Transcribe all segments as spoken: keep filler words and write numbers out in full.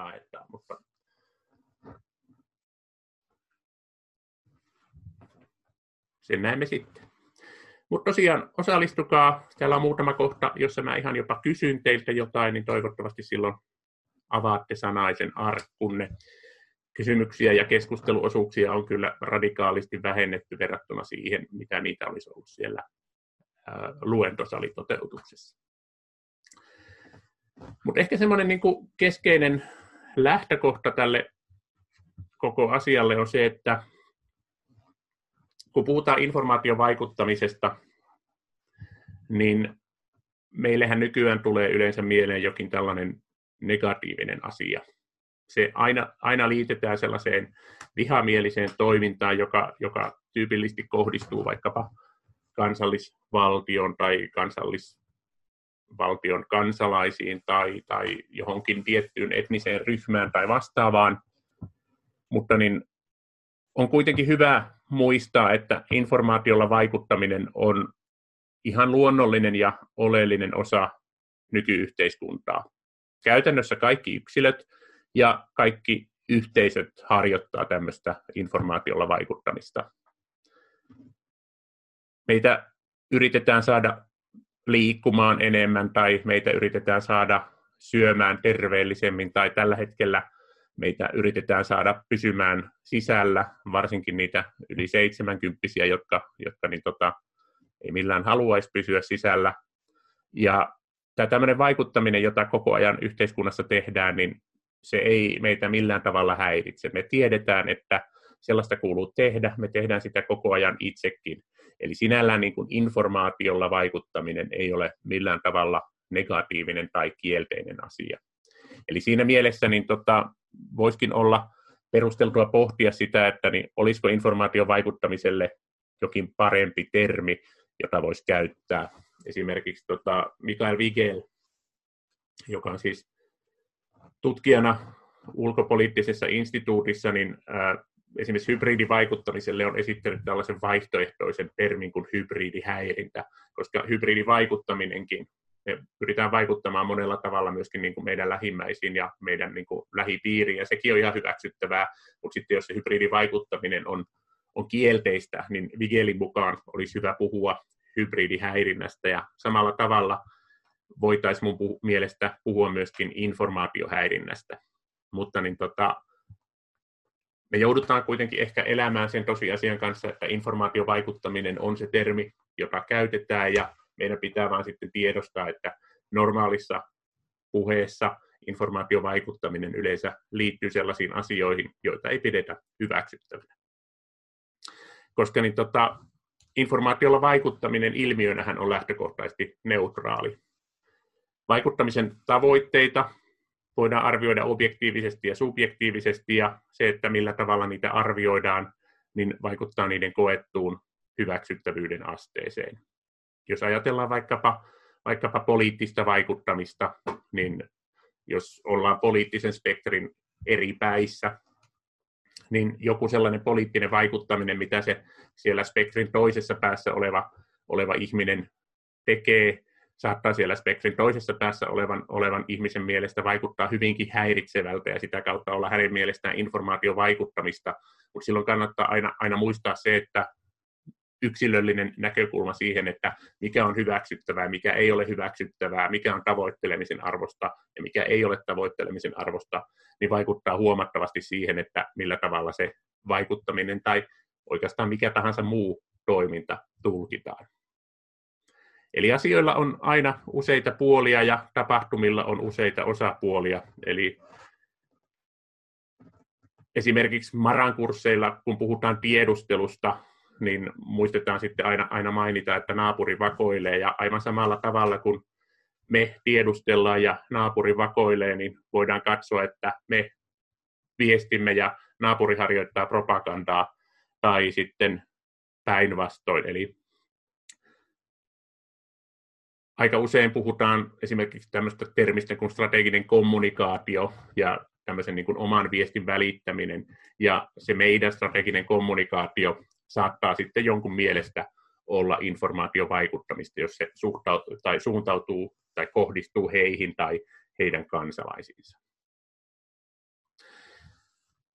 jaetaan. Mutta sen näemme sitten. Mutta tosiaan osallistukaa. Täällä on muutama kohta, jossa mä ihan jopa kysyn teiltä jotain, niin toivottavasti silloin avaatte sanaisen arkkunne. Kysymyksiä ja keskusteluosuuksia on kyllä radikaalisti vähennetty verrattuna siihen, mitä niitä olisi ollut siellä ää, luentosalitoteutuksessa. Mutta ehkä semmoinen niin kuin keskeinen lähtökohta tälle koko asialle on se, että kun puhutaan informaatiovaikuttamisesta, niin meillähän nykyään tulee yleensä mieleen jokin tällainen negatiivinen asia. Se aina, aina liitetään sellaiseen vihamieliseen toimintaan, joka, joka tyypillisesti kohdistuu vaikkapa kansallisvaltion tai kansallisvaltion kansalaisiin tai, tai johonkin tiettyyn etniseen ryhmään tai vastaavaan. Mutta niin on kuitenkin hyvä muistaa, että informaatiolla vaikuttaminen on ihan luonnollinen ja oleellinen osa nykyyhteiskuntaa. Käytännössä kaikki yksilöt ja kaikki yhteisöt harjoittaa tämmöistä informaatiolla vaikuttamista. Meitä yritetään saada liikkumaan enemmän tai meitä yritetään saada syömään terveellisemmin tai tällä hetkellä meitä yritetään saada pysymään sisällä, varsinkin niitä yli seitsemänkymppisiä, jotka, jotka niin tota, ei millään haluaisi pysyä sisällä. Ja tämä tämmöinen vaikuttaminen, jota koko ajan yhteiskunnassa tehdään, niin se ei meitä millään tavalla häiritse. Me tiedetään, että sellaista kuuluu tehdä, me tehdään sitä koko ajan itsekin. Eli sinällään niin kuin informaatiolla vaikuttaminen ei ole millään tavalla negatiivinen tai kielteinen asia. Eli siinä mielessä niin tota, voisikin olla perusteltua pohtia sitä, että niin olisiko informaation vaikuttamiselle jokin parempi termi, jota voisi käyttää. Esimerkiksi tota Mikael Wigel, joka on siis tutkijana ulkopoliittisessa instituutissa, niin ää, esimerkiksi hybridivaikuttamiselle on esittänyt tällaisen vaihtoehtoisen termin kuin hybridihäirintä, koska hybridivaikuttaminenkin, me pyritään vaikuttamaan monella tavalla myöskin niin kuin meidän lähimmäisiin ja meidän niin kuin lähipiiriin, ja sekin on ihan hyväksyttävää, mutta sitten jos se hybridivaikuttaminen on, on kielteistä, niin Wigelin mukaan olisi hyvä puhua hybridihäirinnästä, ja samalla tavalla voitaisiin mun puh- mielestä puhua myöskin informaatiohäirinnästä, mutta niin tota, me joudutaan kuitenkin ehkä elämään sen tosiasian kanssa, että informaatiovaikuttaminen on se termi, jota käytetään, ja meidän pitää vaan sitten tiedostaa, että normaalissa puheessa informaatiovaikuttaminen yleensä liittyy sellaisiin asioihin, joita ei pidetä hyväksyttävänä. Koska niin tota, informaatiolla vaikuttaminen ilmiönähän on lähtökohtaisesti neutraali. Vaikuttamisen tavoitteita voidaan arvioida objektiivisesti ja subjektiivisesti, ja se, että millä tavalla niitä arvioidaan, niin vaikuttaa niiden koettuun hyväksyttävyyden asteeseen. Jos ajatellaan vaikkapa, vaikkapa poliittista vaikuttamista, niin jos ollaan poliittisen spektrin eri päissä, niin joku sellainen poliittinen vaikuttaminen, mitä se siellä spektrin toisessa päässä oleva, oleva ihminen tekee, saattaa siellä spektrin toisessa päässä olevan, olevan ihmisen mielestä vaikuttaa hyvinkin häiritsevältä ja sitä kautta olla hänen mielestään informaatiovaikuttamista, mutta silloin kannattaa aina, aina muistaa se, että yksilöllinen näkökulma siihen, että mikä on hyväksyttävää, mikä ei ole hyväksyttävää, mikä on tavoittelemisen arvosta ja mikä ei ole tavoittelemisen arvosta, niin vaikuttaa huomattavasti siihen, että millä tavalla se vaikuttaminen tai oikeastaan mikä tahansa muu toiminta tulkitaan. Eli asioilla on aina useita puolia ja tapahtumilla on useita osapuolia. Eli esimerkiksi Maran kursseilla, kun puhutaan tiedustelusta, niin muistetaan sitten aina, aina mainita, että naapuri vakoilee. Ja aivan samalla tavalla kun me tiedustellaan ja naapuri vakoilee, niin voidaan katsoa, että me viestimme ja naapuri harjoittaa propagandaa tai sitten päinvastoin. Eli aika usein puhutaan esimerkiksi tämmöistä termistä kuin strateginen kommunikaatio ja tämmöisen niin kuin oman viestin välittäminen. Ja se meidän strateginen kommunikaatio saattaa sitten jonkun mielestä olla informaatiovaikuttamista, jos se suhtautuu, tai suuntautuu tai kohdistuu heihin tai heidän kansalaisiinsa.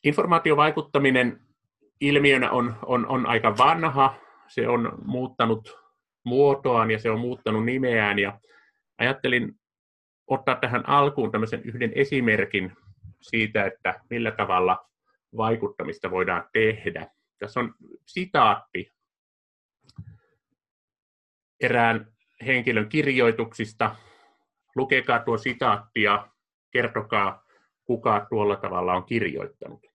Informaatiovaikuttaminen ilmiönä on, on, on aika vanha, se on muuttanut muotoaan ja se on muuttanut nimeään, ja ajattelin ottaa tähän alkuun tämmöisen yhden esimerkin siitä, että millä tavalla vaikuttamista voidaan tehdä. Tässä on sitaatti erään henkilön kirjoituksista. Lukekaa tuo sitaatti ja kertokaa, kuka tuolla tavalla on kirjoittanut.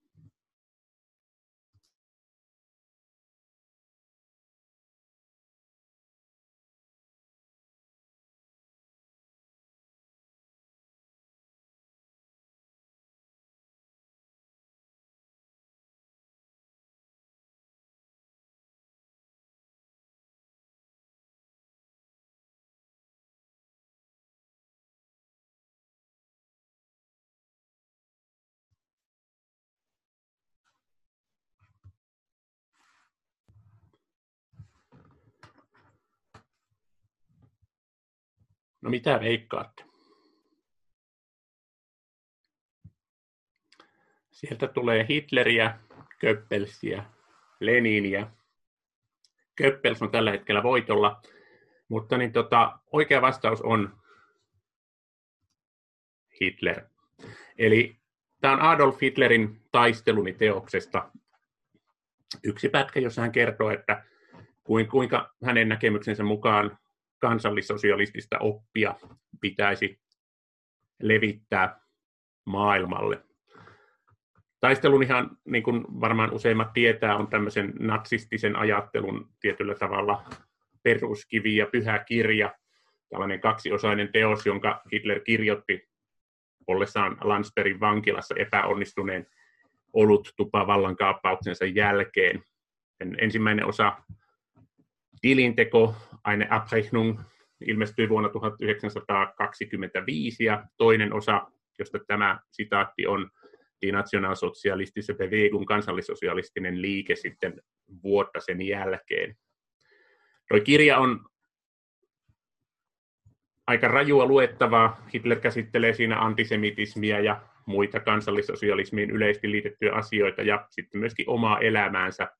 No mitä veikkaatte? Sieltä tulee Hitleriä, Goebbelsia, Leniniä. Goebbels on tällä hetkellä voitolla, mutta niin tota, oikea vastaus on Hitler. Eli tämä on Adolf Hitlerin Taisteluni teoksesta yksi pätkä, jossa hän kertoo, että kuinka hänen näkemyksensä mukaan kansallissosialistista oppia pitäisi levittää maailmalle. Taistelunihan, niin kuin varmaan useimmat tietää, on tämmöisen natsistisen ajattelun tietyllä tavalla peruskivi ja pyhä kirja, tällainen kaksiosainen teos, jonka Hitler kirjoitti ollessaan Landsbergin vankilassa epäonnistuneen oluttupavallankaappauksensa jälkeen. Ensimmäinen osa tilinteko, eine Abrechnung, ilmestyi vuonna tuhatyhdeksänsataakaksikymmentäviisi, ja toinen osa, josta tämä sitaatti on, Die Nationalsozialistische Bewegung, kansallissosialistinen liike, sitten vuotta sen jälkeen. Tuo kirja on aika rajua luettavaa. Hitler käsittelee siinä antisemitismiä ja muita kansallissosialismiin yleisesti liitettyjä asioita ja sitten myöskin omaa elämäänsä.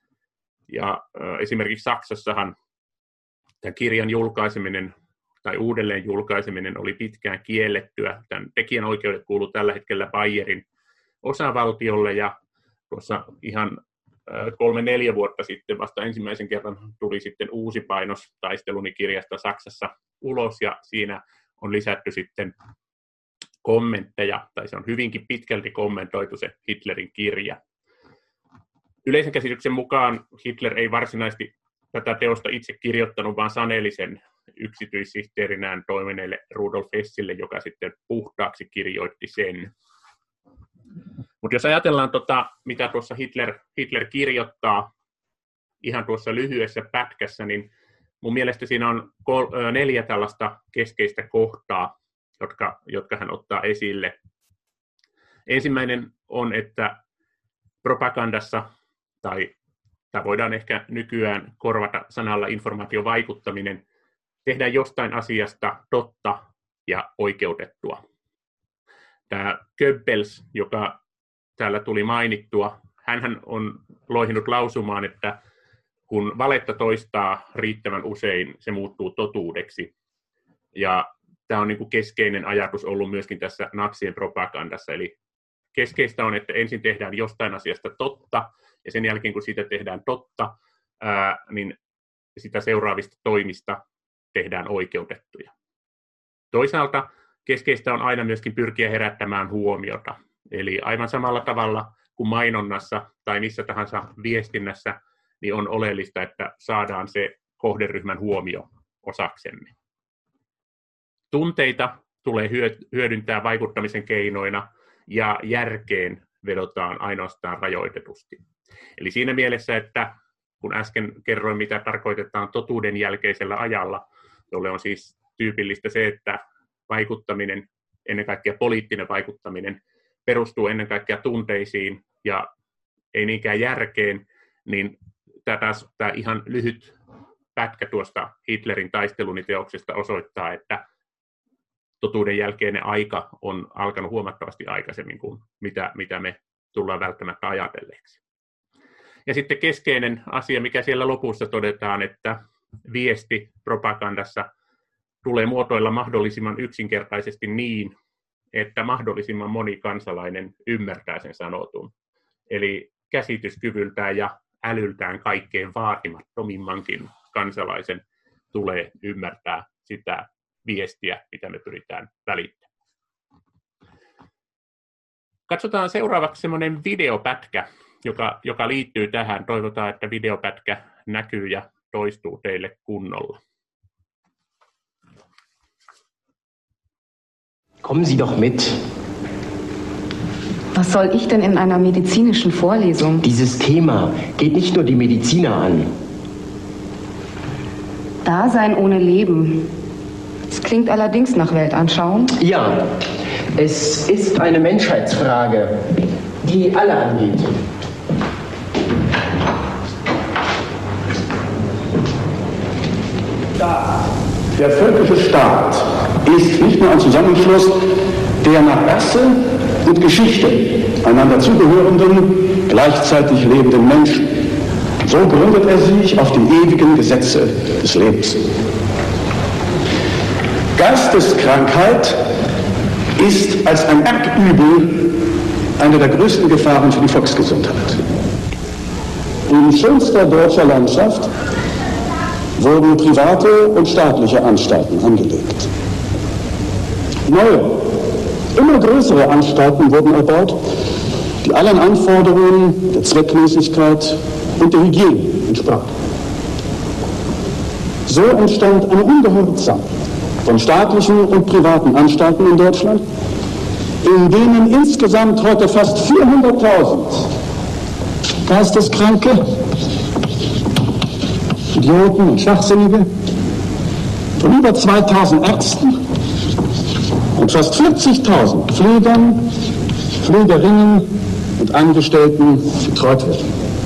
Ja äh, esimerkiksi Saksassahan tämän kirjan julkaiseminen tai uudelleen julkaiseminen oli pitkään kiellettyä. Tämän tekijänoikeudet kuuluu tällä hetkellä Bayerin osavaltiolle, ja tuossa ihan kolme neljä vuotta sitten vasta ensimmäisen kerran tuli sitten uusi painos Taisteluni-kirjasta Saksassa ulos, ja siinä on lisätty sitten kommentteja, tai se on hyvinkin pitkälti kommentoitu se Hitlerin kirja. Yleisen käsityksen mukaan Hitler ei varsinaisesti tätä teosta itse kirjoittanut, vaan saneli sen yksityissihteerinään toimineelle Rudolf Hessille, joka sitten puhtaaksi kirjoitti sen. Mutta jos ajatellaan, tota, mitä tuossa Hitler, Hitler kirjoittaa ihan tuossa lyhyessä pätkässä, niin mun mielestä siinä on kol, neljä tällaista keskeistä kohtaa, jotka, jotka hän ottaa esille. Ensimmäinen on, että propagandassa, tai tämä voidaan ehkä nykyään korvata sanalla informaatiovaikuttaminen, tehdään jostain asiasta totta ja oikeutettua. Tämä Goebbels, joka täällä tuli mainittua, hänhän on loihinut lausumaan, että kun valetta toistaa riittävän usein, se muuttuu totuudeksi. Ja tämä on niin kuin keskeinen ajatus ollut myöskin tässä natsien propagandassa. Eli keskeistä on, että ensin tehdään jostain asiasta totta, ja sen jälkeen kun siitä tehdään totta, ää, niin sitä seuraavista toimista tehdään oikeutettuja. Toisaalta keskeistä on aina myöskin pyrkiä herättämään huomiota. Eli aivan samalla tavalla kuin mainonnassa tai missä tahansa viestinnässä, niin on oleellista, että saadaan se kohderyhmän huomio osaksemme. Tunteita tulee hyödyntää vaikuttamisen keinoina, ja järkeen vedotaan ainoastaan rajoitetusti. Eli siinä mielessä, että kun äsken kerroin, mitä tarkoitetaan totuuden jälkeisellä ajalla, jolle on siis tyypillistä se, että vaikuttaminen, ennen kaikkea poliittinen vaikuttaminen, perustuu ennen kaikkea tunteisiin ja ei niinkään järkeen, niin tämä, taas, tämä ihan lyhyt pätkä tuosta Hitlerin taisteluniteoksesta osoittaa, että totuuden jälkeinen aika on alkanut huomattavasti aikaisemmin kuin mitä, mitä me tulla välttämättä ajatelleeksi. Ja sitten keskeinen asia, mikä siellä lopussa todetaan, että viesti propagandassa tulee muotoilla mahdollisimman yksinkertaisesti niin, että mahdollisimman moni kansalainen ymmärtää sen sanotun. Eli käsityskyvyltään ja älyltään kaikkein vaatimattomimmankin kansalaisen tulee ymmärtää sitä viestiä, mitä me pyritään välittämään. Katsotaan seuraavaksi semmoinen videopätkä, joka, joka liittyy tähän. Toivotaan, että videopätkä näkyy ja toistuu teille kunnolla. Kommen Sie doch mit. Was soll ich denn in einer medizinischen Vorlesung? Dieses Thema geht nicht nur die Mediziner an. Dasein ohne Leben. Das klingt allerdings nach Weltanschauung. Ja, es ist eine Menschheitsfrage, die alle angeht. Der völkische Staat ist nicht nur ein Zusammenschluss der nach Rasse und Geschichte einander zugehörenden, gleichzeitig lebenden Menschen. So gründet er sich auf die ewigen Gesetze des Lebens. Geisteskrankheit ist als ein Erbübel eine der größten Gefahren für die Volksgesundheit. In schönster deutscher Landschaft wurden private und staatliche Anstalten angelegt. Neue, immer größere Anstalten wurden erbaut, die allen Anforderungen der Zweckmäßigkeit und der Hygiene entsprachen. So entstand eine ungeheure Zahl von staatlichen und privaten Anstalten in Deutschland, in denen insgesamt heute fast vierhunderttausend Geisteskranke, Idioten und Schwachsinnige von über zweitausend Ärzten und fast vierzigtausend Pflegern, Pflegerinnen und Angestellten betreut werden.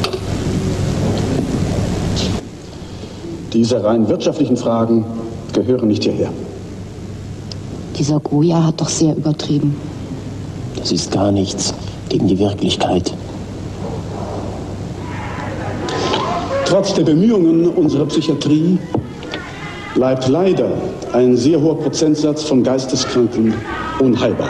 Diese rein wirtschaftlichen Fragen gehören nicht hierher. Dieser Goya hat doch sehr übertrieben. Das ist gar nichts gegen die Wirklichkeit. Trotz der Bemühungen unserer Psychiatrie bleibt leider ein sehr hoher Prozentsatz von Geisteskranken unheilbar.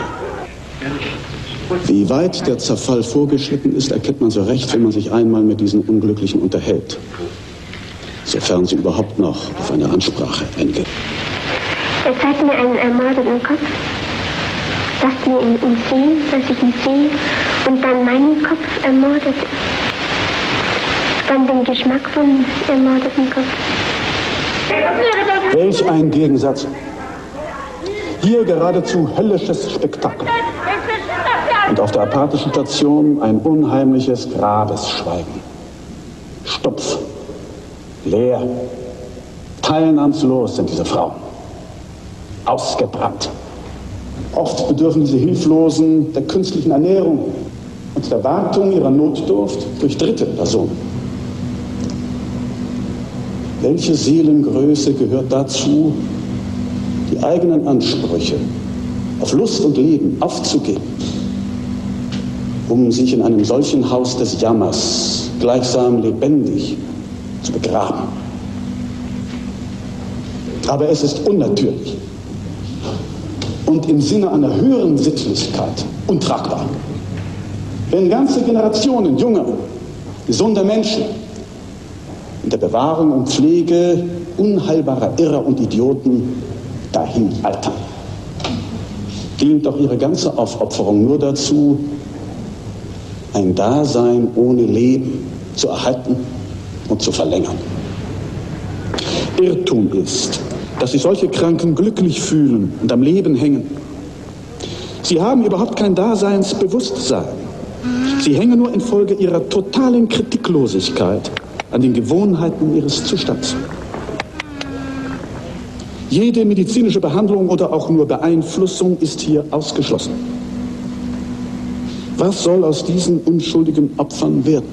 Wie weit der Zerfall vorgeschritten ist, erkennt man so recht, wenn man sich einmal mit diesen Unglücklichen unterhält. Sofern sie überhaupt noch auf eine Ansprache eingehen. Er zeigt mir einen ermordeten Kopf, sagt mir ihn sehen, dass ich ihn sehe und dann meinen Kopf ermordet. Dann den Geschmack von ermordeten Kopf. Welch ein Gegensatz. Hier geradezu höllisches Spektakel. Und auf der apathischen Station ein unheimliches Grabesschweigen. Stumpf, leer, teilnahmslos sind diese Frauen. Ausgebrannt. Oft bedürfen diese Hilflosen der künstlichen Ernährung und der Wartung ihrer Notdurft durch dritte Personen. Welche Seelengröße gehört dazu, die eigenen Ansprüche auf Lust und Leben aufzugeben, um sich in einem solchen Haus des Jammers gleichsam lebendig zu begraben? Aber es ist unnatürlich und im Sinne einer höheren Sittlichkeit untragbar, wenn ganze Generationen junger, gesunder Menschen in der Bewahrung und Pflege unheilbarer Irrer und Idioten dahin altern. Dient doch ihre ganze Aufopferung nur dazu, ein Dasein ohne Leben zu erhalten und zu verlängern. Irrtum ist, dass sich solche Kranken glücklich fühlen und am Leben hängen. Sie haben überhaupt kein Daseinsbewusstsein. Sie hängen nur infolge ihrer totalen Kritiklosigkeit an den Gewohnheiten ihres Zustands. Jede medizinische Behandlung oder auch nur Beeinflussung ist hier ausgeschlossen. Was soll aus diesen unschuldigen Opfern werden?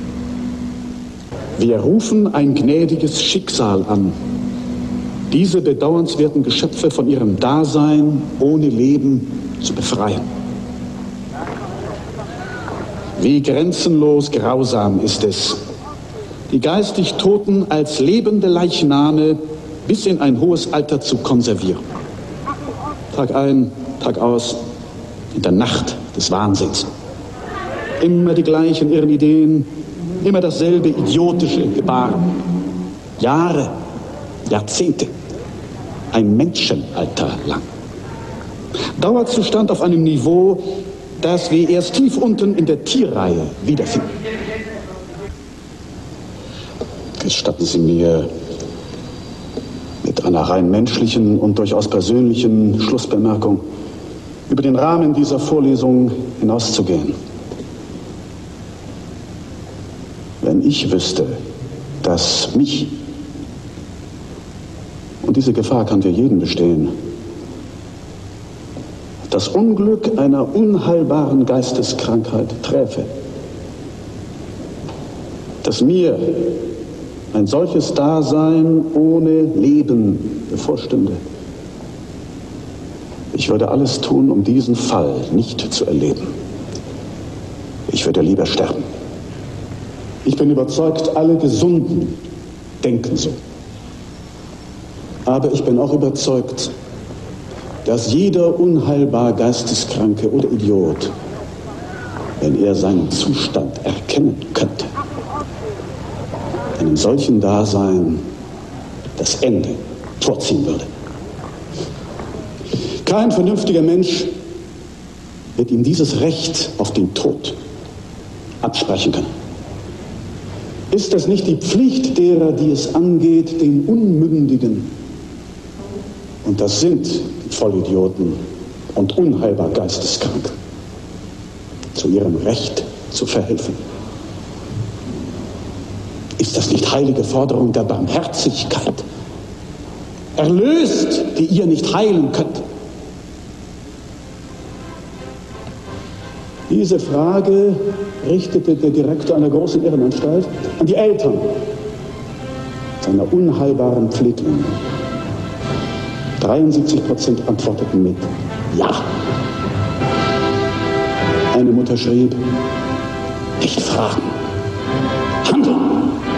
Wir rufen ein gnädiges Schicksal an, diese bedauernswerten Geschöpfe von ihrem Dasein ohne Leben zu befreien. Wie grenzenlos grausam ist es, die geistig Toten als lebende Leichname bis in ein hohes Alter zu konservieren. Tag ein, Tag aus, in der Nacht des Wahnsinns. Immer die gleichen irren Ideen, immer dasselbe idiotische Gebaren. Jahre, Jahrzehnte, ein Menschenalter lang. Dauerzustand auf einem Niveau, das wir erst tief unten in der Tierreihe wiederfinden. Gestatten Sie mir, mit einer rein menschlichen und durchaus persönlichen Schlussbemerkung über den Rahmen dieser Vorlesung hinauszugehen. Wenn ich wüsste, dass mich, und diese Gefahr kann für jeden bestehen, das Unglück einer unheilbaren Geisteskrankheit träfe, dass mir ein solches Dasein ohne Leben bevorstünde. Ich würde alles tun, um diesen Fall nicht zu erleben. Ich würde lieber sterben. Ich bin überzeugt, alle Gesunden denken so. Aber ich bin auch überzeugt, dass jeder unheilbar Geisteskranke oder Idiot, wenn er seinen Zustand erkennen könnte, einem solchen Dasein das Ende vorziehen würde. Kein vernünftiger Mensch wird ihm dieses Recht auf den Tod absprechen können. Ist es nicht die Pflicht derer, die es angeht, den Unmündigen, und das sind die Vollidioten und unheilbar Geisteskranken, zu ihrem Recht zu verhelfen? Ist das nicht heilige Forderung der Barmherzigkeit? Erlöst, die ihr nicht heilen könnt. Diese Frage richtete der Direktor einer großen Irrenanstalt an die Eltern seiner unheilbaren Pfleglinge. dreiundsiebzig Prozent antworteten mit Ja. Eine Mutter schrieb, nicht fragen, handeln.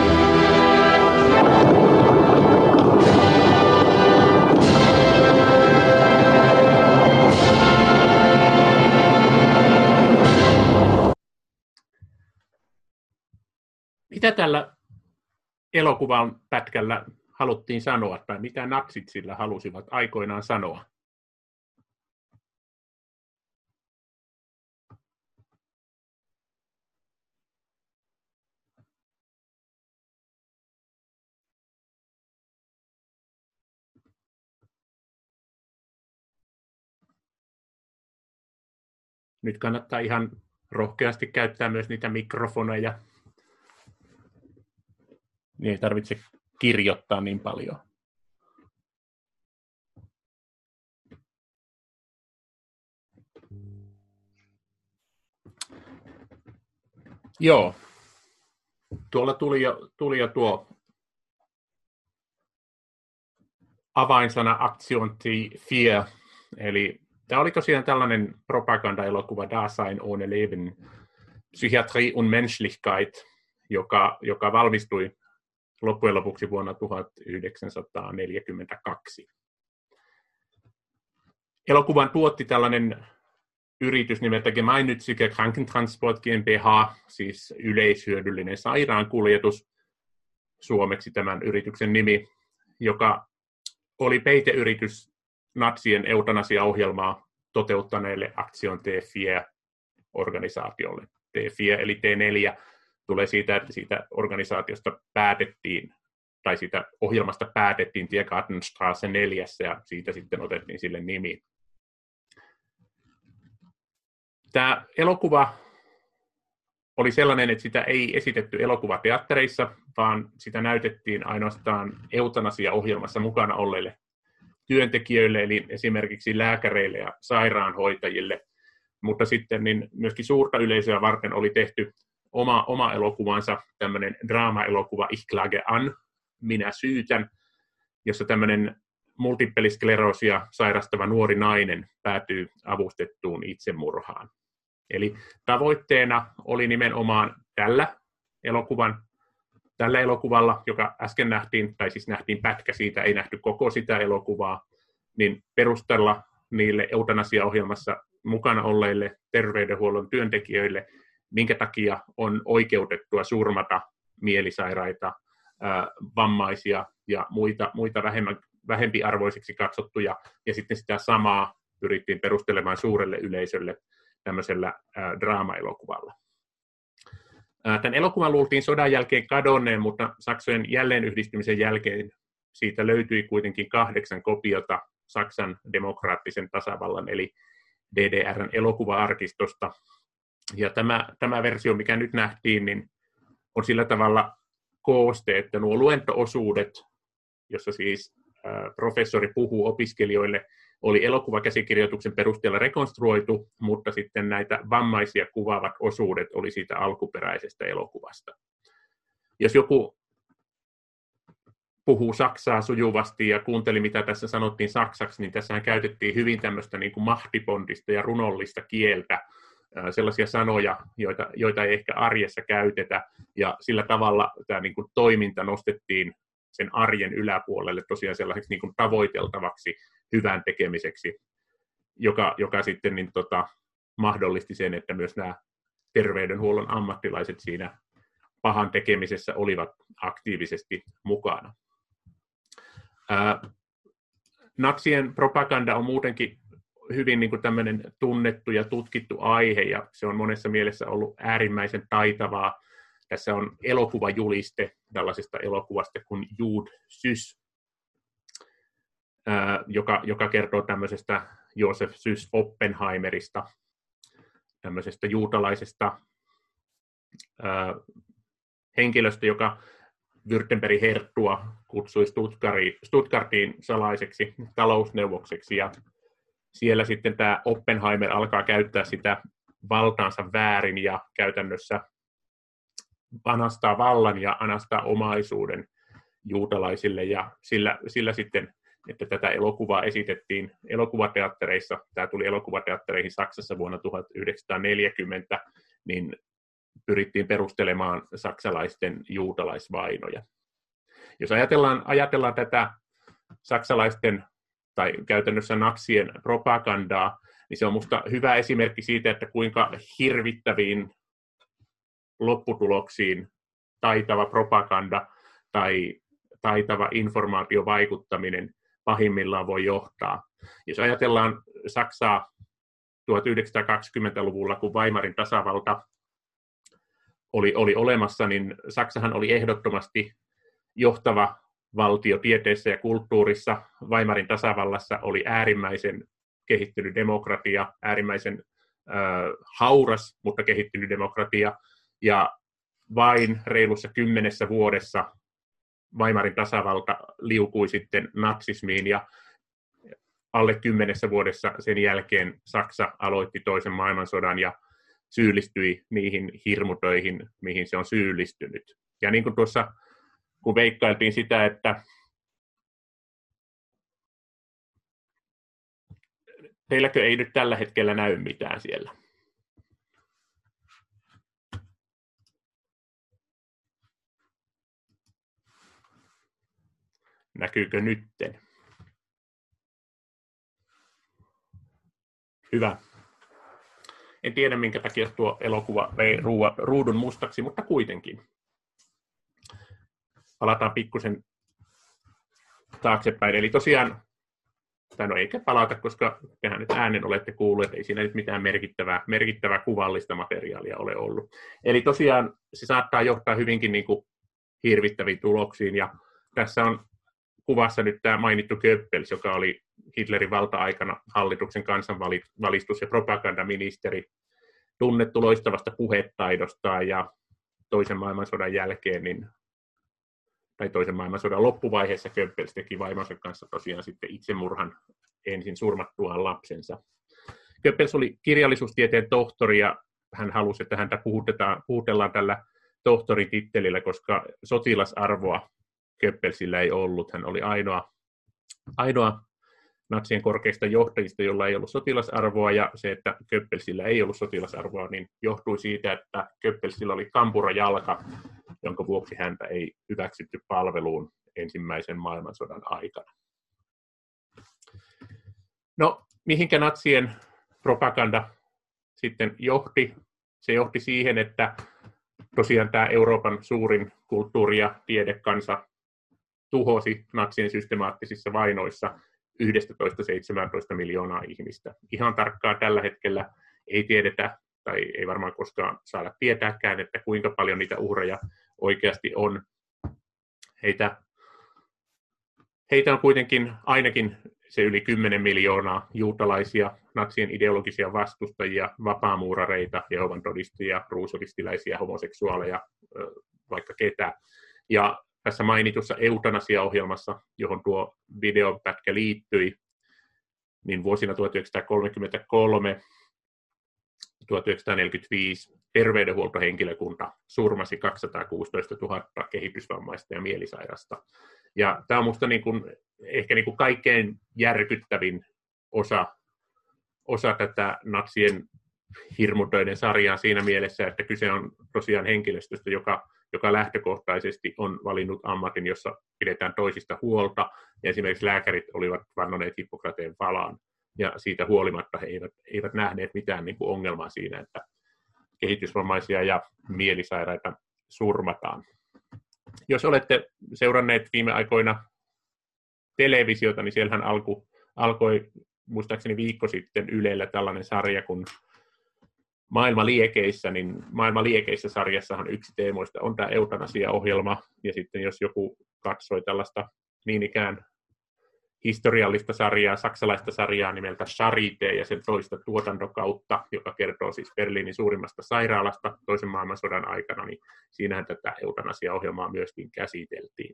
Mitä tällä elokuvan pätkällä haluttiin sanoa, tai mitä natsit sillä halusivat aikoinaan sanoa? Nyt kannattaa ihan rohkeasti käyttää myös niitä mikrofoneja. Niin ei tarvitse kirjoittaa niin paljon. Joo. Tuolla tuli jo, tuli jo tuo avainsana Aktion vier, eli tämä oli tosiaan tällainen propaganda-elokuva Dasein ohne Leben, Psychiatrie und Menschlichkeit, joka, joka valmistui loppujen lopuksi vuonna tuhatyhdeksänsataaneljäkymmentäkaksi. Elokuvan tuotti tällainen yritys nimeltä Gemeinnütziger Krankentransport GmbH, siis yleishyödyllinen sairaankuljetus, suomeksi tämän yrityksen nimi, joka oli peiteyritys natsien eutanasiaohjelmaa toteuttaneelle Aktion T vier-organisaatiolle. T vier eli T neljä tulee siitä, että siitä organisaatiosta päätettiin, tai siitä ohjelmasta päätettiin Tiergartenstraße neljässä, ja siitä sitten otettiin sille nimi. Tämä elokuva oli sellainen, että sitä ei esitetty elokuvateattereissa, vaan sitä näytettiin ainoastaan eutanasia-ohjelmassa mukana olleille työntekijöille, eli esimerkiksi lääkäreille ja sairaanhoitajille, mutta sitten niin myöskin suurta yleisöä varten oli tehty oma, oma elokuvansa, tämmöinen draama-elokuva Ich klage an, minä syytän, jossa tämmöinen multippeliskleroosia sairastava nuori nainen päätyy avustettuun itsemurhaan. Eli tavoitteena oli nimenomaan tällä, elokuvan, tällä elokuvalla, joka äsken nähtiin, tai siis nähtiin pätkä siitä, ei nähty koko sitä elokuvaa, niin perustella niille eutanasiaohjelmassa mukana olleille terveydenhuollon työntekijöille, minkä takia on oikeutettua surmata mielisairaita, ää, vammaisia ja muita, muita vähemmän, vähempiarvoisiksi katsottuja, ja sitten sitä samaa pyrittiin perustelemaan suurelle yleisölle tämmöisellä ää, draama-elokuvalla. Ää, tämän elokuvan luultiin sodan jälkeen kadonneen, mutta Saksojen jälleenyhdistymisen jälkeen siitä löytyi kuitenkin kahdeksan kopiota Saksan demokraattisen tasavallan, eli D D R:n elokuva-arkistosta. Ja tämä, tämä versio, mikä nyt nähtiin, niin on sillä tavalla kooste, että nuo luento-osuudet, jossa siis ää, professori puhuu opiskelijoille, oli elokuvakäsikirjoituksen perusteella rekonstruoitu, mutta sitten näitä vammaisia kuvaavat osuudet oli siitä alkuperäisestä elokuvasta. Jos joku puhuu saksaa sujuvasti ja kuunteli, mitä tässä sanottiin saksaksi, niin tässähän käytettiin hyvin tämmöistä niin kuin mahtipontista ja runollista kieltä, sellaisia sanoja, joita, joita ei ehkä arjessa käytetä, ja sillä tavalla tämä niin kuin toiminta nostettiin sen arjen yläpuolelle tosiaan sellaiseksi niin kuin tavoiteltavaksi hyvän tekemiseksi, joka, joka sitten niin, tota, mahdollisti sen, että myös nämä terveydenhuollon ammattilaiset siinä pahan tekemisessä olivat aktiivisesti mukana. Ää, natsien propaganda on muutenkin hyvin niin kuin tämmöinen tunnettu ja tutkittu aihe, ja se on monessa mielessä ollut äärimmäisen taitavaa. Tässä on elokuvajuliste tällaisesta elokuvasta kuin Jud Süß, ää, joka, joka kertoo tämmöisestä Josef Süß Oppenheimerista, tämmöisestä juutalaisesta ää, henkilöstä, joka Württembergin herttua kutsui Stuttgartiin salaiseksi talousneuvokseksi, ja siellä sitten tämä Oppenheimer alkaa käyttää sitä valtaansa väärin ja käytännössä anastaa vallan ja anastaa omaisuuden juutalaisille, ja sillä, sillä sitten, että tätä elokuvaa esitettiin elokuvateattereissa, tämä tuli elokuvateattereihin Saksassa vuonna tuhatyhdeksänsataaneljäkymmentä, niin pyrittiin perustelemaan saksalaisten juutalaisvainoja. Jos ajatellaan, ajatellaan tätä saksalaisten tai käytännössä natsien propagandaa, niin se on minusta hyvä esimerkki siitä, että kuinka hirvittäviin lopputuloksiin taitava propaganda tai taitava informaatiovaikuttaminen pahimmillaan voi johtaa. Jos ajatellaan Saksaa tuhatyhdeksänsataakaksikymmentäluvulla, kun Weimarin tasavalta oli, oli olemassa, niin Saksahan oli ehdottomasti johtava valtio tieteessä ja kulttuurissa. Weimarin tasavallassa oli äärimmäisen kehittynyt demokratia, äärimmäisen äh, hauras, mutta kehittynyt demokratia, ja vain reilussa kymmenessä vuodessa Weimarin tasavalta liukui sitten natsismiin, ja alle kymmenessä vuodessa sen jälkeen Saksa aloitti toisen maailmansodan ja syyllistyi niihin hirmutöihin, mihin se on syyllistynyt. Ja niin kuin tuossa, kun veikkailtiin sitä, että teilläkö ei nyt tällä hetkellä näy mitään siellä? Näkyykö nytten? Hyvä. En tiedä, minkä takia tuo elokuva vei ruudun mustaksi, mutta kuitenkin. Palataan pikkusen taaksepäin. Eli tosiaan, tai no eikä palata, koska tehän nyt äänen olette kuulleet, ei siinä nyt mitään merkittävää, merkittävää kuvallista materiaalia ole ollut. Eli tosiaan se saattaa johtaa hyvinkin niin kuin hirvittäviin tuloksiin, ja tässä on kuvassa nyt tämä mainittu Goebbels, joka oli Hitlerin valta-aikana hallituksen kansanvalistus- ja propagandaministeri, tunnettu loistavasta puhetaidostaan, ja toisen maailmansodan jälkeen, niin, tai toisen maailmansodan loppuvaiheessa Goebbels teki vaimonsa kanssa tosiaan sitten itsemurhan ensin surmattuaan lapsensa. Goebbels oli kirjallisuustieteen tohtori, ja hän halusi, että häntä puhutellaan tällä tohtoritittelillä, koska sotilasarvoa Goebbelsillä ei ollut. Hän oli ainoa, ainoa natsien korkeista johtajista, jolla ei ollut sotilasarvoa, ja se, että Goebbelsillä ei ollut sotilasarvoa, niin johtui siitä, että Goebbelsillä oli kampurajalka, jonka vuoksi häntä ei hyväksytty palveluun ensimmäisen maailmansodan aikana. No, mihinkä natsien propaganda sitten johti? Se johti siihen, että tosiaan tämä Euroopan suurin kulttuuri- ja tiedekansa tuhosi natsien systemaattisissa vainoissa yksitoista seitsemäntoista miljoonaa ihmistä. Ihan tarkkaan tällä hetkellä ei tiedetä, tai ei varmaan koskaan saada tietääkään, että kuinka paljon niitä uhreja oikeasti on. Heitä, heitä on kuitenkin ainakin se yli kymmenen miljoonaa juutalaisia, natsien ideologisia vastustajia, vapaamuurareita, Jehovan todistajia, ruusolistiläisiä, homoseksuaaleja, vaikka ketä. Ja tässä mainitussa eutanasiaohjelmassa, johon tuo videopätkä liittyi, niin vuosina tuhatyhdeksänsataakolmekymmentäkolme tuhatyhdeksänsataaneljäkymmentäviisi terveydenhuoltohenkilökunta surmasi kaksisataakuusitoistatuhatta kehitysvammaista ja mielisairasta. Ja tämä on minusta niin kuin, ehkä niin kuin kaikkein järkyttävin osa, osa tätä natsien hirmutöiden sarjaa siinä mielessä, että kyse on tosiaan henkilöstöstä, joka, joka lähtökohtaisesti on valinnut ammatin, jossa pidetään toisista huolta. Ja esimerkiksi lääkärit olivat vannoneet Hippokrateen valaan, ja siitä huolimatta he eivät, eivät nähneet mitään niin kuin ongelmaa siinä, että kehitysvammaisia ja mielisairaita surmataan. Jos olette seuranneet viime aikoina televisiota, niin siellähän alku, alkoi muistaakseni viikko sitten Ylellä tällainen sarja kuin Maailma liekeissä, niin Maailma liekeissä sarjassahan yksi teemoista on tämä eutanasia-ohjelma, ja sitten jos joku katsoi tällaista niin ikään historiallista sarjaa, saksalaista sarjaa nimeltä Charité ja sen toista tuotantokautta, joka kertoo siis Berliinin suurimmasta sairaalasta toisen maailmansodan aikana, niin siinähän tätä eutanasia-ohjelmaa myöskin käsiteltiin.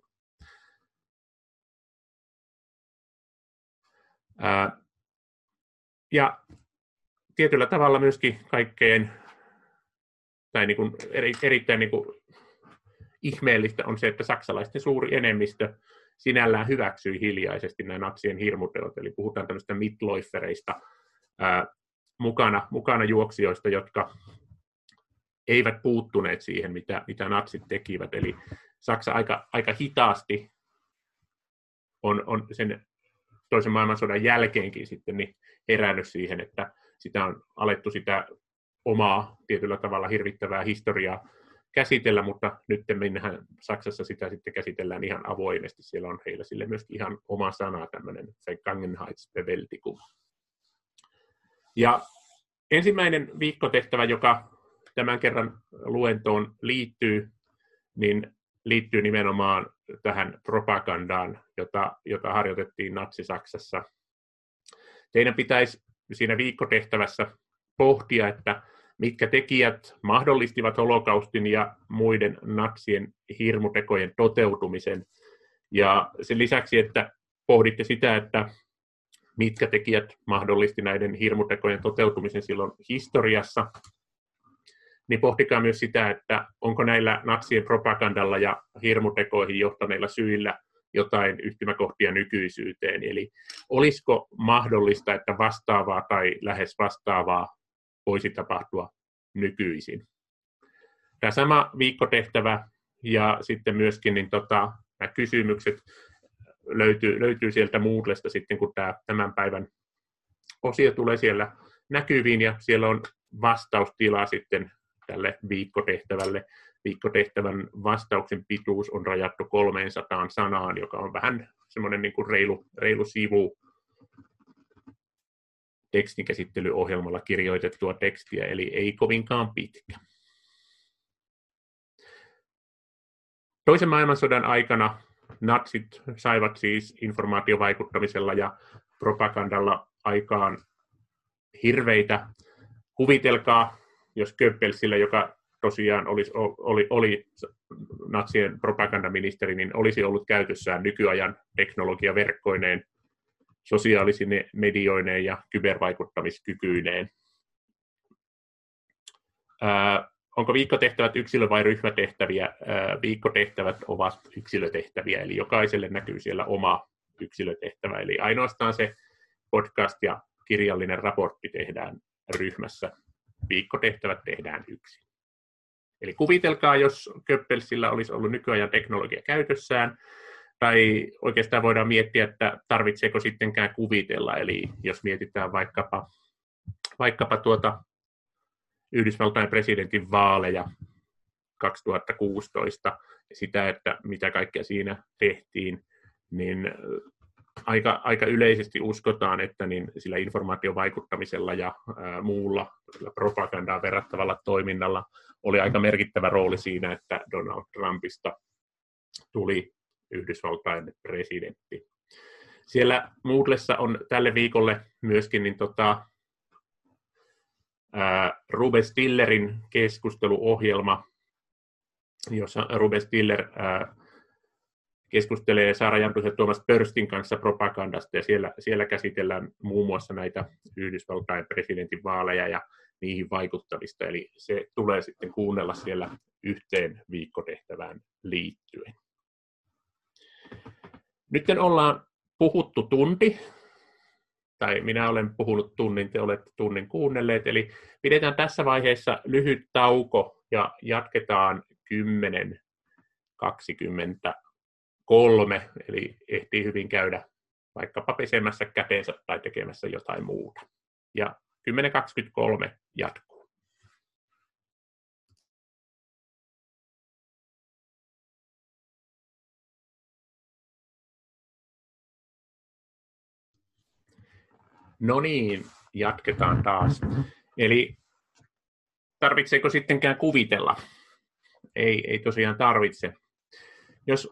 Ää, ja tietyllä tavalla myöskin kaikkein, tai niin kuin eri, erittäin niin kuin ihmeellistä on se, että saksalaisten suuri enemmistö sinällään hyväksyi hiljaisesti nämä natsien hirmuteot, eli puhutaan tämmöistä mitläufereista, ää, mukana, mukana juoksijoista, jotka eivät puuttuneet siihen, mitä, mitä natsit tekivät, eli Saksa aika, aika hitaasti on, on sen toisen maailmansodan jälkeenkin sitten niin herännyt siihen, että sitä on alettu sitä omaa tietyllä tavalla hirvittävää historiaa käsitellä, mutta nyt minnehän Saksassa sitä sitten käsitellään ihan avoimesti. Siellä on heillä sille myöskin ihan oma sana, tämmöinen Vergangenheitsbewältigung. Ja ensimmäinen viikkotehtävä, joka tämän kerran luentoon liittyy, niin liittyy nimenomaan tähän propagandaan, jota, jota harjoitettiin Natsi-Saksassa. Teidän pitäisi siinä viikkotehtävässä pohtia, että mitkä tekijät mahdollistivat holokaustin ja muiden natsien hirmutekojen toteutumisen. Ja sen lisäksi, että pohditte sitä, että mitkä tekijät mahdollisti näiden hirmutekojen toteutumisen silloin historiassa, niin pohtikaa myös sitä, että onko näillä natsien propagandalla ja hirmutekoihin johtaneilla syillä jotain yhtymäkohtia nykyisyyteen. Eli olisiko mahdollista, että vastaavaa tai lähes vastaavaa voisi tapahtua nykyisin. Tämä sama viikkotehtävä ja sitten myöskin niin tota, nämä kysymykset löytyy, löytyy sieltä Moodlesta sitten, kun tämä tämän päivän osio tulee siellä näkyviin ja siellä on vastaustila sitten tälle viikkotehtävälle. Viikkotehtävän vastauksen pituus on rajattu kolmeensataan sanaan, joka on vähän semmoinen niin kuin reilu, reilu sivu tekstinkäsittelyohjelmalla kirjoitettua tekstiä, eli ei kovinkaan pitkä. Toisen maailmansodan aikana natsit saivat siis informaatiovaikuttamisella ja propagandalla aikaan hirveitä. Kuvitelkaa, jos Goebbelsillä, joka tosiaan olisi, oli, oli natsien propagandaministeri, niin olisi ollut käytössään nykyajan teknologiaverkkoineen, sosiaalisine medioineen ja kybervaikuttamiskykyineen. Ää, onko viikkotehtävät yksilö- vai ryhmätehtäviä? Ää, viikkotehtävät ovat yksilötehtäviä, eli jokaiselle näkyy siellä oma yksilötehtävä. Eli ainoastaan se podcast ja kirjallinen raportti tehdään ryhmässä. Viikkotehtävät tehdään yksin. Eli kuvitelkaa, jos Goebbelsillä olisi ollut nykyajan teknologia käytössään, tai oikeastaan voidaan miettiä, että tarvitseeko sittenkään kuvitella. Eli jos mietitään vaikkapa, vaikkapa tuota Yhdysvaltain presidentin vaaleja kaksituhattakuusitoista, sitä, että mitä kaikkea siinä tehtiin, niin aika, aika yleisesti uskotaan, että niin sillä informaatiovaikuttamisella ja ää, muulla propagandaan verrattavalla toiminnalla oli aika merkittävä rooli siinä, että Donald Trumpista tuli Yhdysvaltain presidentti. Siellä Moodlessa on tälle viikolle myöskin niin tota, ää, Ruben Stillerin keskusteluohjelma, jossa Ruben Stiller ää, keskustelee Saara Jantusen ja Tuomas Pörstin kanssa propagandasta, ja siellä, siellä käsitellään muun muassa näitä Yhdysvaltain presidentin vaaleja ja niihin vaikuttamista, eli se tulee sitten kuunnella siellä yhteen viikkotehtävään liittyen. Nyt ollaan puhuttu tunti, tai minä olen puhunut tunnin, te olette tunnin kuunnelleet, eli pidetään tässä vaiheessa lyhyt tauko ja jatketaan kymmenen kaksikymmentäkolme, eli ehtii hyvin käydä vaikkapa pesemässä käteensä tai tekemässä jotain muuta. Ja kymmenen kaksikymmentäkolme jatkuu. No niin, jatketaan taas. Eli tarvitseeko sittenkään kuvitella? Ei, ei tosiaan tarvitse. Jos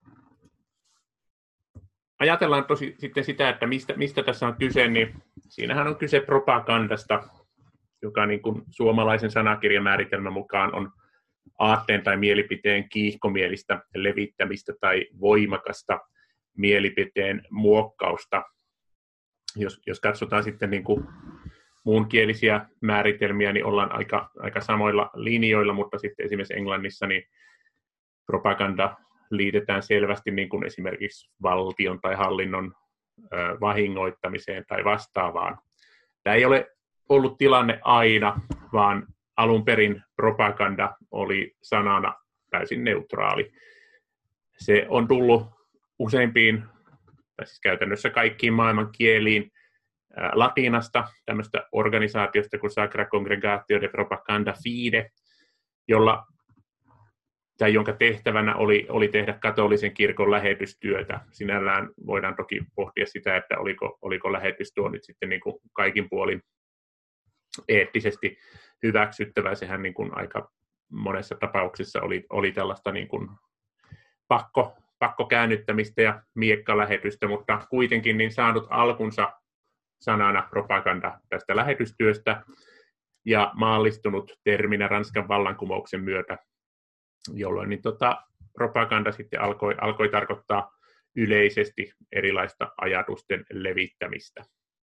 ajatellaan tosi sitten sitä, että mistä, mistä tässä on kyse, niin siinähän on kyse propagandasta, joka niin kuin suomalaisen sanakirjamääritelmän mukaan on aatteen tai mielipiteen kiihkomielistä levittämistä tai voimakasta mielipiteen muokkausta. Jos, jos katsotaan sitten niin kuin muunkielisiä määritelmiä, niin ollaan aika, aika samoilla linjoilla, mutta sitten esimerkiksi Englannissa niin propaganda liitetään selvästi niin kuin esimerkiksi valtion tai hallinnon ö, vahingoittamiseen tai vastaavaan. Tämä ei ole ollut tilanne aina, vaan alun perin propaganda oli sanana täysin neutraali. Se on tullut useimpiin, tai siis käytännössä kaikkiin maailman kieliin ää, latinasta, tämmöistä organisaatiosta kuin Sacra Congregatio de Propaganda Fide, jolla tai jonka tehtävänä oli, oli tehdä katolisen kirkon lähetystyötä. Sinällään voidaan toki pohtia sitä, että oliko, oliko lähetystyö nyt sitten niin kuin kaikin puolin eettisesti hyväksyttävää. Sehän niin kuin aika monessa tapauksessa oli, oli tällaista niin kuin pakko, pakkokäännyttämistä ja miekkalähetystä, mutta kuitenkin niin saanut alkunsa sanana propaganda tästä lähetystyöstä ja maallistunut terminä Ranskan vallankumouksen myötä, jolloin niin tota, propaganda sitten alkoi, alkoi tarkoittaa yleisesti erilaista ajatusten levittämistä.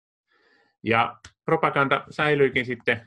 Ja propaganda säilyikin sitten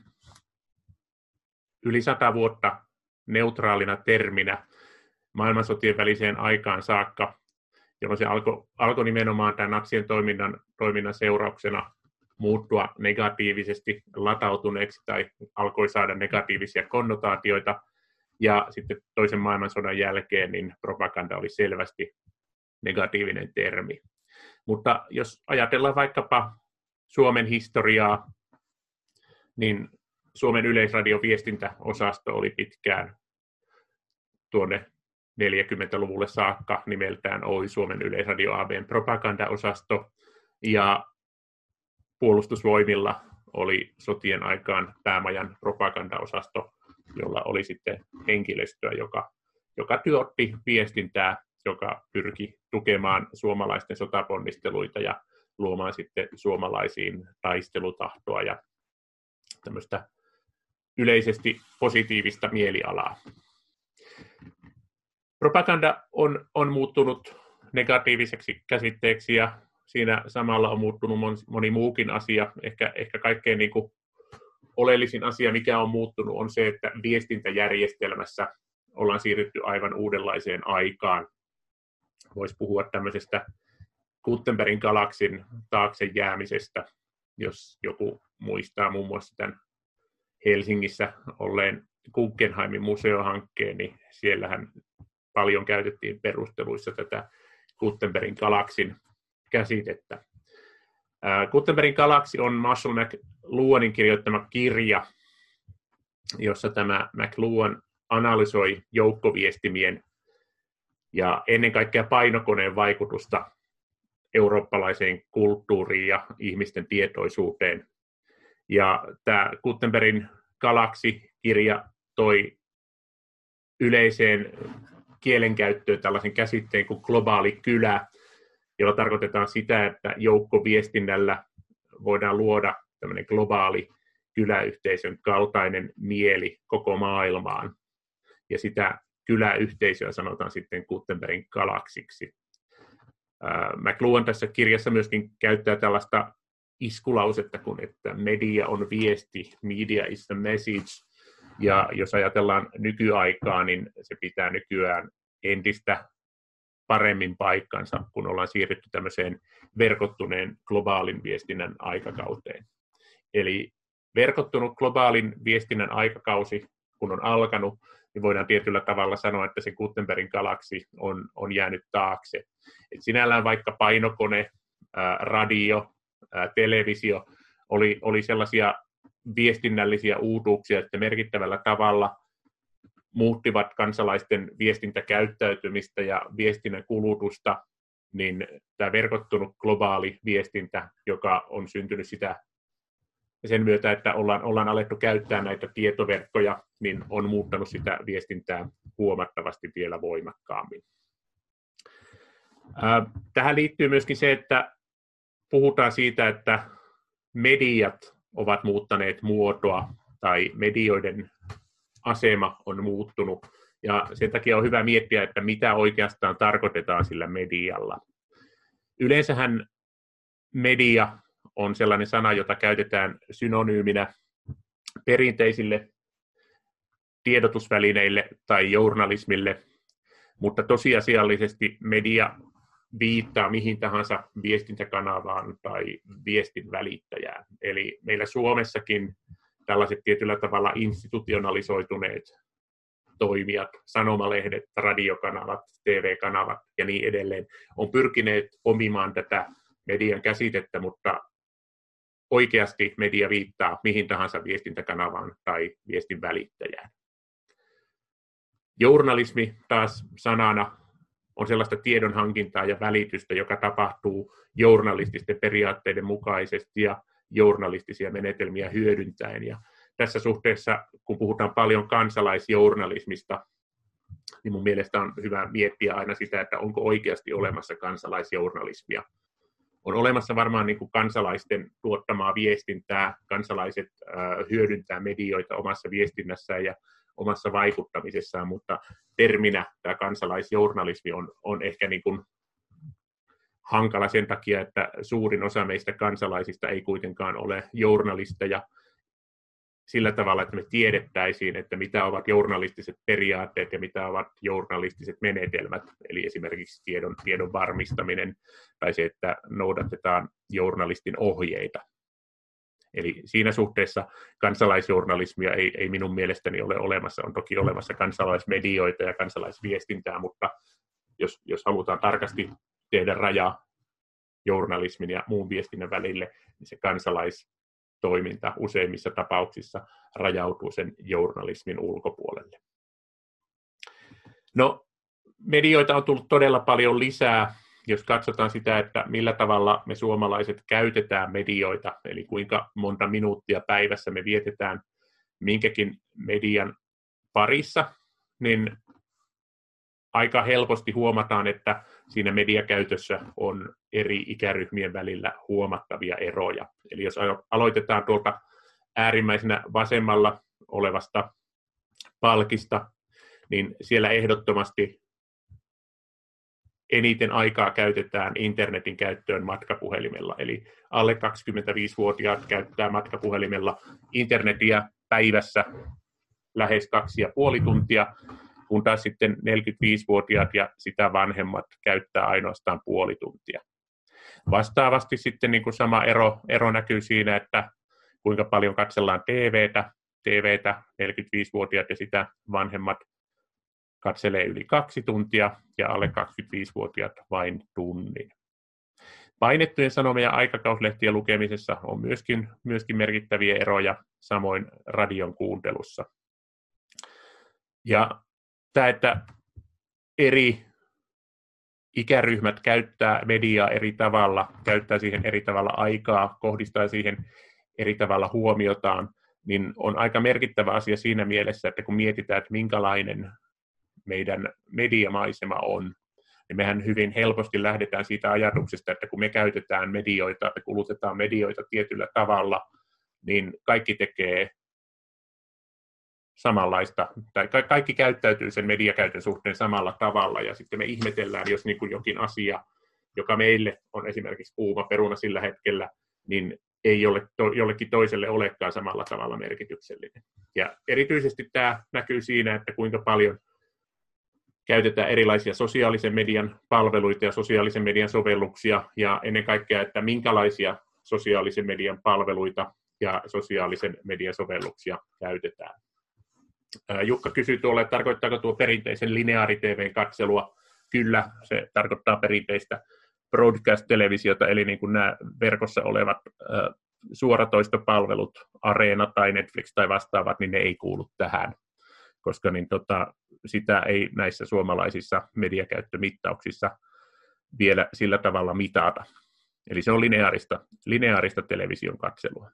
yli sata vuotta neutraalina terminä maailmansotien väliseen aikaan saakka, jolloin se alkoi, alkoi nimenomaan tämän natsien toiminnan, toiminnan seurauksena muuttua negatiivisesti latautuneeksi tai alkoi saada negatiivisia konnotaatioita. Ja sitten toisen maailmansodan jälkeen niin propaganda oli selvästi negatiivinen termi. Mutta jos ajatellaan vaikkapa Suomen historiaa, niin Suomen Yleisradion viestintäosasto oli pitkään tuonne neljäkymmentäluvulle saakka nimeltään Oy Suomen Yleisradio A B:n propagandaosasto, ja Puolustusvoimilla oli sotien aikaan päämajan propagandaosasto, jolla oli sitten henkilöstöä, joka, joka työotti viestintää, joka pyrki tukemaan suomalaisten sotaponnisteluita ja luomaan sitten suomalaisiin taistelutahtoa ja tämmöistä yleisesti positiivista mielialaa. Propaganda on, on muuttunut negatiiviseksi käsitteeksi ja siinä samalla on muuttunut moni muukin asia. Ehkä, ehkä kaikkein niin kuin oleellisin asia, mikä on muuttunut, on se, että viestintäjärjestelmässä ollaan siirrytty aivan uudenlaiseen aikaan. Voisi puhua tämmöisestä Gutenbergin galaksin taakse jäämisestä, jos joku muistaa muun muassa tämän Helsingissä olleen Guggenheimin museohankkeen, niin siellähän paljon käytettiin perusteluissa tätä Gutenbergin galaksin käsitettä. Gutenbergin galaksi on Marshall McLuhanin kirjoittama kirja, jossa tämä McLuhan analysoi joukkoviestimien ja ennen kaikkea painokoneen vaikutusta eurooppalaiseen kulttuuriin ja ihmisten tietoisuuteen. Ja tämä Gutenbergin galaksi-kirja toi yleiseen kielenkäyttöön tällaisen käsitteen kuin globaali kylä, jolla tarkoitetaan sitä, että joukkoviestinnällä voidaan luoda tämmöinen globaali kyläyhteisön kaltainen mieli koko maailmaan. Ja sitä kyläyhteisöä sanotaan sitten Gutenbergin galaksiksi. McLuhan tässä kirjassa myöskin käyttää tällaista iskulausetta, kun että media on viesti, media is the message. Ja jos ajatellaan nykyaikaa, niin se pitää nykyään entistä paremmin paikkansa, kun ollaan siirrytty tämmöiseen verkottuneen globaalin viestinnän aikakauteen. Eli verkottunut globaalin viestinnän aikakausi, kun on alkanut, niin voidaan tietyllä tavalla sanoa, että se Gutenbergin galaksi on, on jäänyt taakse. Et sinällään vaikka painokone, ää, radio, ää, televisio oli, oli sellaisia viestinnällisiä uutuuksia, että merkittävällä tavalla muuttivat kansalaisten viestintäkäyttäytymistä ja viestinnän kulutusta, niin tämä verkottunut globaali viestintä, joka on syntynyt sitä sen myötä, että ollaan, ollaan alettu käyttää näitä tietoverkkoja, niin on muuttanut sitä viestintää huomattavasti vielä voimakkaammin. Tähän liittyy myöskin se, että puhutaan siitä, että mediat ovat muuttaneet muotoa tai medioiden asema on muuttunut. Ja sen takia on hyvä miettiä, että mitä oikeastaan tarkoitetaan sillä medialla. Yleensähän media on sellainen sana, jota käytetään synonyyminä perinteisille tiedotusvälineille tai journalismille, mutta tosiasiallisesti media viittaa mihin tahansa viestintäkanavaan tai viestin välittäjään. Eli meillä Suomessakin tällaiset tietyllä tavalla institutionalisoituneet toimijat, sanomalehdet, radiokanavat, T V-kanavat ja niin edelleen, on pyrkineet omimaan tätä median käsitettä, mutta oikeasti media viittaa mihin tahansa viestintäkanavaan tai viestin välittäjään. Journalismi taas sanana on sellaista tiedonhankintaa ja välitystä, joka tapahtuu journalististen periaatteiden mukaisesti ja journalistisia menetelmiä hyödyntäen. Ja tässä suhteessa, kun puhutaan paljon kansalaisjournalismista, niin mun mielestä on hyvä miettiä aina sitä, että onko oikeasti olemassa kansalaisjournalismia. On olemassa varmaan niin kuin kansalaisten tuottamaa viestintää, kansalaiset äh, hyödyntää medioita omassa viestinnässään ja omassa vaikuttamisessaan, mutta terminä tämä kansalaisjournalismi on, on ehkä niin kuin hankala sen takia, että suurin osa meistä kansalaisista ei kuitenkaan ole journalisteja sillä tavalla, että me tiedettäisiin, että mitä ovat journalistiset periaatteet ja mitä ovat journalistiset menetelmät, eli esimerkiksi tiedon, tiedon varmistaminen tai se, että noudatetaan journalistin ohjeita. Eli siinä suhteessa kansalaisjournalismia ei, ei minun mielestäni ole olemassa. On toki olemassa kansalaismedioita ja kansalaisviestintää, mutta jos, jos halutaan tarkasti tehdä raja journalismin ja muun viestinnän välille, niin se kansalaistoiminta useimmissa tapauksissa rajautuu sen journalismin ulkopuolelle. No, medioita on tullut todella paljon lisää, jos katsotaan sitä, että millä tavalla me suomalaiset käytetään medioita, eli kuinka monta minuuttia päivässä me vietetään minkäkin median parissa, niin aika helposti huomataan, että siinä mediakäytössä on eri ikäryhmien välillä huomattavia eroja. Eli jos aloitetaan tuolta äärimmäisenä vasemmalla olevasta palkista, niin siellä ehdottomasti eniten aikaa käytetään internetin käyttöön matkapuhelimella. Eli alle kaksikymmentäviisivuotiaat käyttää matkapuhelimella internetiä päivässä lähes kaksi ja puoli tuntia, kun taas sitten neljäkymmentäviisivuotiaat ja sitä vanhemmat käyttää ainoastaan puoli tuntia. Vastaavasti sitten niin kuin sama ero, ero näkyy siinä, että kuinka paljon katsellaan T V:tä, T V:tä neljäkymmentäviisivuotiaat ja sitä vanhemmat katselee yli kaksi tuntia ja alle kaksikymmentäviisivuotiaat vain tunnin. Painettujen sanomien ja aikakauslehtien lukemisessa on myöskin, myöskin merkittäviä eroja, samoin radion kuuntelussa. Ja tämä, että eri ikäryhmät käyttää mediaa eri tavalla, käyttää siihen eri tavalla aikaa, kohdistaa siihen eri tavalla huomiotaan, niin on aika merkittävä asia siinä mielessä, että kun mietitään, että minkälainen meidän mediamaisema on, niin mehän hyvin helposti lähdetään siitä ajatuksesta, että kun me käytetään medioita ja kulutetaan medioita tietyllä tavalla, niin kaikki tekee samanlaista, tai kaikki käyttäytyy sen mediakäytön suhteen samalla tavalla, ja sitten me ihmetellään, jos niin kuin jokin asia, joka meille on esimerkiksi kuuma peruna sillä hetkellä, niin ei ole to, jollekin toiselle olekaan samalla tavalla merkityksellinen. Ja erityisesti tämä näkyy siinä, että kuinka paljon käytetään erilaisia sosiaalisen median palveluita ja sosiaalisen median sovelluksia, ja ennen kaikkea, että minkälaisia sosiaalisen median palveluita ja sosiaalisen median sovelluksia käytetään. Jukka kysyy tuolle, että tarkoittaako tuo perinteisen lineaari-T V:n katselua? Kyllä, se tarkoittaa perinteistä broadcast-televisiota, eli niin kuin nämä verkossa olevat äh, suoratoistopalvelut, Areena tai Netflix tai vastaavat, niin ne ei kuulu tähän, koska niin tota, sitä ei näissä suomalaisissa mediakäyttömittauksissa vielä sillä tavalla mitata. Eli se on lineaarista, lineaarista television katselua.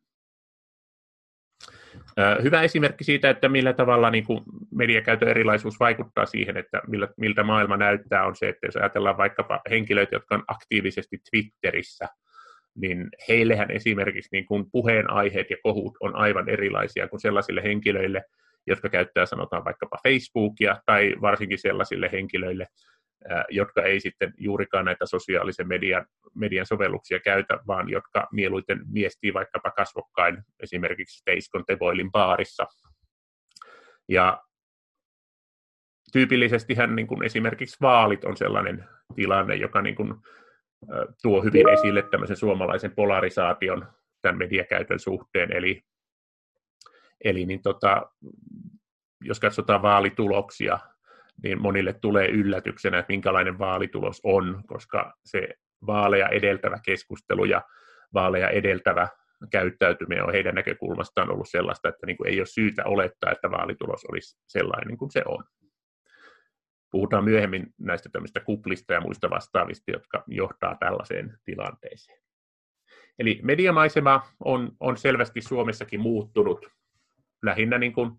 Hyvä esimerkki siitä, että millä tavalla niin kuin mediakäytön erilaisuus vaikuttaa siihen, että miltä maailma näyttää, on se, että jos ajatellaan vaikkapa henkilöitä, jotka on aktiivisesti Twitterissä, niin heillehän esimerkiksi niin kuin puheenaiheet ja kohut on aivan erilaisia kuin sellaisille henkilöille, jotka käyttää sanotaan vaikkapa Facebookia, tai varsinkin sellaisille henkilöille, jotka ei sitten juurikaan näitä sosiaalisen median, median sovelluksia käytä, vaan jotka mieluiten miestii vaikkapa kasvokkain esimerkiksi Teiskon Teboilin baarissa. Ja tyypillisestihän niin kuin esimerkiksi vaalit on sellainen tilanne, joka niin kuin, tuo hyvin esille tämmöisen suomalaisen polarisaation tämän mediakäytön suhteen. Eli, eli niin tota, jos katsotaan vaalituloksia, niin monille tulee yllätyksenä, että minkälainen vaalitulos on, koska se vaaleja edeltävä keskustelu ja vaaleja edeltävä käyttäytyminen on heidän näkökulmastaan ollut sellaista, että niin kuin ei ole syytä olettaa, että vaalitulos olisi sellainen kuin se on. Puhutaan myöhemmin näistä tämmöistä kuplista ja muista vastaavista, jotka johtaa tällaiseen tilanteeseen. Eli mediamaisema on, on selvästi Suomessakin muuttunut lähinnä niin kuin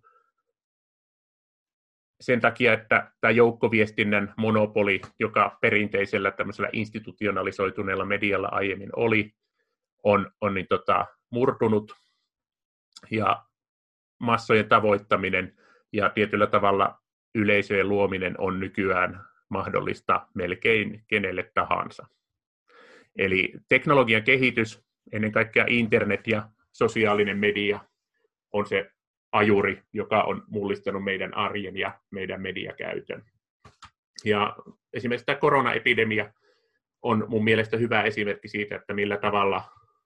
sen takia, että tämä joukkoviestinnän monopoli, joka perinteisellä tämmöisellä institutionalisoituneella medialla aiemmin oli, on, on niin tota, murtunut, ja massojen tavoittaminen ja tietyllä tavalla yleisöjen luominen on nykyään mahdollista melkein kenelle tahansa. Eli teknologian kehitys, ennen kaikkea internet ja sosiaalinen media, on se ajuri, joka on mullistanut meidän arjen ja meidän mediakäytön. Ja esimerkiksi tämä koronaepidemia on mun mielestä hyvä esimerkki siitä, että millä tavalla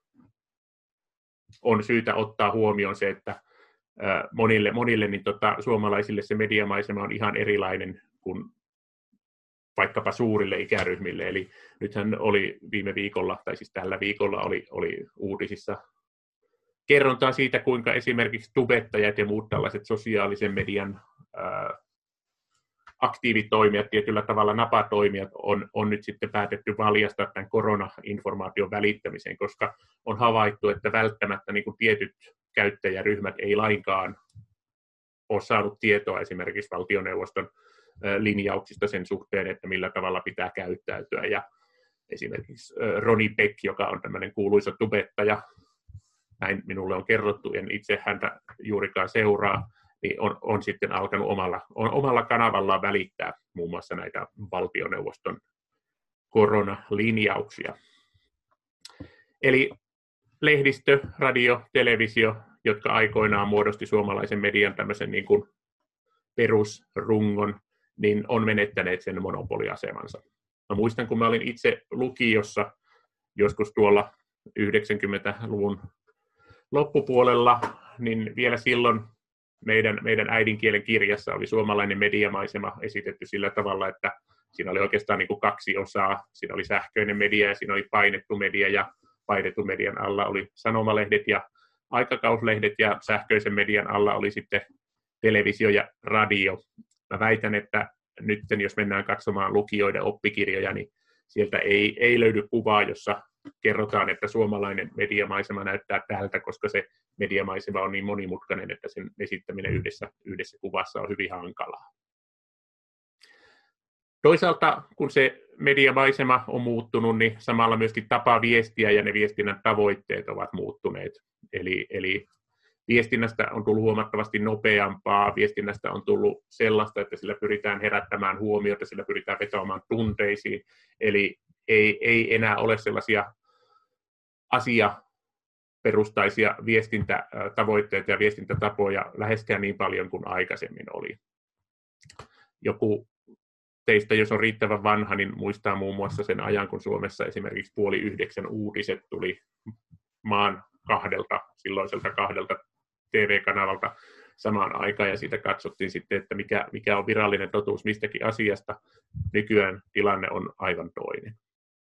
on syytä ottaa huomioon se, että monille, monille niin tota, suomalaisille se mediamaisema on ihan erilainen kuin vaikkapa suurille ikäryhmille. Eli nythän oli viime viikolla, tai siis tällä viikolla oli, oli uutisissa kerrontaa siitä, kuinka esimerkiksi tubettajat ja muut tällaiset sosiaalisen median ää, aktiivitoimijat, tietyllä tavalla napatoimijat, on, on nyt sitten päätetty valjastaa tämän korona-informaation välittämiseen, koska on havaittu, että välttämättä niin kuin tietyt käyttäjäryhmät ei lainkaan ole saanut tietoa esimerkiksi valtioneuvoston linjauksista sen suhteen, että millä tavalla pitää käyttäytyä. Ja esimerkiksi Roni Beck, joka on tämmöinen kuuluisa tubettaja, näin minulle on kerrottu, en itse häntä juurikaan seuraa, niin on, on sitten alkanut omalla, on, omalla kanavallaan välittää muun muassa näitä valtioneuvoston koronalinjauksia. Eli lehdistö, radio, televisio, jotka aikoinaan muodosti suomalaisen median tämmöisen niin kuin perusrungon, niin on menettäneet sen monopoliasemansa. Mä muistan, kun mä olin itse lukiossa, joskus tuolla yhdeksänkymmentäluvun loppupuolella, niin vielä silloin meidän, meidän äidinkielen kirjassa oli suomalainen mediamaisema esitetty sillä tavalla, että siinä oli oikeastaan niin kuin kaksi osaa. Siinä oli sähköinen media ja siinä oli painettu media, ja painettu median alla oli sanomalehdet ja aikakauslehdet, ja sähköisen median alla oli sitten televisio ja radio. Mä väitän, että nyt jos mennään katsomaan lukijoiden oppikirjoja, niin sieltä ei, ei löydy kuvaa, jossa kerrotaan, että suomalainen mediamaisema näyttää tältä, koska se mediamaisema on niin monimutkainen, että sen esittäminen yhdessä, yhdessä kuvassa on hyvin hankalaa. Toisaalta, kun se mediamaisema on muuttunut, niin samalla myöskin tapa viestiä ja ne viestinnän tavoitteet ovat muuttuneet. Eli, eli viestinnästä on tullut huomattavasti nopeampaa, viestinnästä on tullut sellaista, että sillä pyritään herättämään huomiota, sillä pyritään vetoamaan tunteisiin, eli ei, ei enää ole sellaisia asiaperustaisia viestintätavoitteita ja viestintätapoja läheskään niin paljon kuin aikaisemmin oli. Joku teistä, jos on riittävän vanha, niin muistaa muun muassa sen ajan, kun Suomessa esimerkiksi puoli yhdeksän uutiset tuli maan kahdelta, silloiselta kahdelta T V-kanavalta samaan aikaan, ja siitä katsottiin sitten, että mikä, mikä on virallinen totuus mistäkin asiasta. Nykyään tilanne on aivan toinen.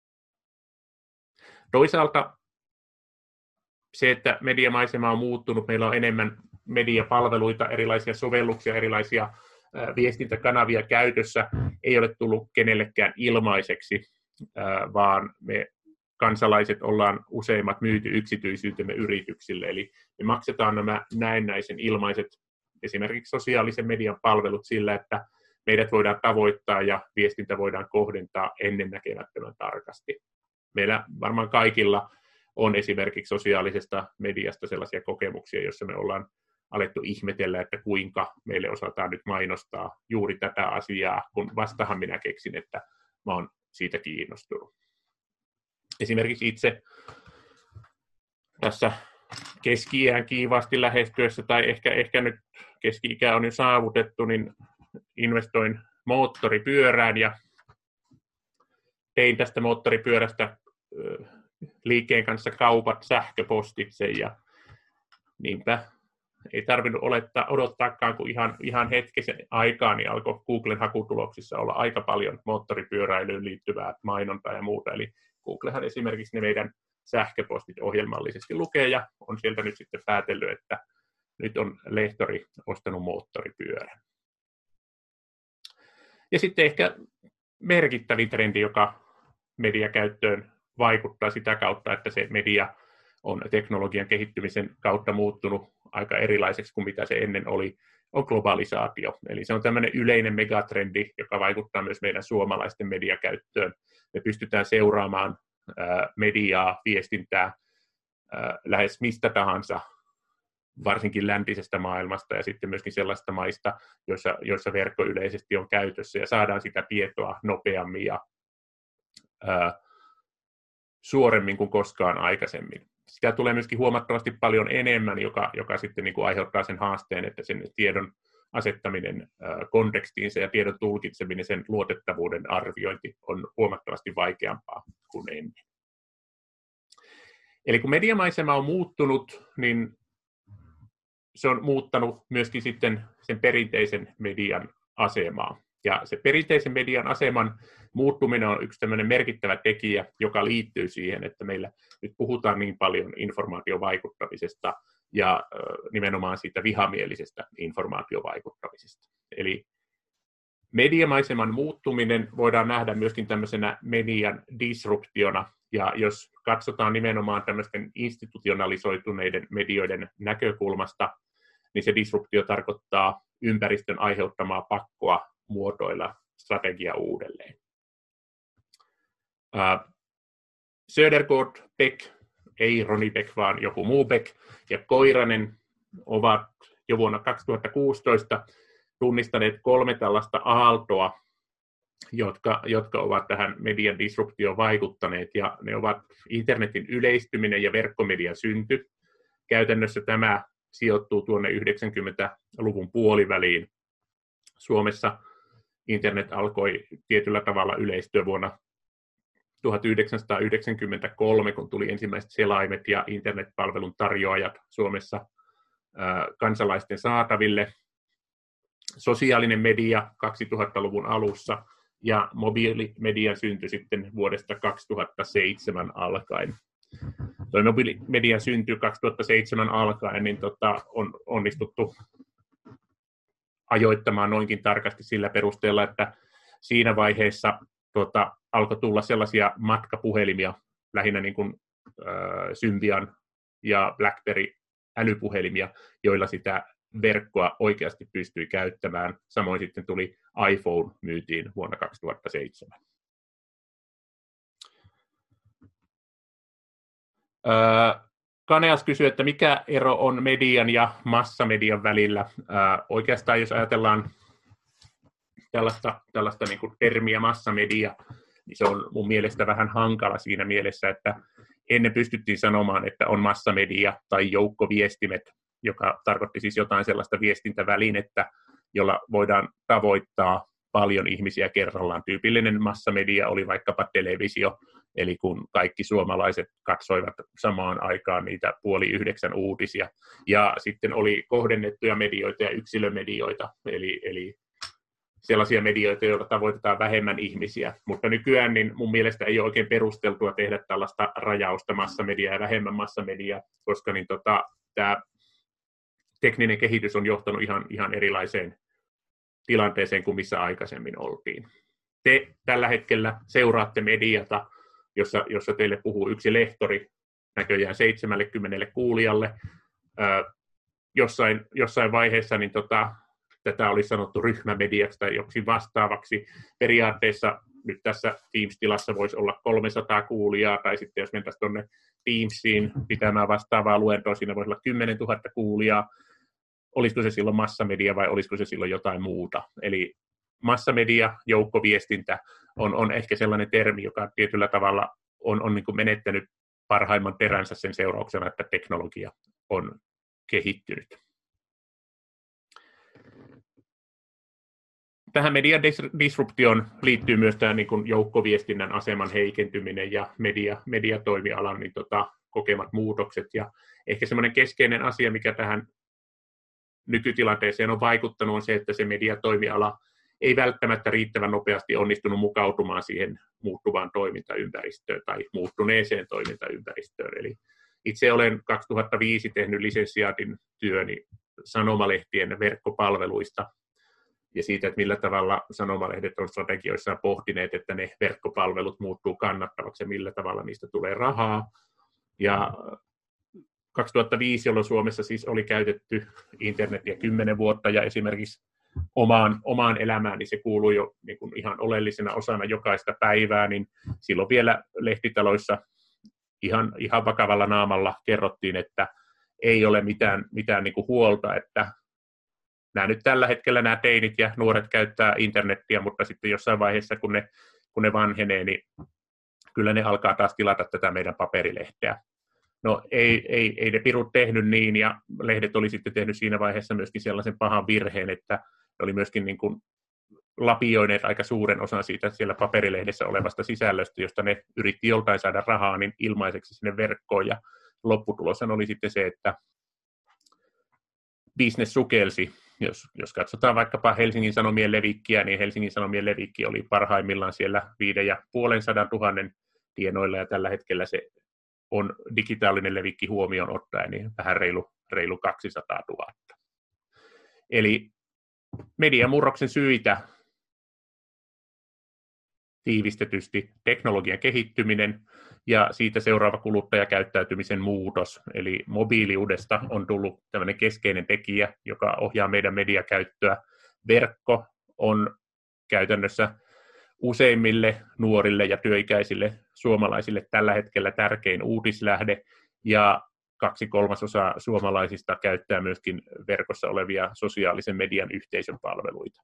Toisaalta se, että mediamaisema on muuttunut, meillä on enemmän mediapalveluita, erilaisia sovelluksia, erilaisia viestintäkanavia käytössä, ei ole tullut kenellekään ilmaiseksi, vaan me kansalaiset ollaan useimmat myyty yksityisyytemme yrityksille, eli me maksetaan nämä näennäisen ilmaiset esimerkiksi sosiaalisen median palvelut sillä, että meidät voidaan tavoittaa ja viestintä voidaan kohdentaa ennennäkemättömän tarkasti. Meillä varmaan kaikilla on esimerkiksi sosiaalisesta mediasta sellaisia kokemuksia, joissa me ollaan alettu ihmetellä, että kuinka meille osataan nyt mainostaa juuri tätä asiaa, kun vastahan minä keksin, että mä oon siitä kiinnostunut. Esimerkiksi itse tässä keski-iän kiivaasti lähestyessä, tai ehkä, ehkä nyt keski-ikä on jo saavutettu, niin investoin moottoripyörään ja tein tästä moottoripyörästä liikkeen kanssa kaupat sähköpostitse, ja niinpä ei tarvinnut olettaa, odottaakaan, kun ihan, ihan hetkisen aikaa niin alkoi Googlen hakutuloksissa olla aika paljon moottoripyöräilyyn liittyvää mainontaa ja muuta. Eli Googlehan esimerkiksi ne meidän sähköpostit ohjelmallisesti lukee, ja on sieltä nyt sitten päätellyt, että nyt on lehtori ostanut moottoripyörän. Ja sitten ehkä merkittävin trendi, joka mediakäyttöön vaikuttaa sitä kautta, että se media on teknologian kehittymisen kautta muuttunut aika erilaiseksi kuin mitä se ennen oli, on globalisaatio. Eli se on tämmöinen yleinen megatrendi, joka vaikuttaa myös meidän suomalaisten mediakäyttöön. Me pystytään seuraamaan ää, mediaa, viestintää ää, lähes mistä tahansa, varsinkin läntisestä maailmasta ja sitten myöskin sellaista maista, joissa, joissa verkko yleisesti on käytössä, ja saadaan sitä tietoa nopeammin ja ää, suoremmin kuin koskaan aikaisemmin. Sitä tulee myöskin huomattavasti paljon enemmän, joka, joka sitten niin kuin aiheuttaa sen haasteen, että sen tiedon asettaminen kontekstiinsa ja tiedon tulkitseminen, sen luotettavuuden arviointi on huomattavasti vaikeampaa kuin ennen. Eli kun mediamaisema on muuttunut, niin se on muuttanut myöskin sitten sen perinteisen median asemaa. Ja se perinteisen median aseman muuttuminen on yksi tämmöinen merkittävä tekijä, joka liittyy siihen, että meillä nyt puhutaan niin paljon informaatiovaikuttamisesta ja nimenomaan siitä vihamielisestä informaatiovaikuttamisesta. Eli mediamaiseman muuttuminen voidaan nähdä myöskin tämmöisenä median disruptiona, ja jos katsotaan nimenomaan tämmöisten institutionalisoituneiden medioiden näkökulmasta, niin se disruptio tarkoittaa ympäristön aiheuttamaa pakkoa muotoilla strategia uudelleen. Uh, Södergaard, Beck, ei Ronnie Beck, vaan joku muu Beck, ja Koiranen ovat jo vuonna kaksituhattakuusitoista tunnistaneet kolme tällaista aaltoa, jotka, jotka ovat tähän median disruptioon vaikuttaneet, ja ne ovat internetin yleistyminen ja verkkomedian synty. Käytännössä tämä sijoittuu tuonne yhdeksänkymmentäluvun puoliväliin. Suomessa internet alkoi tietyllä tavalla yleistyä vuonna tuhatyhdeksänsataayhdeksänkymmentäkolme, kun tuli ensimmäiset selaimet ja internetpalvelun tarjoajat Suomessa kansalaisten saataville. Sosiaalinen media kaksituhattaluvun alussa ja mobiilimedian synty sitten vuodesta kaksituhattaseitsemän alkaen. Tuo mobiilimedian synty kaksituhattaseitsemän alkaen niin tota, on onnistuttu ajoittamaan noinkin tarkasti sillä perusteella, että siinä vaiheessa tota, alkoi tulla sellaisia matkapuhelimia, lähinnä niin kuin äh, Symbian ja BlackBerry älypuhelimia, joilla sitä verkkoa oikeasti pystyi käyttämään. Samoin sitten tuli iPhone, myytiin vuonna kaksituhattaseitsemän. Öö, Kaneas kysyy, että mikä ero on median ja massamedian välillä. Öö, oikeastaan jos ajatellaan tällaista, tällaista niin kuin termiä massamedia, niin se on mun mielestä vähän hankala siinä mielessä, että ennen pystyttiin sanomaan, että on massamedia tai joukkoviestimet, joka tarkoitti siis jotain sellaista viestintävälinettä, jolla voidaan tavoittaa paljon ihmisiä kerrallaan. Tyypillinen massamedia oli vaikkapa televisio, eli kun kaikki suomalaiset katsoivat samaan aikaan niitä puoli yhdeksän uutisia. Ja sitten oli kohdennettuja medioita ja yksilömedioita, eli, eli sellaisia medioita, joilla tavoitetaan vähemmän ihmisiä. Mutta nykyään niin mun mielestä ei ole oikein perusteltua tehdä tällaista rajausta massamediaa ja vähemmän massamediaa, koska niin tota, tämä tekninen kehitys on johtanut ihan, ihan erilaiseen tilanteeseen kuin missä aikaisemmin oltiin. Te tällä hetkellä seuraatte mediata, jossa, jossa teille puhuu yksi lehtori näköjään seitsemänkymmentä kuulijalle. Ö, jossain, jossain vaiheessa niin tota, tätä oli sanottu ryhmämediaksi tai joksiin vastaavaksi. Periaatteessa nyt tässä Teams-tilassa voisi olla kolmesataa kuulijaa, tai sitten jos mentäisiin tuonne Teamsiin pitämään vastaavaa luentoa, siinä voisi olla kymmenentuhatta kuulijaa. Olisiko se silloin massamedia vai olisiko se silloin jotain muuta? Eli massamedia, joukkoviestintä on, on ehkä sellainen termi, joka tietyllä tavalla on, on niin kuin menettänyt parhaimman teränsä sen seurauksena, että teknologia on kehittynyt. Tähän median disruptioon liittyy myös tämä niin kuin joukkoviestinnän aseman heikentyminen ja media, mediatoimialan niin tota, kokemat muutokset. Ja ehkä semmoinen keskeinen asia, mikä tähän nykytilanteeseen on vaikuttanut, on se, että se mediatoimiala ei välttämättä riittävän nopeasti onnistunut mukautumaan siihen muuttuvaan toimintaympäristöön tai muuttuneeseen toimintaympäristöön. Eli itse olen kaksituhattaviisi tehnyt lisensiaatin työni sanomalehtien verkkopalveluista ja siitä, että millä tavalla sanomalehdet on strategioissaan pohtineet, että ne verkkopalvelut muuttuu kannattavaksi ja millä tavalla niistä tulee rahaa. Ja kaksituhattaviisi, jolloin Suomessa siis oli käytetty internetiä kymmenen vuotta ja esimerkiksi omaan, omaan elämään, niin se kuuluu jo niin kuin ihan oleellisena osana jokaista päivää, niin silloin vielä lehtitaloissa ihan, ihan vakavalla naamalla kerrottiin, että ei ole mitään, mitään niin kuin huolta, että nämä nyt tällä hetkellä nämä teinit ja nuoret käyttää internettiä, mutta sitten jossain vaiheessa, kun ne, kun ne vanhenee, niin kyllä ne alkaa taas tilata tätä meidän paperilehteä. No ei, ei, ei ne pirut tehnyt niin, ja lehdet oli sitten tehnyt siinä vaiheessa myöskin sellaisen pahan virheen, että ne oli myöskin niin kuin lapioineet aika suuren osan siitä siellä paperilehdessä olevasta sisällöstä, josta ne yritti joltain saada rahaa niin ilmaiseksi sinne verkkoon, ja lopputuloshan oli sitten se, että business sukelsi. Jos, jos katsotaan vaikkapa Helsingin Sanomien levikkiä, niin Helsingin Sanomien levikki oli parhaimmillaan siellä viiden ja puolen sadan tuhannen tienoilla, ja tällä hetkellä se on digitaalinen levikki huomioon ottaen, niin vähän reilu, reilu kaksisataatuhatta. Eli mediamurroksen syitä tiivistetysti teknologian kehittyminen ja siitä seuraava kuluttajakäyttäytymisen muutos. Eli mobiiliudesta on tullut tämmöinen keskeinen tekijä, joka ohjaa meidän mediakäyttöä. Verkko on käytännössä useimmille nuorille ja työikäisille suomalaisille tällä hetkellä tärkein uutislähde, ja kaksi kolmasosaa suomalaisista käyttää myöskin verkossa olevia sosiaalisen median yhteisön palveluita.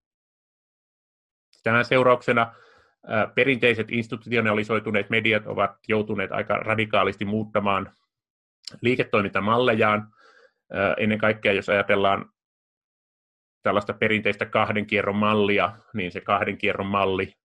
Tämän seurauksena perinteiset institutionalisoituneet mediat ovat joutuneet aika radikaalisti muuttamaan liiketoimintamallejaan. Ennen kaikkea, jos ajatellaan tällaista perinteistä kahden kierron mallia, niin se kahden kierron malli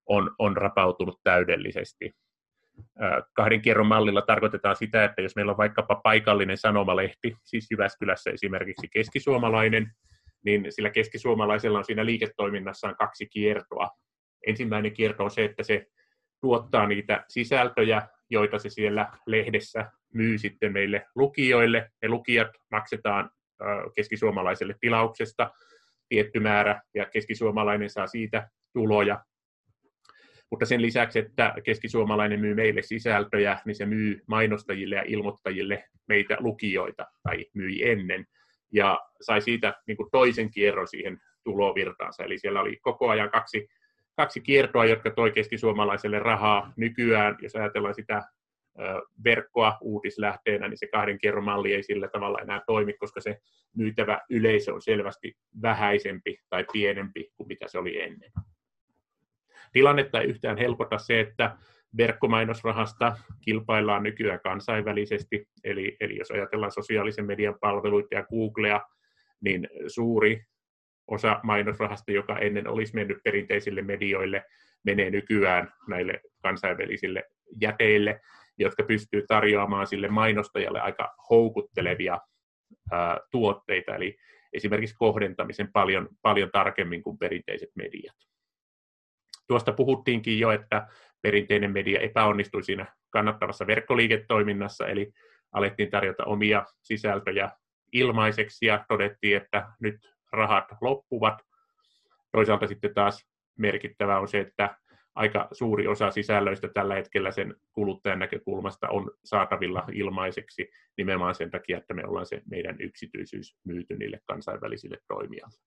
on, on rapautunut täydellisesti. Kahden kierron mallilla tarkoitetaan sitä, että jos meillä on vaikkapa paikallinen sanomalehti, siis Jyväskylässä esimerkiksi keskisuomalainen, niin sillä keskisuomalaisella on siinä liiketoiminnassaan kaksi kiertoa. Ensimmäinen kierto on se, että se tuottaa niitä sisältöjä, joita se siellä lehdessä myy sitten meille lukijoille. Ne lukijat maksetaan keskisuomalaiselle tilauksesta tietty määrä, ja keskisuomalainen saa siitä tuloja. Mutta sen lisäksi, että keskisuomalainen myy meille sisältöjä, niin se myy mainostajille ja ilmoittajille meitä lukijoita, tai myi ennen, ja sai siitä niin kuin toisen kierron siihen tulovirtaansa. Eli siellä oli koko ajan kaksi, kaksi kiertoa, jotka toi keskisuomalaiselle rahaa. Nykyään, jos ajatellaan sitä verkkoa uutislähteenä, niin se kahden kierron malli ei sillä tavalla enää toimi, koska se myytävä yleisö on selvästi vähäisempi tai pienempi kuin mitä se oli ennen. Tilannetta ei yhtään helpota se, että verkkomainosrahasta kilpaillaan nykyään kansainvälisesti, eli, eli jos ajatellaan sosiaalisen median palveluita ja Googlea, niin suuri osa mainosrahasta, joka ennen olisi mennyt perinteisille medioille, menee nykyään näille kansainvälisille jäteille, jotka pystyy tarjoamaan sille mainostajalle aika houkuttelevia ää, tuotteita, eli esimerkiksi kohdentamisen paljon, paljon tarkemmin kuin perinteiset mediat. Tuosta puhuttiinkin jo, että perinteinen media epäonnistui siinä kannattavassa verkkoliiketoiminnassa, eli alettiin tarjota omia sisältöjä ilmaiseksi ja todettiin, että nyt rahat loppuvat. Toisaalta sitten taas merkittävää on se, että aika suuri osa sisällöistä tällä hetkellä sen kuluttajan näkökulmasta on saatavilla ilmaiseksi nimenomaan sen takia, että me ollaan se meidän yksityisyys myyty niille kansainvälisille toimijoille.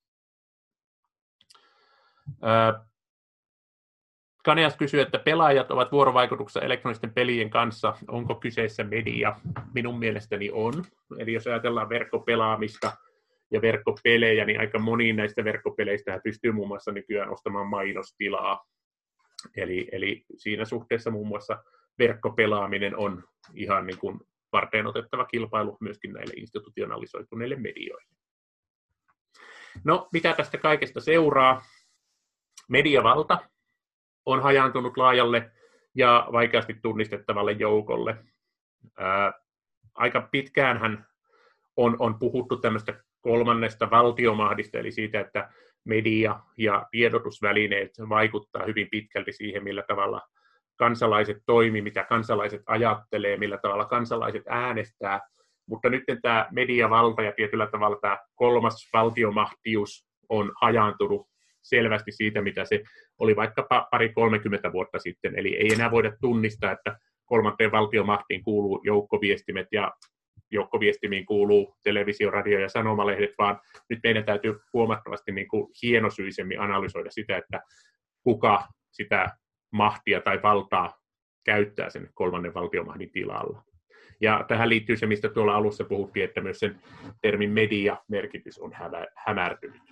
Kaneas kysyy, että pelaajat ovat vuorovaikutuksessa elektronisten pelien kanssa. Onko kyseessä media? Minun mielestäni on. Eli jos ajatellaan verkkopelaamista ja verkkopelejä, niin aika moniin näistä verkkopeleistä pystyy muun muassa nykyään ostamaan mainostilaa. Eli, eli siinä suhteessa muun muassa verkkopelaaminen on ihan niin kuin varteenotettava kilpailu myöskin näille institutionalisoituneille medioille. No, mitä tästä kaikesta seuraa? Mediavalta on hajaantunut laajalle ja vaikeasti tunnistettavalle joukolle. Ää, aika pitkäänhän on, on puhuttu tämmöistä kolmannesta valtiomahdista, eli siitä, että media ja tiedotusvälineet vaikuttaa hyvin pitkälti siihen, millä tavalla kansalaiset toimii, mitä kansalaiset ajattelee, millä tavalla kansalaiset äänestää. Mutta nyt tämä mediavalta ja tietyllä tavalla tämä kolmas valtiomahtius on hajaantunut selvästi siitä, mitä se oli vaikkapa pari kolmekymmentä vuotta sitten. Eli ei enää voida tunnistaa, että kolmanteen valtiomahtiin kuuluu joukkoviestimet ja joukkoviestimiin kuuluu televisio, radio ja sanomalehdet, vaan nyt meidän täytyy huomattavasti niin kuin hienosyisemmin analysoida sitä, että kuka sitä mahtia tai valtaa käyttää sen kolmannen valtiomahdin tilalla. Ja tähän liittyy se, mistä tuolla alussa puhuttiin, että myös sen termin media-merkitys on hämärtynyt.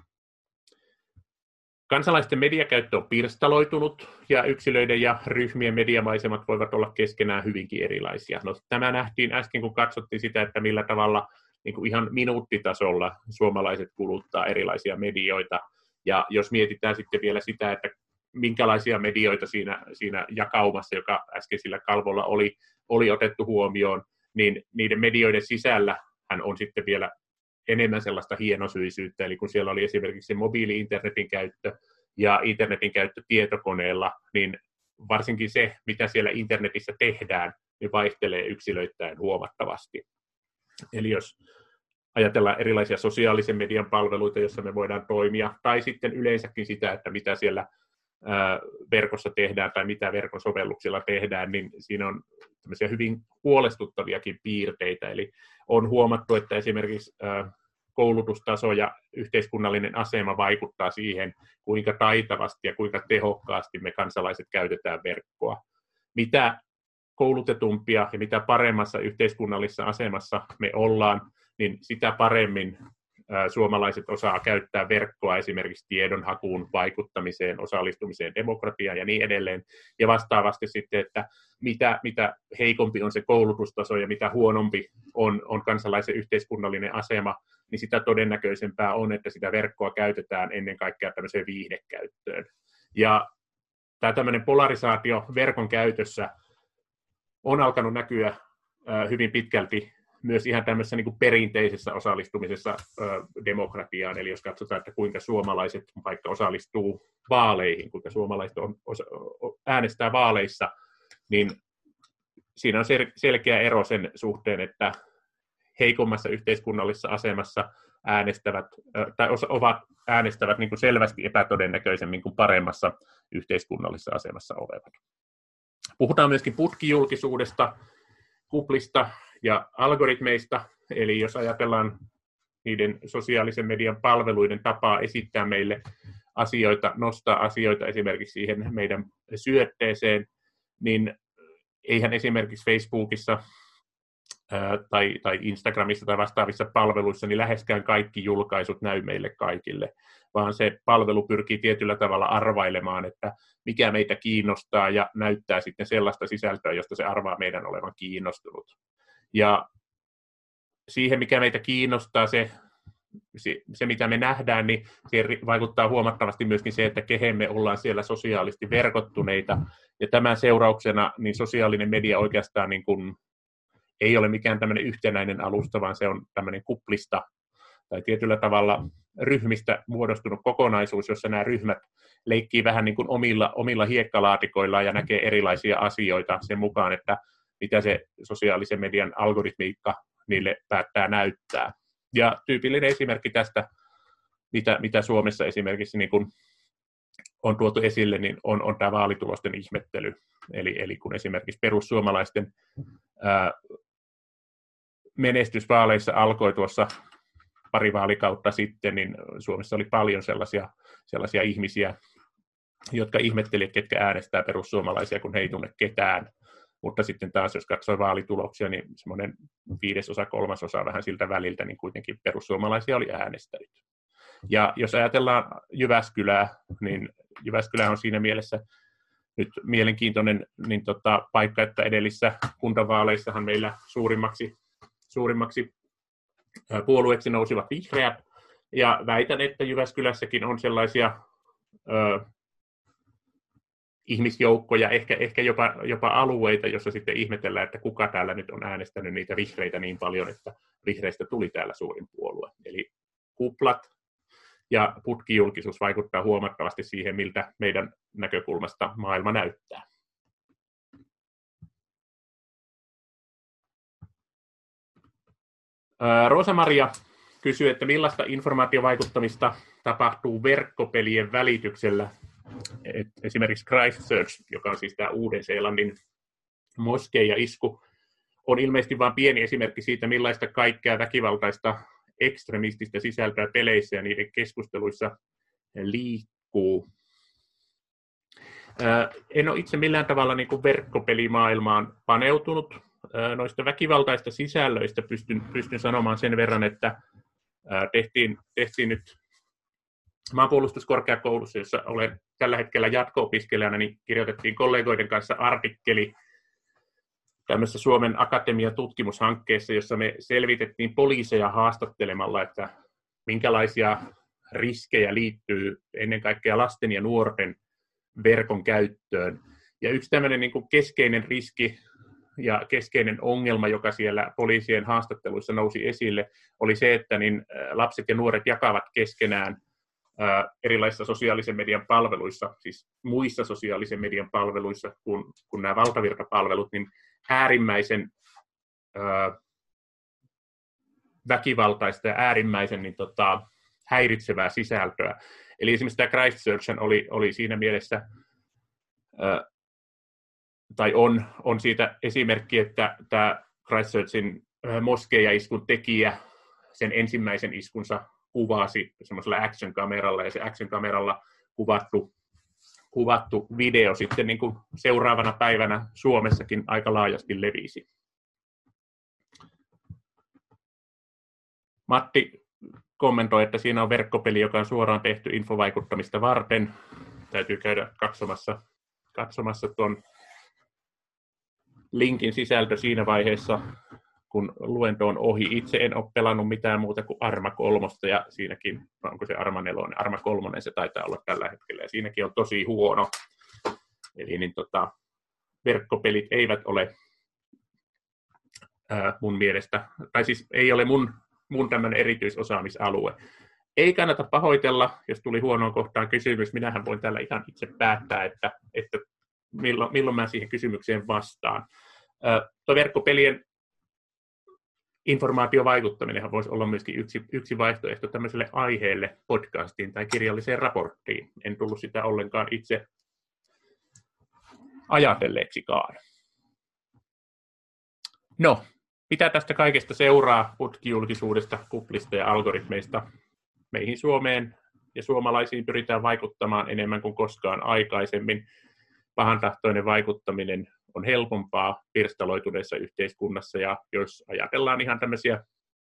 Kansalaisten mediakäyttö on pirstaloitunut ja yksilöiden ja ryhmien mediamaisemat voivat olla keskenään hyvinkin erilaisia. No, tämä nähtiin äsken, kun katsottiin sitä, että millä tavalla niin kuin ihan minuuttitasolla suomalaiset kuluttaa erilaisia medioita. Ja jos mietitään sitten vielä sitä, että minkälaisia medioita siinä, siinä jakaumassa, joka äskeisellä kalvolla oli, oli otettu huomioon, niin niiden medioiden sisällä hän on sitten vielä enemmän sellaista hienosyisyyttä, eli kun siellä oli esimerkiksi mobiili-internetin käyttö ja internetin käyttö tietokoneella, niin varsinkin se, mitä siellä internetissä tehdään, niin vaihtelee yksilöittäin huomattavasti. Eli jos ajatellaan erilaisia sosiaalisen median palveluita, joissa me voidaan toimia, tai sitten yleensäkin sitä, että mitä siellä verkossa tehdään tai mitä verkon sovelluksilla tehdään, niin siinä on tämmöisiä hyvin huolestuttaviakin piirteitä. Eli on huomattu, että esimerkiksi koulutustaso ja yhteiskunnallinen asema vaikuttaa siihen, kuinka taitavasti ja kuinka tehokkaasti me kansalaiset käytetään verkkoa. Mitä koulutetumpia ja mitä paremmassa yhteiskunnallisessa asemassa me ollaan, niin sitä paremmin suomalaiset osaa käyttää verkkoa esimerkiksi tiedonhakuun, vaikuttamiseen, osallistumiseen, demokratiaan ja niin edelleen. Ja vastaavasti sitten, että mitä, mitä heikompi on se koulutustaso ja mitä huonompi on, on kansalaisen yhteiskunnallinen asema, niin sitä todennäköisempää on, että sitä verkkoa käytetään ennen kaikkea tämmöiseen viihdekäyttöön. Ja tämä tämmöinen polarisaatio verkon käytössä on alkanut näkyä hyvin pitkälti myös ihan tämmöisessä niin kuin perinteisessä osallistumisessa demokratiaan, eli jos katsotaan, että kuinka suomalaiset vaikka osallistuu vaaleihin, kuinka suomalaiset on, osa, äänestää vaaleissa, niin siinä on selkeä ero sen suhteen, että heikommassa yhteiskunnallisessa asemassa äänestävät, tai ovat äänestävät niin kuin selvästi epätodennäköisemmin kuin paremmassa yhteiskunnallisessa asemassa olevat. Puhutaan myöskin putkijulkisuudesta, kuplista ja algoritmeista, eli jos ajatellaan niiden sosiaalisen median palveluiden tapaa esittää meille asioita, nostaa asioita esimerkiksi siihen meidän syötteeseen, niin eihän esimerkiksi Facebookissa ää, tai, tai Instagramissa tai vastaavissa palveluissa niin läheskään kaikki julkaisut näy meille kaikille, vaan se palvelu pyrkii tietyllä tavalla arvailemaan, että mikä meitä kiinnostaa ja näyttää sitten sellaista sisältöä, josta se arvaa meidän olevan kiinnostunut. Ja siihen, mikä meitä kiinnostaa, se, se, se mitä me nähdään, niin siihen vaikuttaa huomattavasti myöskin se, että kehen me ollaan siellä sosiaalisesti verkottuneita. Ja tämän seurauksena niin sosiaalinen media oikeastaan niin kuin ei ole mikään tämmöinen yhtenäinen alusta, vaan se on tämmöinen kuplista tai tietyllä tavalla ryhmistä muodostunut kokonaisuus, jossa nämä ryhmät leikkii vähän niin kuin omilla, omilla hiekkalaatikoillaan ja näkee erilaisia asioita sen mukaan, että mitä se sosiaalisen median algoritmiikka niille päättää näyttää. Ja tyypillinen esimerkki tästä, mitä, mitä Suomessa esimerkiksi niin kuin on tuotu esille, niin on, on tämä vaalitulosten ihmettely. Eli, eli kun esimerkiksi perussuomalaisten ää, menestysvaaleissa alkoi tuossa pari vaalikautta sitten, niin Suomessa oli paljon sellaisia, sellaisia ihmisiä, jotka ihmettelivat, ketkä äänestää perussuomalaisia, kun he ei tunne ketään. Mutta sitten taas, jos katsoo vaalituloksia, niin semmoinen viidesosa, kolmasosa vähän siltä väliltä, niin kuitenkin perussuomalaisia oli äänestänyt. Ja jos ajatellaan Jyväskylää, niin Jyväskylä on siinä mielessä nyt mielenkiintoinen niin tota, paikka, että edellisissä kuntavaaleissahan meillä suurimmaksi, suurimmaksi puolueeksi nousivat vihreät. Ja väitän, että Jyväskylässäkin on sellaisia ö, ihmisjoukkoja, ehkä, ehkä jopa, jopa alueita, jossa sitten ihmetellään, että kuka täällä nyt on äänestänyt niitä vihreitä niin paljon, että vihreistä tuli täällä suurin puolue. Eli kuplat ja putkijulkisuus vaikuttaa huomattavasti siihen, miltä meidän näkökulmasta maailma näyttää. Rosa-Maria kysyy, että millaista informaatiovaikuttamista tapahtuu verkkopelien välityksellä. Et esimerkiksi Christchurch, joka on siis tämä Uuden-Seelannin moskeija-isku, on ilmeisesti vain pieni esimerkki siitä, millaista kaikkea väkivaltaista ekstremististä sisältöä peleissä ja niiden keskusteluissa liikkuu. En ole itse millään tavalla niin kuin verkkopelimaailmaan paneutunut. Noista väkivaltaista sisällöistä pystyn, pystyn sanomaan sen verran, että tehtiin, tehtiin nyt maanpuolustuskorkeakoulussa, jossa olen tällä hetkellä jatko-opiskelijana, niin kirjoitettiin kollegoiden kanssa artikkeli tämmöisessä Suomen Akatemian tutkimushankkeessa, jossa me selvitettiin poliiseja haastattelemalla, että minkälaisia riskejä liittyy ennen kaikkea lasten ja nuorten verkon käyttöön. Ja yksi tämmöinen niin kuin keskeinen riski ja keskeinen ongelma, joka siellä poliisien haastatteluissa nousi esille, oli se, että niin lapset ja nuoret jakavat keskenään erilaisissa sosiaalisen median palveluissa, siis muissa sosiaalisen median palveluissa kuin, kuin nämä valtavirtapalvelut, niin äärimmäisen ää, väkivaltaista ja äärimmäisen niin, tota, häiritsevää sisältöä. Eli esimerkiksi tämä Christchurch oli, oli siinä mielessä, ää, tai on, on siitä esimerkki, että tämä Christchurchin moskeija-iskun tekijä sen ensimmäisen iskunsa kuvasi semmoisella action-kameralla, ja se action-kameralla kuvattu, kuvattu video sitten niin kuin seuraavana päivänä Suomessakin aika laajasti levisi. Matti kommentoi, että siinä on verkkopeli, joka on suoraan tehty infovaikuttamista varten. Täytyy käydä katsomassa, katsomassa tuon linkin sisältö siinä vaiheessa, kun luento on ohi. Itse en ole pelannut mitään muuta kuin Arma kolmosta, ja siinäkin, onko se Arma nelonen, Arma kolmonen se taitaa olla tällä hetkellä, ja siinäkin on tosi huono. Eli niin tota, verkkopelit eivät ole ää, mun mielestä, tai siis ei ole mun, mun tämmöinen erityisosaamisalue. Ei kannata pahoitella, jos tuli huonoon kohtaan kysymys. Minähän voin tällä ihan itse päättää, että, että milloin, milloin mä siihen kysymykseen vastaan. Ää, tuo verkkopelien informaatiovaikuttaminen voisi olla myöskin yksi, yksi vaihtoehto tämmöiselle aiheelle, podcastiin tai kirjalliseen raporttiin. En tullut sitä ollenkaan itse ajatelleeksikaan. No, mitä tästä kaikesta seuraa putkijulkisuudesta, kuplista ja algoritmeista? Meihin Suomeen ja suomalaisiin pyritään vaikuttamaan enemmän kuin koskaan aikaisemmin. Pahantahtoinen vaikuttaminen on helpompaa pirstaloituneessa yhteiskunnassa, ja jos ajatellaan ihan tämmöisiä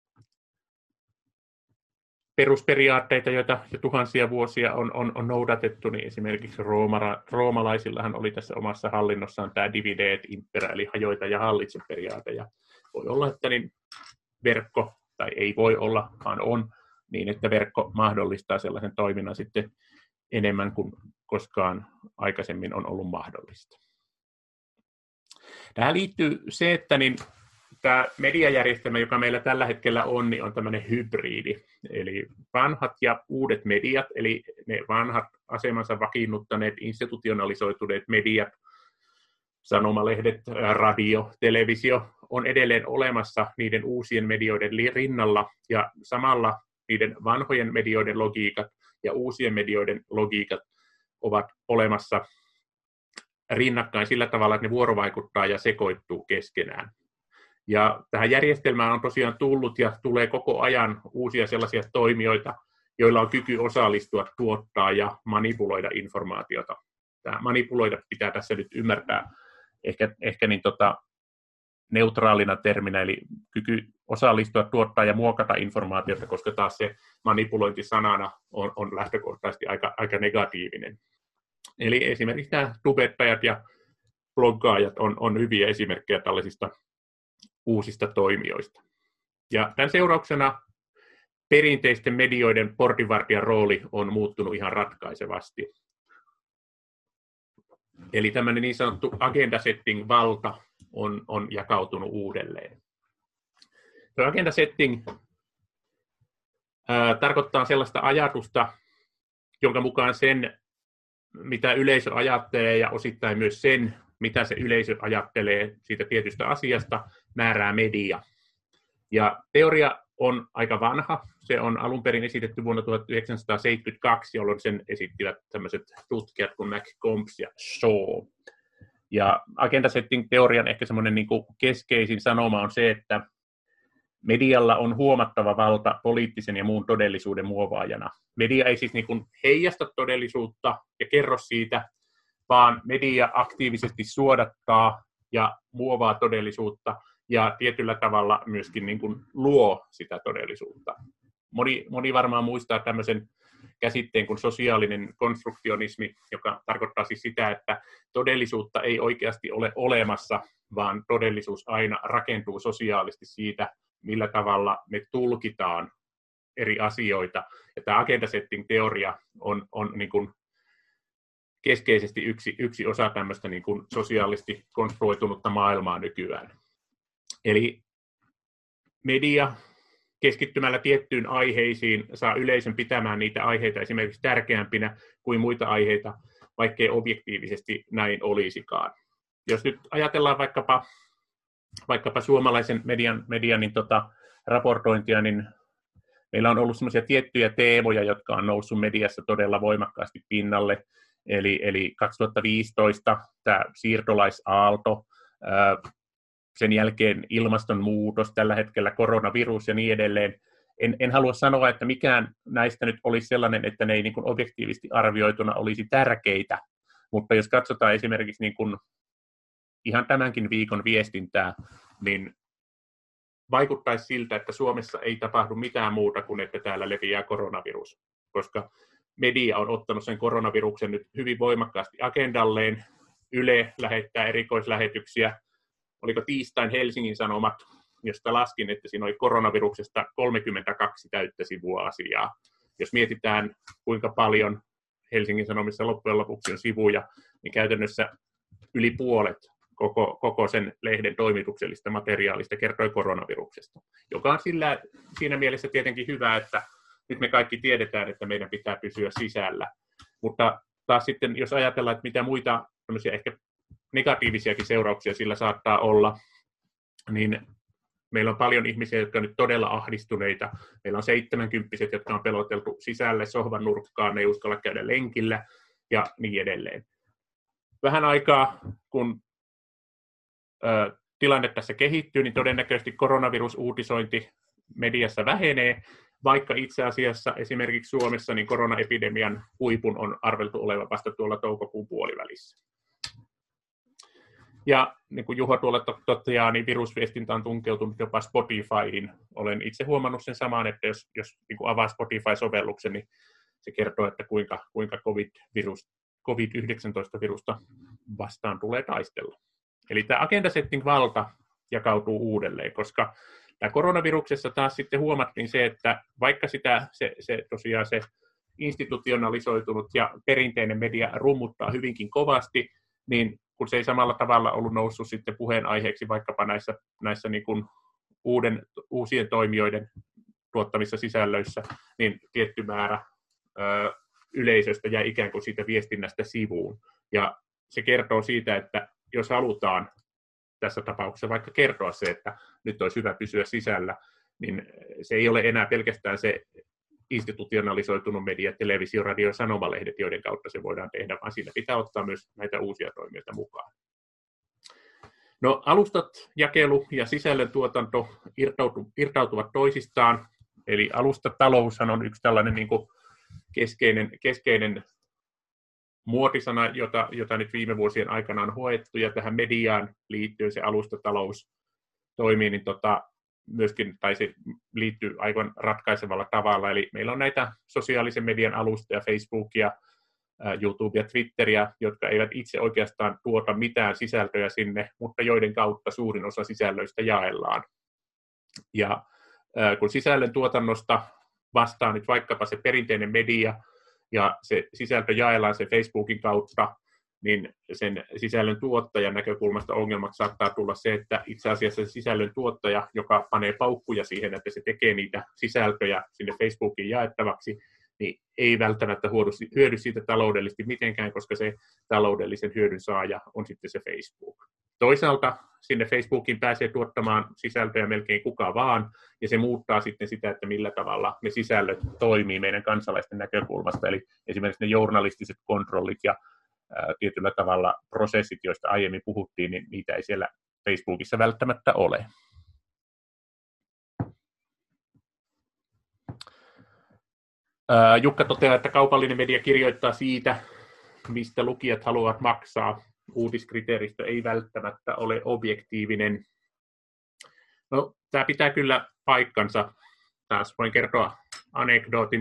perusperiaatteita, joita jo tuhansia vuosia on, on, on noudatettu, niin esimerkiksi roomara, roomalaisillahan oli tässä omassa hallinnossaan tämä divide et impera, eli hajoita ja hallitse periaate, ja voi olla, että niin verkko, tai ei voi olla, vaan on, niin että verkko mahdollistaa sellaisen toiminnan sitten enemmän kuin koskaan aikaisemmin on ollut mahdollista. Tähän liittyy se, että niin tämä mediajärjestelmä, joka meillä tällä hetkellä on, niin on tämmöinen hybridi. Eli vanhat ja uudet mediat, eli ne vanhat asemansa vakiinnuttaneet, institutionalisoituneet mediat, sanomalehdet, radio, televisio, on edelleen olemassa niiden uusien medioiden rinnalla, ja samalla niiden vanhojen medioiden logiikat ja uusien medioiden logiikat ovat olemassa rinnakkain sillä tavalla, että ne vuorovaikuttaa ja sekoittuu keskenään. Ja tähän järjestelmään on tosiaan tullut ja tulee koko ajan uusia sellaisia toimijoita, joilla on kyky osallistua, tuottaa ja manipuloida informaatiota. Tämä manipuloida pitää tässä nyt ymmärtää ehkä, ehkä niin tota neutraalina terminä, eli kyky osallistua, tuottaa ja muokata informaatiota, koska taas se manipulointi sanana on, on lähtökohtaisesti aika, aika negatiivinen. Eli esimerkiksi nämä tubettajat ja bloggaajat on, on hyviä esimerkkejä tällaisista uusista toimijoista. Ja tämän seurauksena perinteisten medioiden portinvartijan rooli on muuttunut ihan ratkaisevasti. Eli tämmöinen niin sanottu agenda setting valta on, on jakautunut uudelleen. Tuo agenda setting ää, tarkoittaa sellaista ajatusta, jonka mukaan sen, mitä yleisö ajattelee ja osittain myös sen, mitä se yleisö ajattelee siitä tietystä asiasta, määrää media. Ja teoria on aika vanha. Se on alun perin esitetty vuonna tuhatyhdeksänsataaseitsemänkymmentäkaksi, jolloin sen esittivät tämmöiset tutkijat kuin McCombs ja Shaw. Ja agenda setting teorian ehkä semmoinen niin kuin keskeisin sanoma on se, että medialla on huomattava valta poliittisen ja muun todellisuuden muovaajana. Media ei siis niin kuin heijasta todellisuutta ja kerro siitä, vaan media aktiivisesti suodattaa ja muovaa todellisuutta ja tietyllä tavalla myöskin niin kuin luo sitä todellisuutta. Moni, moni varmaan muistaa tämmöisen käsitteen kuin sosiaalinen konstruktionismi, joka tarkoittaa siis sitä, että todellisuutta ei oikeasti ole olemassa, vaan todellisuus aina rakentuu sosiaalisesti siitä, millä tavalla me tulkitaan eri asioita. Ja tämä agenda setting teoria on, on niin kuin keskeisesti yksi, yksi osa tämmöistä niin kuin sosiaalisesti konstruoitunutta maailmaa nykyään. Eli media keskittymällä tiettyyn aiheisiin saa yleisön pitämään niitä aiheita esimerkiksi tärkeämpinä kuin muita aiheita, vaikkei objektiivisesti näin olisikaan. Jos nyt ajatellaan vaikkapa, vaikkapa suomalaisen median, median niin tota, raportointia, niin meillä on ollut semmoisia tiettyjä teemoja, jotka on noussut mediassa todella voimakkaasti pinnalle. Eli, eli kaksituhattaviisitoista tämä siirtolaisaalto, ää, sen jälkeen ilmastonmuutos, tällä hetkellä koronavirus ja niin edelleen. En, en halua sanoa, että mikään näistä nyt olisi sellainen, että ne ei niin kuin objektiivisesti arvioituna olisi tärkeitä, mutta jos katsotaan esimerkiksi niin kuin ihan tämänkin viikon viestintää, niin vaikuttaisi siltä, että Suomessa ei tapahdu mitään muuta kuin, että täällä leviää koronavirus, koska media on ottanut sen koronaviruksen nyt hyvin voimakkaasti agendalleen. Yle lähettää erikoislähetyksiä. Oliko tiistain Helsingin Sanomat, josta laskin, että siinä oli koronaviruksesta kolmekymmentäkaksi täyttä sivua asiaa. Jos mietitään, kuinka paljon Helsingin Sanomissa loppujen lopuksi on sivuja, niin käytännössä yli puolet koko, koko sen lehden toimituksellista materiaalista kertoi koronaviruksesta, joka on sillä, siinä mielessä tietenkin hyvä, että nyt me kaikki tiedetään, että meidän pitää pysyä sisällä, mutta taas sitten, jos ajatellaan, että mitä muita ehkä negatiivisiakin seurauksia sillä saattaa olla, niin meillä on paljon ihmisiä, jotka on nyt todella ahdistuneita. Meillä on seitsemänkymppiset, jotka on peloteltu sisälle sohvan nurkkaan, ne ei uskalla käydä lenkillä ja niin edelleen. Vähän aikaa, kun ö, tilanne tässä kehittyy, niin todennäköisesti koronavirusuutisointi mediassa vähenee, vaikka itse asiassa esimerkiksi Suomessa niin koronaepidemian huipun on arveltu olevan vasta tuolla toukokuun puolivälissä. Ja niin kuin Juho tuolla toteaa, niin virusviestintä on tunkeutunut jopa Spotifyin. Olen itse huomannut sen samaan, että jos, jos niin kuin avaa Spotify-sovelluksen, niin se kertoo, että kuinka, kuinka COVID-virus, covid yhdeksäntoista-virusta vastaan tulee taistella. Eli tämä agenda setting valta jakautuu uudelleen, koska tämä koronaviruksessa taas sitten huomattiin se, että vaikka sitä, se, se tosiaan se institutionalisoitunut ja perinteinen media rummuttaa hyvinkin kovasti, niin kun se ei samalla tavalla ollut noussut sitten puheenaiheeksi vaikkapa näissä, näissä niin kuin uuden, uusien toimijoiden tuottamissa sisällöissä, niin tietty määrä ö, yleisöstä jäi ikään kuin siitä viestinnästä sivuun. Ja se kertoo siitä, että jos halutaan tässä tapauksessa vaikka kertoa se, että nyt olisi hyvä pysyä sisällä, niin se ei ole enää pelkästään se institutionalisoitunut media, televisio, radio ja sanomalehdet, joiden kautta se voidaan tehdä, vaan siinä pitää ottaa myös näitä uusia toimijoita mukaan. No, alustat, jakelu ja sisällöntuotanto irtautu, irtautuvat toisistaan, eli alustataloushan on yksi tällainen niin kuin keskeinen, keskeinen muotisana, jota, jota nyt viime vuosien aikana on hoettu, ja tähän mediaan liittyen se alustatalous toimii, niin tota, myöskin, tai se liittyy aivan ratkaisevalla tavalla, eli meillä on näitä sosiaalisen median alustoja, Facebookia, YouTubea, Twitteriä, jotka eivät itse oikeastaan tuota mitään sisältöjä sinne, mutta joiden kautta suurin osa sisällöistä jaellaan. Ja kun sisällön tuotannosta vastaa nyt vaikkapa se perinteinen media, ja se sisältö jaellaan se Facebookin kautta, niin sen sisällön tuottajan näkökulmasta ongelmaksi saattaa tulla se, että itse asiassa se sisällön tuottaja, joka panee paukkuja siihen, että se tekee niitä sisältöjä sinne Facebookiin jaettavaksi, niin ei välttämättä hyödy siitä taloudellisesti mitenkään, koska se taloudellisen hyödyn saaja on sitten se Facebook. Toisaalta sinne Facebookiin pääsee tuottamaan sisältöjä melkein kuka vaan, ja se muuttaa sitten sitä, että millä tavalla ne sisällöt toimii meidän kansalaisten näkökulmasta, eli esimerkiksi ne journalistiset kontrollit ja ää, tietyllä tavalla prosessit, joista aiemmin puhuttiin, niin niitä ei siellä Facebookissa välttämättä ole. Ää, Jukka toteaa, että kaupallinen media kirjoittaa siitä, mistä lukijat haluavat maksaa. Uutiskriteeristö ei välttämättä ole objektiivinen. No, tämä pitää kyllä paikkansa. Taas voin kertoa anekdootin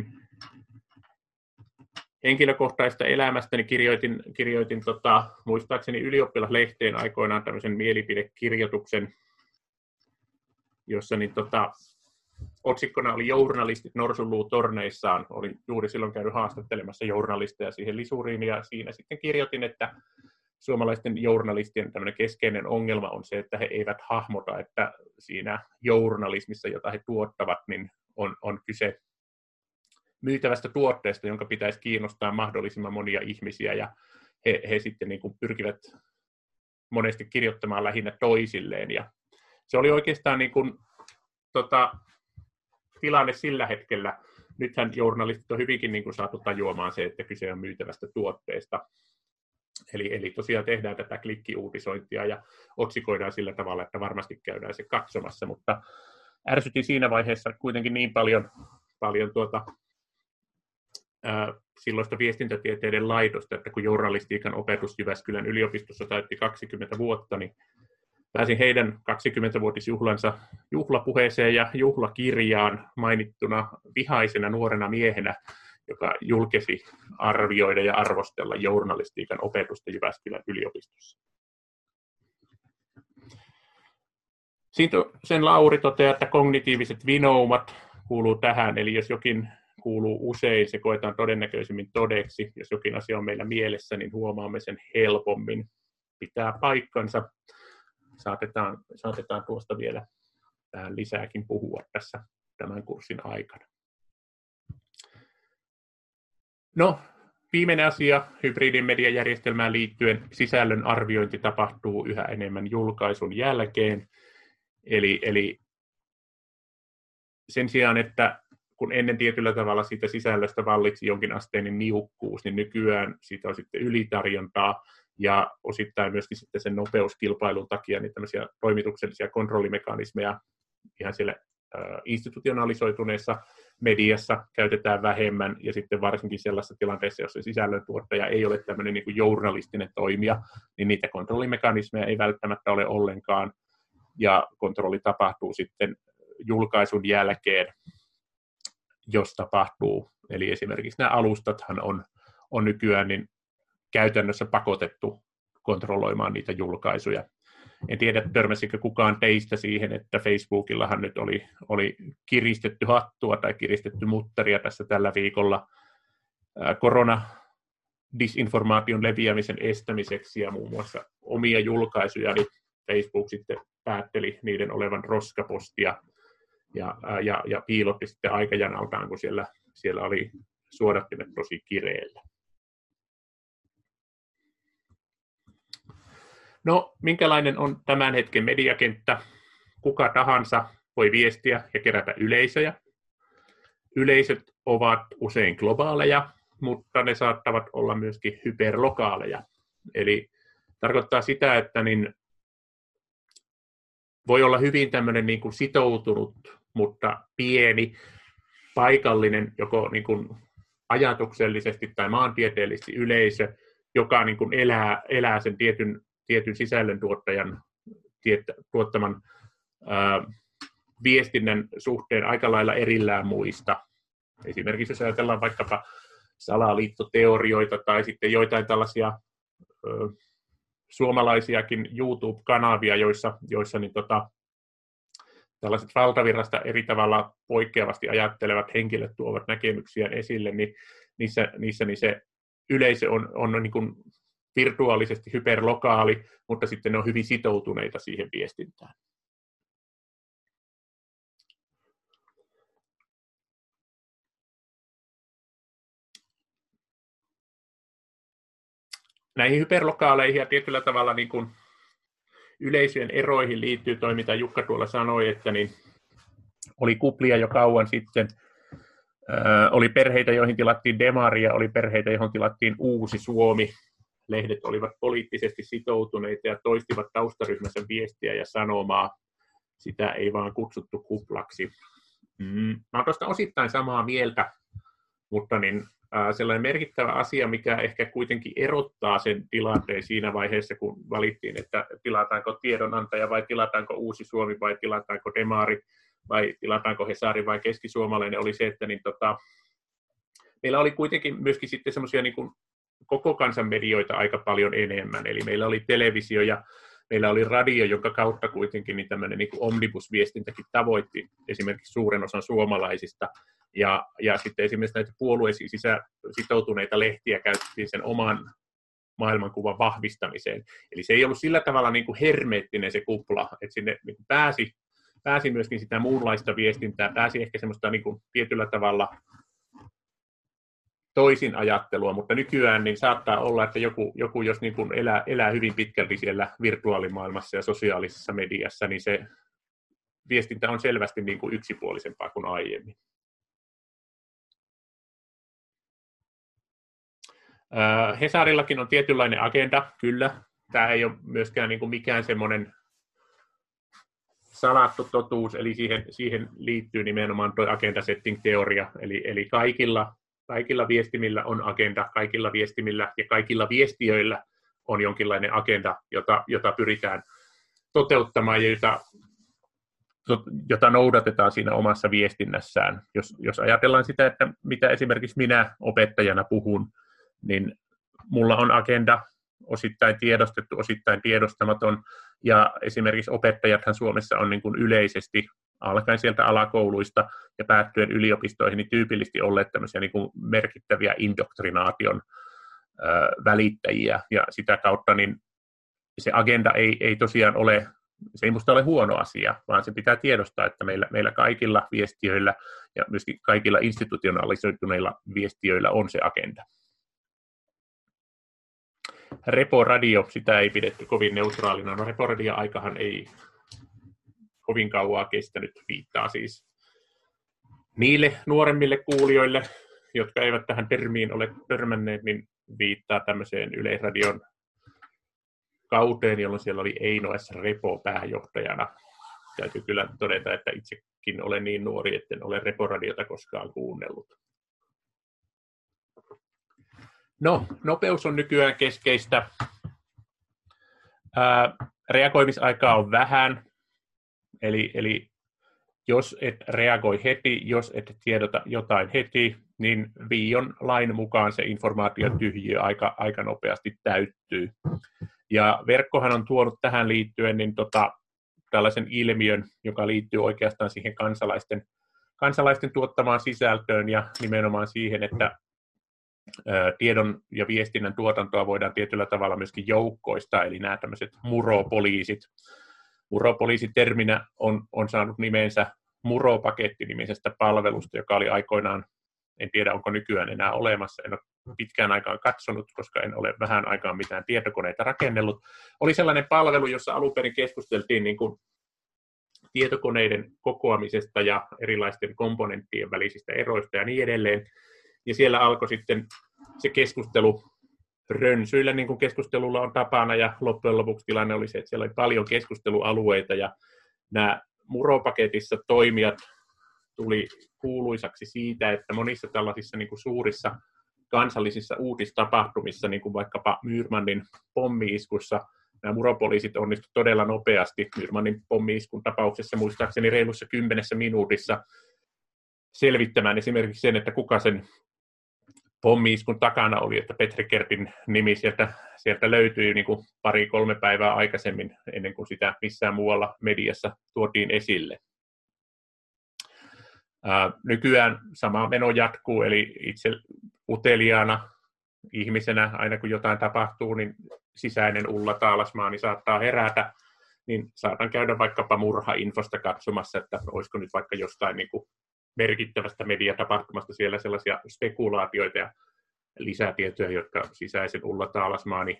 henkilökohtaisesta elämästäni. Kirjoitin, kirjoitin tota, muistaakseni ylioppilaslehteen aikoinaan tämmöisen mielipidekirjoituksen, jossa niin, tota, otsikkona oli journalistit norsunluutorneissaan. Olin juuri silloin käynyt haastattelemassa journalisteja siihen lisuriin, ja siinä sitten kirjoitin, että suomalaisten journalistien tämmöinen keskeinen ongelma on se, että he eivät hahmota, että siinä journalismissa, jota he tuottavat, niin on, on kyse myytävästä tuotteesta, jonka pitäisi kiinnostaa mahdollisimman monia ihmisiä, ja he, he sitten niin kuin pyrkivät monesti kirjoittamaan lähinnä toisilleen. Ja se oli oikeastaan niin kuin, tota, tilanne sillä hetkellä. Nythän journalistit on hyvinkin niin kuin saatu tajuamaan se, että kyse on myytävästä tuotteesta. Eli, eli tosiaan tehdään tätä klikkiuutisointia ja otsikoidaan sillä tavalla, että varmasti käydään se katsomassa, mutta ärsytin siinä vaiheessa kuitenkin niin paljon, paljon tuota, ää, silloista viestintätieteiden laitosta, että kun journalistiikan opetus Jyväskylän yliopistossa täytti kaksikymmentä vuotta, niin pääsin heidän kaksikymmentävuotisjuhlansa juhlapuheeseen ja juhlakirjaan mainittuna vihaisena nuorena miehenä, joka julkesi arvioida ja arvostella journalistiikan opetusta Jyväskylän yliopistossa. Sen Lauri toteaa, että kognitiiviset vinoumat kuuluu tähän, eli jos jokin kuuluu usein, se koetaan todennäköisemmin todeksi. Jos jokin asia on meillä mielessä, niin huomaamme sen helpommin. Pitää paikkansa. Saatetaan, saatetaan tuosta vielä vähän lisääkin puhua tässä tämän kurssin aikana. No, viimeinen asia hybridin mediajärjestelmään liittyen. Sisällön arviointi tapahtuu yhä enemmän julkaisun jälkeen. Eli, eli sen sijaan, että kun ennen tietyllä tavalla siitä sisällöstä vallitsi jonkinasteinen niukkuus, niin nykyään siitä on sitten ylitarjontaa ja osittain myöskin sitten sen nopeuskilpailun takia niin tämmöisiä toimituksellisia kontrollimekanismeja ihan siellä institutionalisoituneessa mediassa käytetään vähemmän, ja sitten varsinkin sellaisessa tilanteessa, jossa sisällöntuottaja ei ole tämmöinen niin kuin journalistinen toimija, niin niitä kontrollimekanismeja ei välttämättä ole ollenkaan, ja kontrolli tapahtuu sitten julkaisun jälkeen, jos tapahtuu. Eli esimerkiksi nämä alustathan on, on nykyään niin käytännössä pakotettu kontrolloimaan niitä julkaisuja. En tiedä, törmäsikö kukaan teistä siihen, että Facebookillahan nyt oli, oli kiristetty hattua tai kiristetty muttaria tässä tällä viikolla korona-disinformaation leviämisen estämiseksi, ja muun muassa omia julkaisuja, niin Facebook sitten päätteli niiden olevan roskapostia ja, ja, ja piilotti sitten aikajanaltaan, kun siellä, siellä oli suodattimet tosi kireellä. No, minkälainen on tämän hetken mediakenttä? Kuka tahansa voi viestiä ja kerätä yleisöjä. Yleisöt ovat usein globaaleja, mutta ne saattavat olla myöskin hyperlokaaleja. Eli tarkoittaa sitä, että niin voi olla hyvin tämmöinen niin kuin sitoutunut, mutta pieni, paikallinen, joko niin kuin ajatuksellisesti tai maantieteellisesti yleisö, joka niin kuin elää, elää sen tietyn tietyn sisällöntuottajan tuottaman ää, viestinnän suhteen aika lailla erillään muista. Esimerkiksi jos ajatellaan vaikkapa salaliittoteorioita tai sitten joitain tällaisia ää, suomalaisiakin YouTube-kanavia, joissa, joissa niin tota, tällaiset valtavirrasta eri tavalla poikkeavasti ajattelevat henkilöt tuovat näkemyksiään esille, niin niissä, niissä niin se yleisö on, on niin kuin virtuaalisesti hyperlokaali, mutta sitten ne on hyvin sitoutuneita siihen viestintään. Näihin hyperlokaaleihin ja tietyllä tavalla niin kuin yleisöjen eroihin liittyy toi, mitä Jukka tuolla sanoi, että niin oli kuplia jo kauan sitten. Ö, oli perheitä, joihin tilattiin Demaria, oli perheitä, johon tilattiin Uusi Suomi. Lehdet olivat poliittisesti sitoutuneita ja toistivat taustaryhmänsä viestiä ja sanomaa. Sitä ei vaan kutsuttu kuplaksi. Mm. Mä olen tuosta osittain samaa mieltä, mutta niin, äh, sellainen merkittävä asia, mikä ehkä kuitenkin erottaa sen tilanteen siinä vaiheessa, kun valittiin, että tilataanko tiedonantaja vai tilataanko Uusi Suomi vai tilataanko Demari vai tilataanko Hesari vai Keskisuomalainen, oli se, että niin, tota, meillä oli kuitenkin myöskin sitten semmoisia niin kuin koko kansan medioita aika paljon enemmän. Eli meillä oli televisio ja meillä oli radio, jonka kautta kuitenkin niin tämmöinen niin kuin omnibus-viestintäkin tavoitti esimerkiksi suuren osan suomalaisista. Ja, ja sitten esimerkiksi näitä puolueisiin sisä, sitoutuneita lehtiä käytettiin sen oman maailmankuvan vahvistamiseen. Eli se ei ollut sillä tavalla niin kuin hermeettinen se kupla, että sinne niin kuin pääsi, pääsi myöskin sitä muunlaista viestintää, pääsi ehkä semmoista niin kuin tietyllä tavalla toisin ajattelua, mutta nykyään niin saattaa olla, että joku, joku jos niin kuin elää, elää hyvin pitkälti siellä virtuaalimaailmassa ja sosiaalisessa mediassa, niin se viestintä on selvästi niin kuin yksipuolisempaa kuin aiemmin. Hesarillakin on tietynlainen agenda, kyllä. Tämä ei ole myöskään niin kuin mikään semmoinen salattu totuus, eli siihen, siihen liittyy nimenomaan tuo agenda setting teoria, eli, eli kaikilla Kaikilla viestimillä on agenda, kaikilla viestimillä ja kaikilla viestiöillä on jonkinlainen agenda, jota, jota pyritään toteuttamaan ja jota, jota noudatetaan siinä omassa viestinnässään. Jos, jos ajatellaan sitä, että mitä esimerkiksi minä opettajana puhun, niin mulla on agenda osittain tiedostettu, osittain tiedostamaton, ja esimerkiksi opettajathan Suomessa on niin kuin yleisesti alkaen sieltä alakouluista ja päättyen yliopistoihin, niin tyypillisesti olleet tämmöisiä niin kuin merkittäviä indoktrinaation ö, välittäjiä, ja sitä kautta niin se agenda ei, ei tosiaan ole, se ei musta ole huono asia, vaan se pitää tiedostaa, että meillä, meillä kaikilla viestiöillä ja myöskin kaikilla institutionalisoituneilla viestiöillä on se agenda. Reporadio, sitä ei pidetty kovin neutraalina. No Reporadio-aikahan ei kovin kauaa kestänyt, viittaa siis niille nuoremmille kuulijoille, jotka eivät tähän termiin ole törmänneet, niin viittaa tämmöiseen Yleisradion kauteen, jolloin siellä oli Eino S. Repo pääjohtajana. Täytyy kyllä todeta, että itsekin olen niin nuori, etten ole Reporadiota koskaan kuunnellut. No, nopeus on nykyään keskeistä. Ää, reagoimisaikaa on vähän, eli, eli jos et reagoi heti, jos et tiedota jotain heti, niin Viion lain mukaan se informaatiotyhjiö aika, aika nopeasti täyttyy. Ja verkkohan on tuonut tähän liittyen niin tota, tällaisen ilmiön, joka liittyy oikeastaan siihen kansalaisten, kansalaisten tuottamaan sisältöön ja nimenomaan siihen, että ä, tiedon ja viestinnän tuotantoa voidaan tietyllä tavalla myöskin joukkoista, eli nämä tämmöiset muropoliisit. Muropoliisiterminä on, on saanut nimensä Muro-paketti-nimisestä palvelusta, joka oli aikoinaan, en tiedä onko nykyään enää olemassa, en ole pitkään aikaan katsonut, koska en ole vähän aikaan mitään tietokoneita rakennellut. Oli sellainen palvelu, jossa alun perin keskusteltiin niin kuin tietokoneiden kokoamisesta ja erilaisten komponenttien välisistä eroista ja niin edelleen. Ja siellä alkoi sitten se keskustelu rönsyillä, niin kuin keskustelulla on tapana, ja loppujen lopuksi tilanne oli se, että siellä oli paljon keskustelualueita, ja nämä Muro-paketissa toimijat tuli kuuluisaksi siitä, että monissa tällaisissa niin kuin suurissa kansallisissa uutistapahtumissa, niin kuin vaikkapa Myyrmannin pommi-iskussa, nämä muropoliisit onnistuivat todella nopeasti Myyrmannin pommi-iskun tapauksessa, muistaakseni reilussa kymmenessä minuutissa selvittämään esimerkiksi sen, että kuka sen pommi-iskun takana oli, että Petri Kertin nimi sieltä, sieltä löytyi niin kuin pari-kolme päivää aikaisemmin, ennen kuin sitä missään muualla mediassa tuotiin esille. Ää, nykyään sama meno jatkuu, eli itse uteliaana ihmisenä, aina kun jotain tapahtuu, niin sisäinen Ulla Taalasmaani saattaa herätä, niin saatan käydä vaikkapa murhainfosta katsomassa, että olisiko nyt vaikka jostain niin kuin merkittävästä mediatapahtumasta siellä sellaisia spekulaatioita ja lisätietoja, jotka sisäisen Ulla Taalasmaani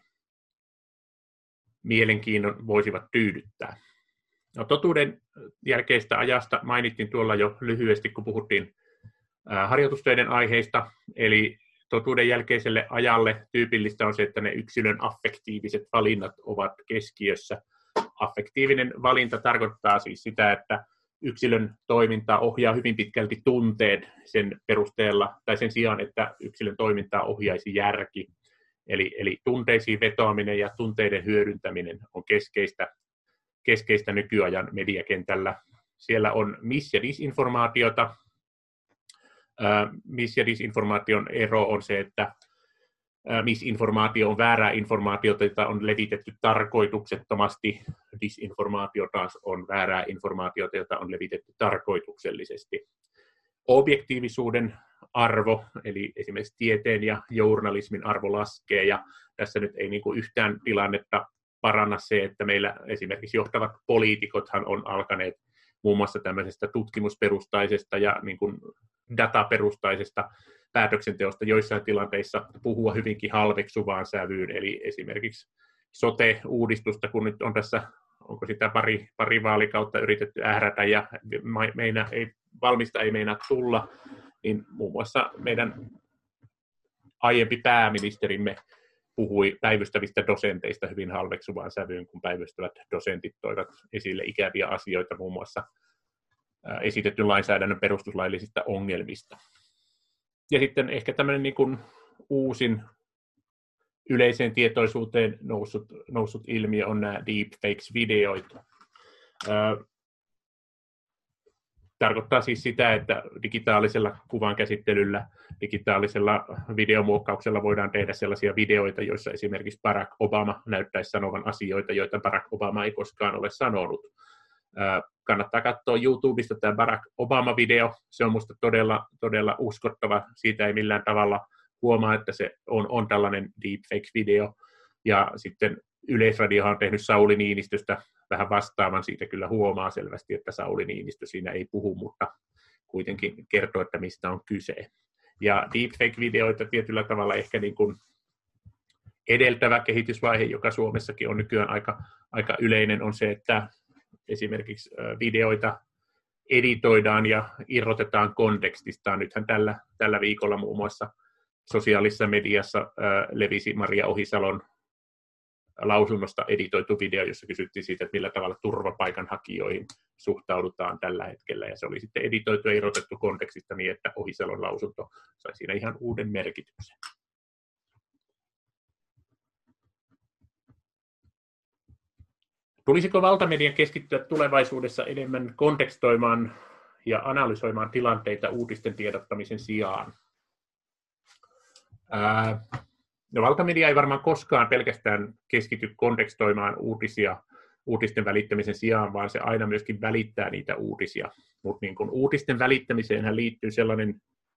mielenkiinnon voisivat tyydyttää. No, totuuden jälkeistä ajasta mainittiin tuolla jo lyhyesti, kun puhuttiin ää, harjoitustöiden aiheista, eli totuuden jälkeiselle ajalle tyypillistä on se, että ne yksilön affektiiviset valinnat ovat keskiössä. Affektiivinen valinta tarkoittaa siis sitä, että yksilön toimintaa ohjaa hyvin pitkälti tunteet sen perusteella, tai sen sijaan, että yksilön toimintaa ohjaisi järki. Eli, eli tunteisiin vetoaminen ja tunteiden hyödyntäminen on keskeistä, keskeistä nykyajan mediakentällä. Siellä on mis- ja disinformaatiota. Äh, mis- ja disinformaation ero on se, että äh, misinformaatio on väärää informaatiota, jota on levitetty tarkoituksettomasti. Disinformaatio taas on väärää informaatiota, jota on levitetty tarkoituksellisesti. Objektiivisuuden arvo, eli esimerkiksi tieteen ja journalismin arvo laskee, ja tässä nyt ei niin kuin yhtään tilannetta paranna se, että meillä esimerkiksi johtavat poliitikothan on alkaneet muun muassa tämmöisestä tutkimusperustaisesta ja niin kuin dataperustaisesta päätöksenteosta joissain tilanteissa puhua hyvinkin halveksuvaan sävyyn, eli esimerkiksi sote-uudistusta, kun nyt on tässä, onko sitä pari, pari vaalikautta yritetty ährätä ja meina, ei, valmista ei meinaa tulla, niin muun muassa meidän aiempi pääministerimme puhui päivystävistä dosenteista hyvin halveksuvaan sävyyn, kun päivystävät dosentit toivat esille ikäviä asioita, muun muassa esitetyn lainsäädännön perustuslaillisista ongelmista. Ja sitten ehkä tämmöinen niin kuin uusin yleiseen tietoisuuteen noussut, noussut ilmiö on nämä deepfakes-videoita. Tarkoittaa siis sitä, että digitaalisella kuvankäsittelyllä, digitaalisella videomuokkauksella voidaan tehdä sellaisia videoita, joissa esimerkiksi Barack Obama näyttäisi sanovan asioita, joita Barack Obama ei koskaan ole sanonut. Kannattaa katsoa YouTubesta tämä Barack Obama-video. Se on musta todella, todella uskottava. Siitä ei millään tavalla huomaa, että se on, on tällainen deepfake-video. Ja sitten Yleisradiohan on tehnyt Sauli Niinistöstä vähän vastaavan. Siitä kyllä huomaa selvästi, että Sauli Niinistö siinä ei puhu, mutta kuitenkin kertoo, että mistä on kyse. Ja deepfake-videoita tietyllä tavalla ehkä niin kuin edeltävä kehitysvaihe, joka Suomessakin on nykyään aika, aika yleinen, on se, että esimerkiksi videoita editoidaan ja irrotetaan kontekstistaan. Nythän tällä, tällä viikolla muun muassa sosiaalisessa mediassa ää, levisi Maria Ohisalon lausunnosta editoitu video, jossa kysyttiin siitä, että millä tavalla turvapaikanhakijoihin suhtaudutaan tällä hetkellä. Ja se oli sitten editoitu ja irrotettu kontekstista niin, että Ohisalon lausunto sai siinä ihan uuden merkityksen. Tulisiko valtamedian keskittyä tulevaisuudessa enemmän kontekstoimaan ja analysoimaan tilanteita uutisten tiedottamisen sijaan? Ää, no, valtamedia ei varmaan koskaan pelkästään keskity kontekstoimaan uutisia uutisten välittämisen sijaan, vaan se aina myöskin välittää niitä uutisia. Mutta niin kun uutisten välittämiseenhän liittyy sellainen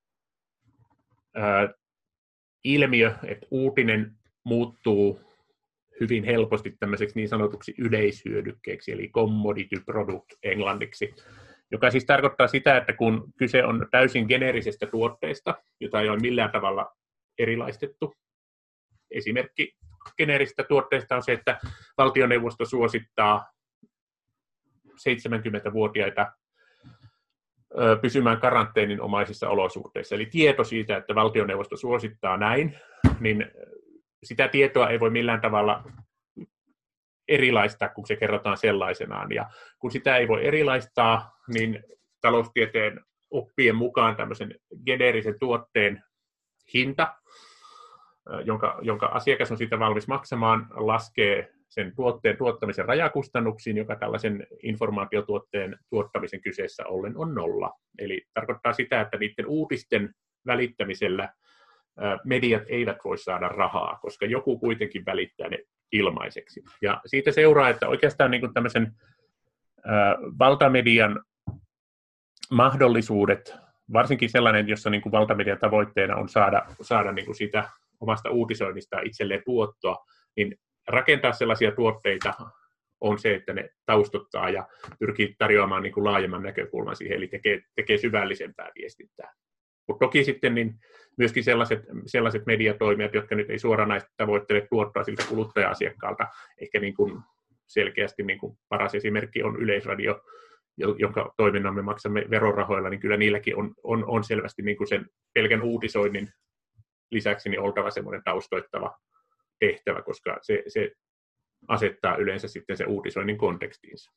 ää, ilmiö, että uutinen muuttuu hyvin helposti tämmöiseksi niin sanotuksi yleishyödykkeeksi, eli commodity product englanniksi, joka siis tarkoittaa sitä, että kun kyse on täysin geneerisestä tuotteesta, jota ei ole millään tavalla erilaistettu. Esimerkki geneerisistä tuotteista on se, että valtioneuvosto suosittaa seitsemänkymmentävuotiaita pysymään karanteeninomaisissa olosuhteissa. Eli tieto siitä, että valtioneuvosto suosittaa näin, niin sitä tietoa ei voi millään tavalla erilaistaa, kun se kerrotaan sellaisenaan. Ja kun sitä ei voi erilaistaa, niin taloustieteen oppien mukaan tämmöisen geneerisen tuotteen hinta, jonka, jonka asiakas on siitä valmis maksamaan, laskee sen tuotteen tuottamisen rajakustannuksiin, joka tällaisen informaatiotuotteen tuottamisen kyseessä ollen on nolla. Eli tarkoittaa sitä, että niiden uutisten välittämisellä mediat eivät voi saada rahaa, koska joku kuitenkin välittää ne ilmaiseksi. Ja siitä seuraa, että oikeastaan niin kuin tämmöisen ää, valtamedian mahdollisuudet, varsinkin sellainen, jossa niin kuin valtamedian tavoitteena on saada, saada niin kuin siitä omasta uutisoinnista itselleen tuottoa, niin rakentaa sellaisia tuotteita on se, että ne taustottaa ja pyrkii tarjoamaan niin kuin laajemman näkökulman siihen, eli tekee, tekee syvällisempää viestintää. Mutta toki sitten niin myöskin sellaiset, sellaiset mediatoimijat, jotka nyt ei suoranaisesti tavoittele tuottaa siltä kuluttaja-asiakkaalta, ehkä niin kuin selkeästi niin kuin paras esimerkki on Yleisradio, jonka toiminnan me maksamme verorahoilla, niin kyllä niilläkin on, on, on selvästi niin kuin sen pelkän uutisoinnin lisäksi niin oltava semmoinen taustoittava tehtävä, koska se, se asettaa yleensä sitten se uutisoinnin kontekstiinsa.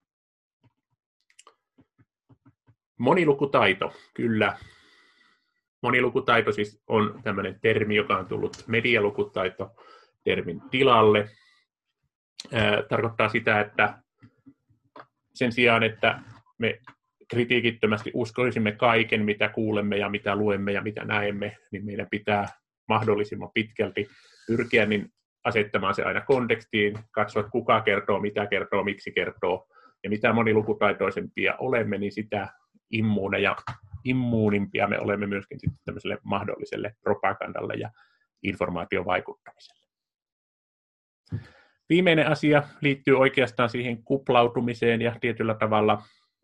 Monilukutaito, kyllä. Monilukutaito siis on tämmöinen termi, joka on tullut medialukutaito termin tilalle. Ää, tarkoittaa sitä, että sen sijaan, että me kritiikittömästi uskoisimme kaiken, mitä kuulemme ja mitä luemme ja mitä näemme, niin meidän pitää mahdollisimman pitkälti pyrkiä niin asettamaan se aina kontekstiin, katsoa, kuka kertoo, mitä kertoo, miksi kertoo, ja mitä monilukutaitoisempia olemme, niin sitä immuuneja, immuunimpia me olemme myöskin sitten tämmöiselle mahdolliselle propagandalle ja informaatiovaikuttamiselle. Viimeinen asia liittyy oikeastaan siihen kuplautumiseen ja tietyllä tavalla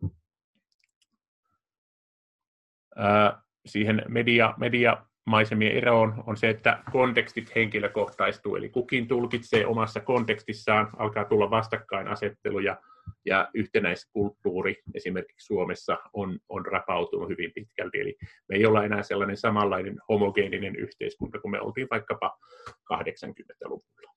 ää, siihen media, mediamaisemien eroon on se, että kontekstit henkilökohtaistuu, eli kukin tulkitsee omassa kontekstissaan, alkaa tulla vastakkainasettelu ja, ja yhtenäiskulttuuri esimerkiksi Suomessa on, on rapautunut hyvin pitkälti, eli me ei olla enää sellainen samanlainen homogeeninen yhteiskunta kuin me oltiin vaikkapa kahdeksankymmentäluvulla.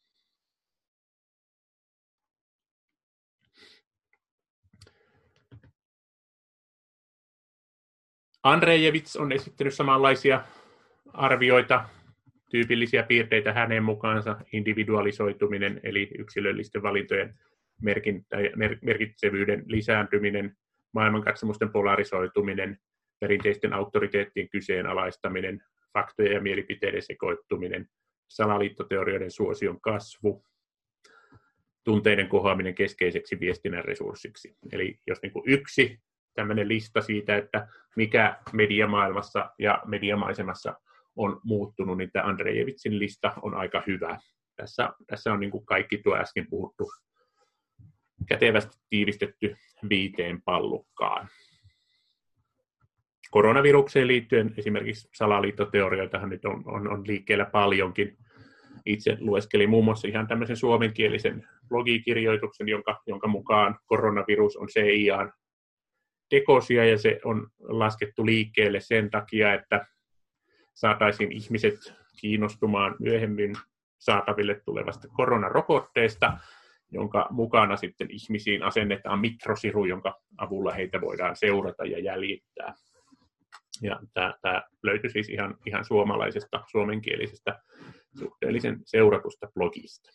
Andreevits on esittänyt samanlaisia arvioita, tyypillisiä piirteitä hänen mukaansa, individualisoituminen eli yksilöllisten valintojen merkitsevyyden lisääntyminen, maailmankatsomusten polarisoituminen, perinteisten auktoriteettien kyseenalaistaminen, faktojen ja mielipiteiden sekoittuminen, salaliittoteorioiden suosion kasvu. tunteiden kohoaminen keskeiseksi viestinnän resurssiksi. Eli jos niin kuin yksi tämmöinen lista siitä, että mikä mediamaailmassa ja mediamaisemassa on muuttunut, niin tämä Andrejevitsin lista on aika hyvä. Tässä, tässä on niin kuin kaikki tuo äsken puhuttu kätevästi tiivistetty viiteen pallukkaan. Koronavirukseen liittyen esimerkiksi salaliittoteorioitahan nyt on, on, on liikkeellä paljonkin. Itse lueskelin muun muassa ihan tämmöisen suomenkielisen blogikirjoituksen, jonka, jonka mukaan koronavirus on C I A:n tekosia, ja se on laskettu liikkeelle sen takia, että saataisiin ihmiset kiinnostumaan myöhemmin saataville tulevasta koronarokotteesta, jonka mukana sitten ihmisiin asennetaan mikrosiru, jonka avulla heitä voidaan seurata ja jäljittää. Ja tämä, tämä löytyi siis ihan, ihan suomalaisesta, suomenkielisestä, suhteellisen seuratusta blogista.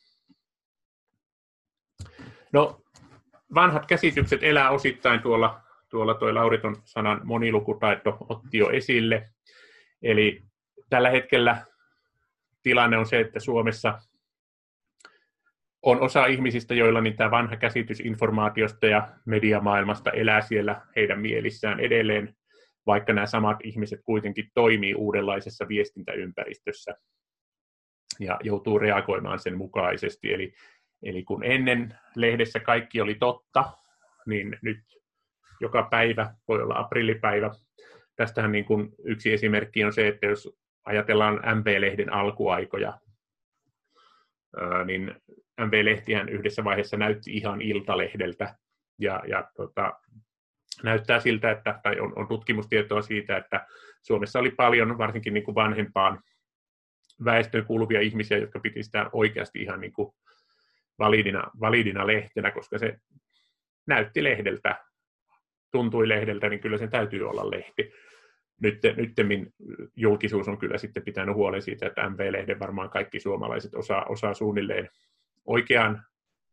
No, vanhat käsitykset elää osittain tuolla, tuolla toi Lauriton sanan monilukutaito otti jo esille. Eli tällä hetkellä tilanne on se, että Suomessa on osa ihmisistä, joilla niin tämä vanha käsitys informaatiosta ja mediamaailmasta elää siellä heidän mielissään edelleen, vaikka nämä samat ihmiset kuitenkin toimii uudenlaisessa viestintäympäristössä ja joutuu reagoimaan sen mukaisesti. Eli, eli kun ennen lehdessä kaikki oli totta, niin nyt joka päivä voi olla aprillipäivä. Tästähän niin kuin yksi esimerkki on se, että jos ajatellaan M V-lehden alkuaikoja, niin M V-lehtihän yhdessä vaiheessa näytti ihan iltalehdeltä, ja, ja tota, näyttää siltä, että, tai on, on tutkimustietoa siitä, että Suomessa oli paljon varsinkin niin kuin vanhempaan väestöön kuuluvia ihmisiä, jotka piti sitä oikeasti ihan niin kuin validina, validina lehtenä, koska se näytti lehdeltä, tuntui lehdeltä, niin kyllä sen täytyy olla lehti. Nyt, nyttemmin julkisuus on kyllä sitten pitänyt huolen siitä, että M V-lehden varmaan kaikki suomalaiset osaa, osaa suunnilleen oikeaan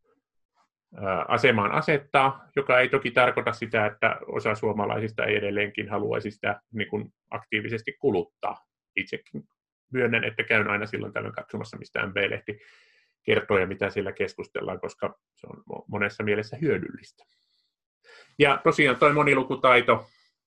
ää, asemaan asettaa, joka ei toki tarkoita sitä, että osa suomalaisista ei edelleenkin haluaisi sitä niin kuin aktiivisesti kuluttaa. Itsekin myönnän, että käyn aina silloin tällöin katsomassa, mistä M V-lehti kertoo ja mitä siellä keskustellaan, koska se on monessa mielessä hyödyllistä. Ja tosiaan tuo monilukutaito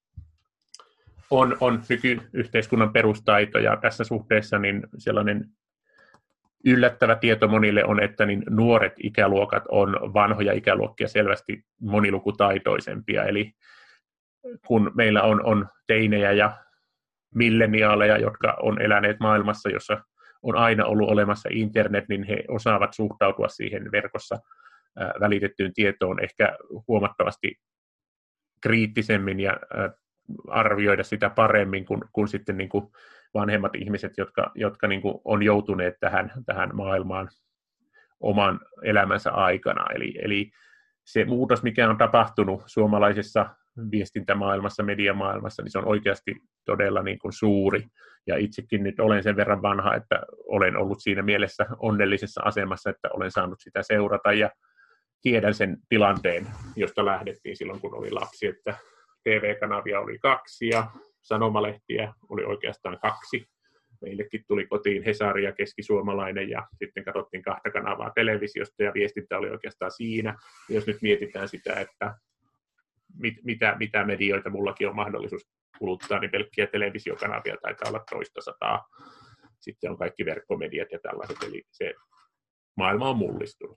on, on nykyyhteiskunnan perustaito, ja tässä suhteessa niin sellainen yllättävä tieto monille on, että niin nuoret ikäluokat on vanhoja ikäluokkia selvästi monilukutaitoisempia. Eli kun meillä on, on teinejä ja milleniaaleja, jotka on eläneet maailmassa, jossa on aina ollut olemassa internet, niin he osaavat suhtautua siihen verkossa välitettyyn tietoon ehkä huomattavasti kriittisemmin ja arvioida sitä paremmin kuin, kuin sitten niin kuin vanhemmat ihmiset, jotka, jotka niin kuin on joutuneet tähän, tähän maailmaan oman elämänsä aikana. Eli, eli se muutos, mikä on tapahtunut suomalaisessa viestintämaailmassa, mediamaailmassa, niin se on oikeasti todella niin kuin suuri. Ja itsekin nyt olen sen verran vanha, että olen ollut siinä mielessä onnellisessa asemassa, että olen saanut sitä seurata ja tiedän sen tilanteen, josta lähdettiin silloin, kun oli lapsi, että T V-kanavia oli kaksi ja sanomalehtiä oli oikeastaan kaksi. Meillekin tuli kotiin Hesari ja Keskisuomalainen ja sitten katsottiin kahta kanavaa televisiosta ja viestintä oli oikeastaan siinä. Jos nyt mietitään sitä, että mit, mitä, mitä medioita mullakin on mahdollisuus kuluttaa, niin pelkkiä televisiokanavia taitaa olla toista sataa. Sitten on kaikki verkkomediat ja tällaiset, eli se maailma on mullistunut.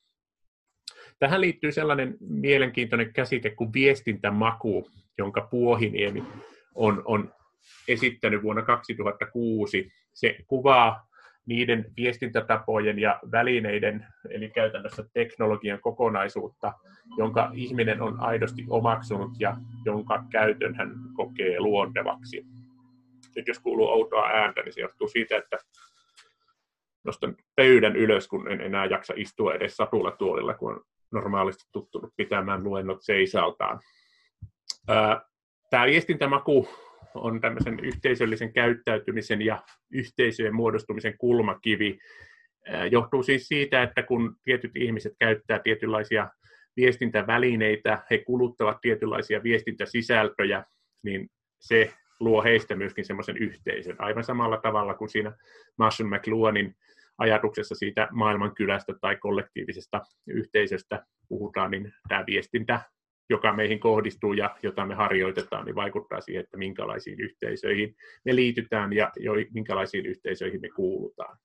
Tähän liittyy sellainen mielenkiintoinen käsite kuin viestintämaku, jonka Puohiniemi on, on esittänyt vuonna kaksituhattakuusi. Se kuvaa niiden viestintätapojen ja välineiden, eli käytännössä teknologian kokonaisuutta, jonka ihminen on aidosti omaksunut ja jonka käytön hän kokee luontevaksi. Nyt jos kuuluu outoa ääntä, niin se johtuu siitä, että nostan pöydän ylös, kun en enää jaksa istua edes satulatuolilla, kun on normaalisti tuttunut pitämään luennot seisaltaan. Tämä viestintämaku on tämmöisen yhteisöllisen käyttäytymisen ja yhteisöjen muodostumisen kulmakivi. Johtuu siis siitä, että kun tietyt ihmiset käyttää tietynlaisia viestintävälineitä, he kuluttavat tietynlaisia viestintäsisältöjä, niin se luo heistä myöskin semmoisen yhteisön. Aivan samalla tavalla kuin siinä Marshall McLuhanin ajatuksessa siitä maailmankylästä tai kollektiivisesta yhteisöstä puhutaan, niin tämä viestintä, joka meihin kohdistuu ja jota me harjoitetaan, niin vaikuttaa siihen, että minkälaisiin yhteisöihin me liitytään ja jo, minkälaisiin yhteisöihin me kuulutaan.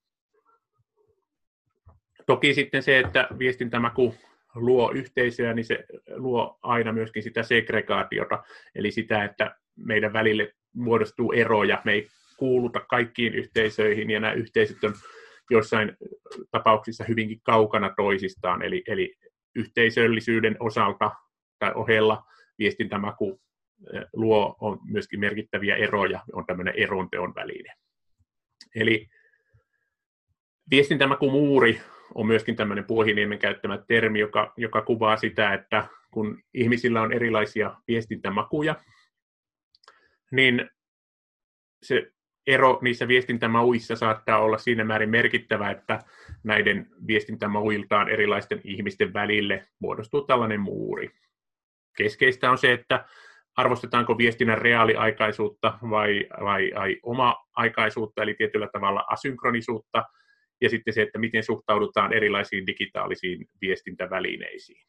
Toki sitten se, että viestintämaku luo yhteisöä, niin se luo aina myöskin sitä segregaatiota, eli sitä, että meidän välille muodostuu eroja, me ei kuuluta kaikkiin yhteisöihin, ja nämä yhteisöt on joissain tapauksissa hyvinkin kaukana toisistaan, eli, eli yhteisöllisyyden osalta tai ohella viestintämaku luo on myöskin merkittäviä eroja, on tämmöinen eronteon väline. Eli viestintämakumuuri on myöskin tämmöinen Puohiniemen käyttämä termi, joka, joka kuvaa sitä, että kun ihmisillä on erilaisia viestintämakuja, niin se ero niissä viestintämauissa saattaa olla siinä määrin merkittävä, että näiden viestintämauiltaan erilaisten ihmisten välille muodostuu tällainen muuri. Keskeistä on se, että arvostetaanko viestinnän reaaliaikaisuutta vai, vai, vai oma-aikaisuutta, eli tietyllä tavalla asynkronisuutta, ja sitten se, että miten suhtaudutaan erilaisiin digitaalisiin viestintävälineisiin.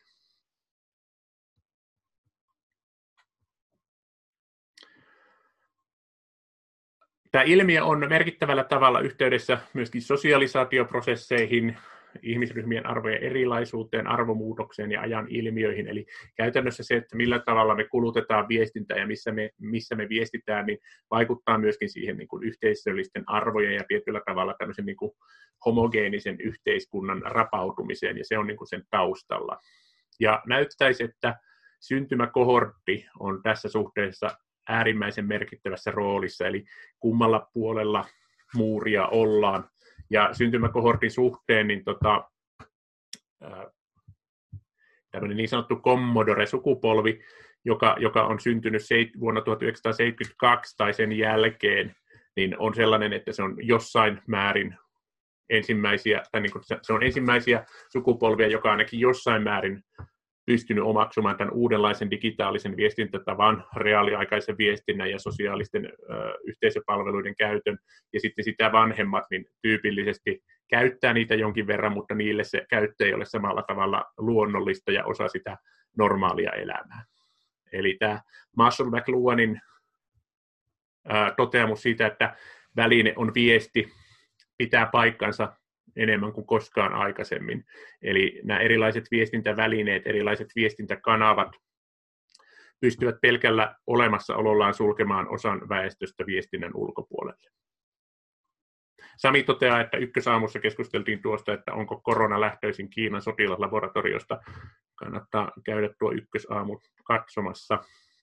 Tämä ilmiö on merkittävällä tavalla yhteydessä myöskin sosialisaatioprosesseihin, ihmisryhmien arvojen erilaisuuteen, arvomuutokseen ja ajan ilmiöihin. Eli käytännössä se, että millä tavalla me kulutetaan viestintää ja missä me, missä me viestitään, niin vaikuttaa myöskin siihen niin kuin yhteisöllisten arvojen ja tietyllä tavalla tämmöisen niin kuin homogeenisen yhteiskunnan rapautumiseen, ja se on niin kuin sen taustalla. Ja näyttäisi, että syntymäkohortti on tässä suhteessa äärimmäisen merkittävässä roolissa, eli kummalla puolella muuria ollaan. Ja syntymäkohortin suhteen niin tota, ää, tämmöinen niin sanottu Commodore-sukupolvi, joka, joka on syntynyt seit, vuonna tuhatyhdeksänsataaseitsemänkymmentäkaksi tai sen jälkeen, niin on sellainen, että se on jossain määrin ensimmäisiä, tai niin kuin se on ensimmäisiä sukupolvia, joka ainakin jossain määrin pystynyt omaksumaan tämän uudenlaisen digitaalisen viestintätavan, reaaliaikaisen viestinnän ja sosiaalisten ö, yhteisöpalveluiden käytön, ja sitten sitä vanhemmat niin tyypillisesti käyttää niitä jonkin verran, mutta niille se käyttö ei ole samalla tavalla luonnollista ja osa sitä normaalia elämää. Eli tämä Marshall McLuhanin ö, toteamus siitä, että väline on viesti, pitää paikkansa enemmän kuin koskaan aikaisemmin. Eli nämä erilaiset viestintävälineet, erilaiset viestintäkanavat pystyvät pelkällä olemassaolollaan sulkemaan osan väestöstä viestinnän ulkopuolelle. Sami toteaa, että Ykkösaamussa keskusteltiin tuosta, että onko korona lähtöisin Kiinan sotilaslaboratoriosta. Kannattaa käydä tuo Ykkösaamu katsomassa.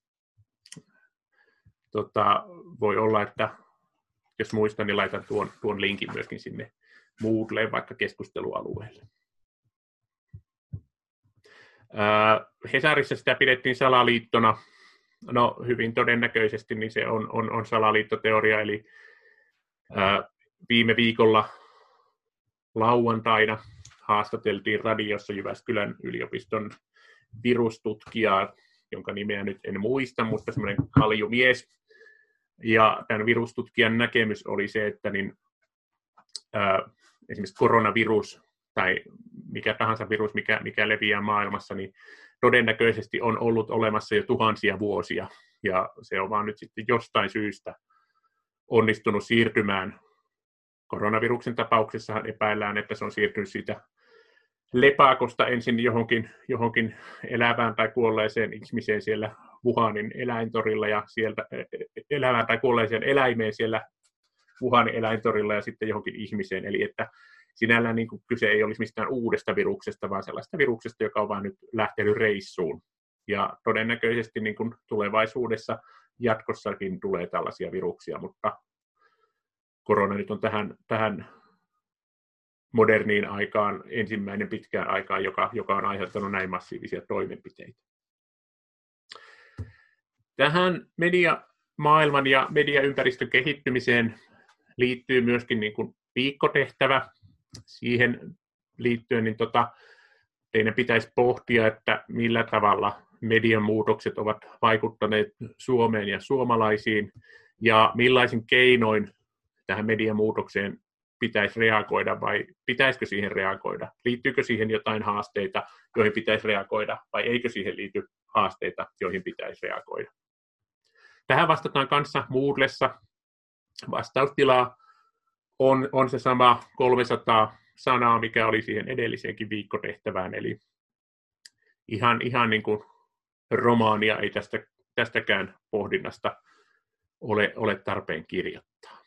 Tota, voi olla, että jos muistan, niin laitan tuon, tuon linkin myöskin sinne Moodleen vaikka keskustelualueelle. Hesarissa sitä pidettiin salaliittona. No hyvin todennäköisesti niin se on, on, on salaliittoteoria, eli ää, viime viikolla lauantaina haastateltiin radiossa Jyväskylän yliopiston virustutkijaa, jonka nimeä nyt en muista, mutta semmoinen kaljumies. Ja tämän virustutkijan näkemys oli se, että niin, ää, esimerkiksi koronavirus tai mikä tahansa virus, mikä, mikä leviää maailmassa, niin todennäköisesti on ollut olemassa jo tuhansia vuosia. Ja se on vaan nyt sitten jostain syystä onnistunut siirtymään. Koronaviruksen tapauksessahan epäillään, että se on siirtynyt siitä lepaakosta ensin johonkin, johonkin elävään tai kuolleeseen ihmiseen siellä Wuhanin eläintorilla ja sieltä elävään tai kuolleeseen eläimeen siellä Wuhanin eläintorilla ja sitten johonkin ihmiseen. Eli että sinällään niin kuin kyse ei olisi mistään uudesta viruksesta, vaan sellaista viruksesta, joka on vain nyt lähtenyt reissuun. Ja todennäköisesti niin kuin tulevaisuudessa jatkossakin tulee tällaisia viruksia, mutta korona nyt on tähän, tähän moderniin aikaan ensimmäinen pitkään aikaan, joka, joka on aiheuttanut näin massiivisia toimenpiteitä. Tähän mediamaailman ja mediaympäristön kehittymiseen liittyy myöskin niin kuin viikkotehtävä. Siihen liittyen niin tota, teidän pitäisi pohtia, että millä tavalla median muutokset ovat vaikuttaneet Suomeen ja suomalaisiin ja millaisin keinoin tähän median muutokseen pitäisi reagoida vai pitäisikö siihen reagoida? Liittyykö siihen jotain haasteita, joihin pitäisi reagoida vai eikö siihen liity haasteita, joihin pitäisi reagoida? Tähän vastataan kanssa Moodlessa. Vastaustilaa on, on se sama kolmesataa sanaa, mikä oli siihen edelliseenkin viikkotehtävään, eli ihan, ihan niin kuin romaania ei tästä, tästäkään pohdinnasta ole, ole tarpeen kirjoittaa.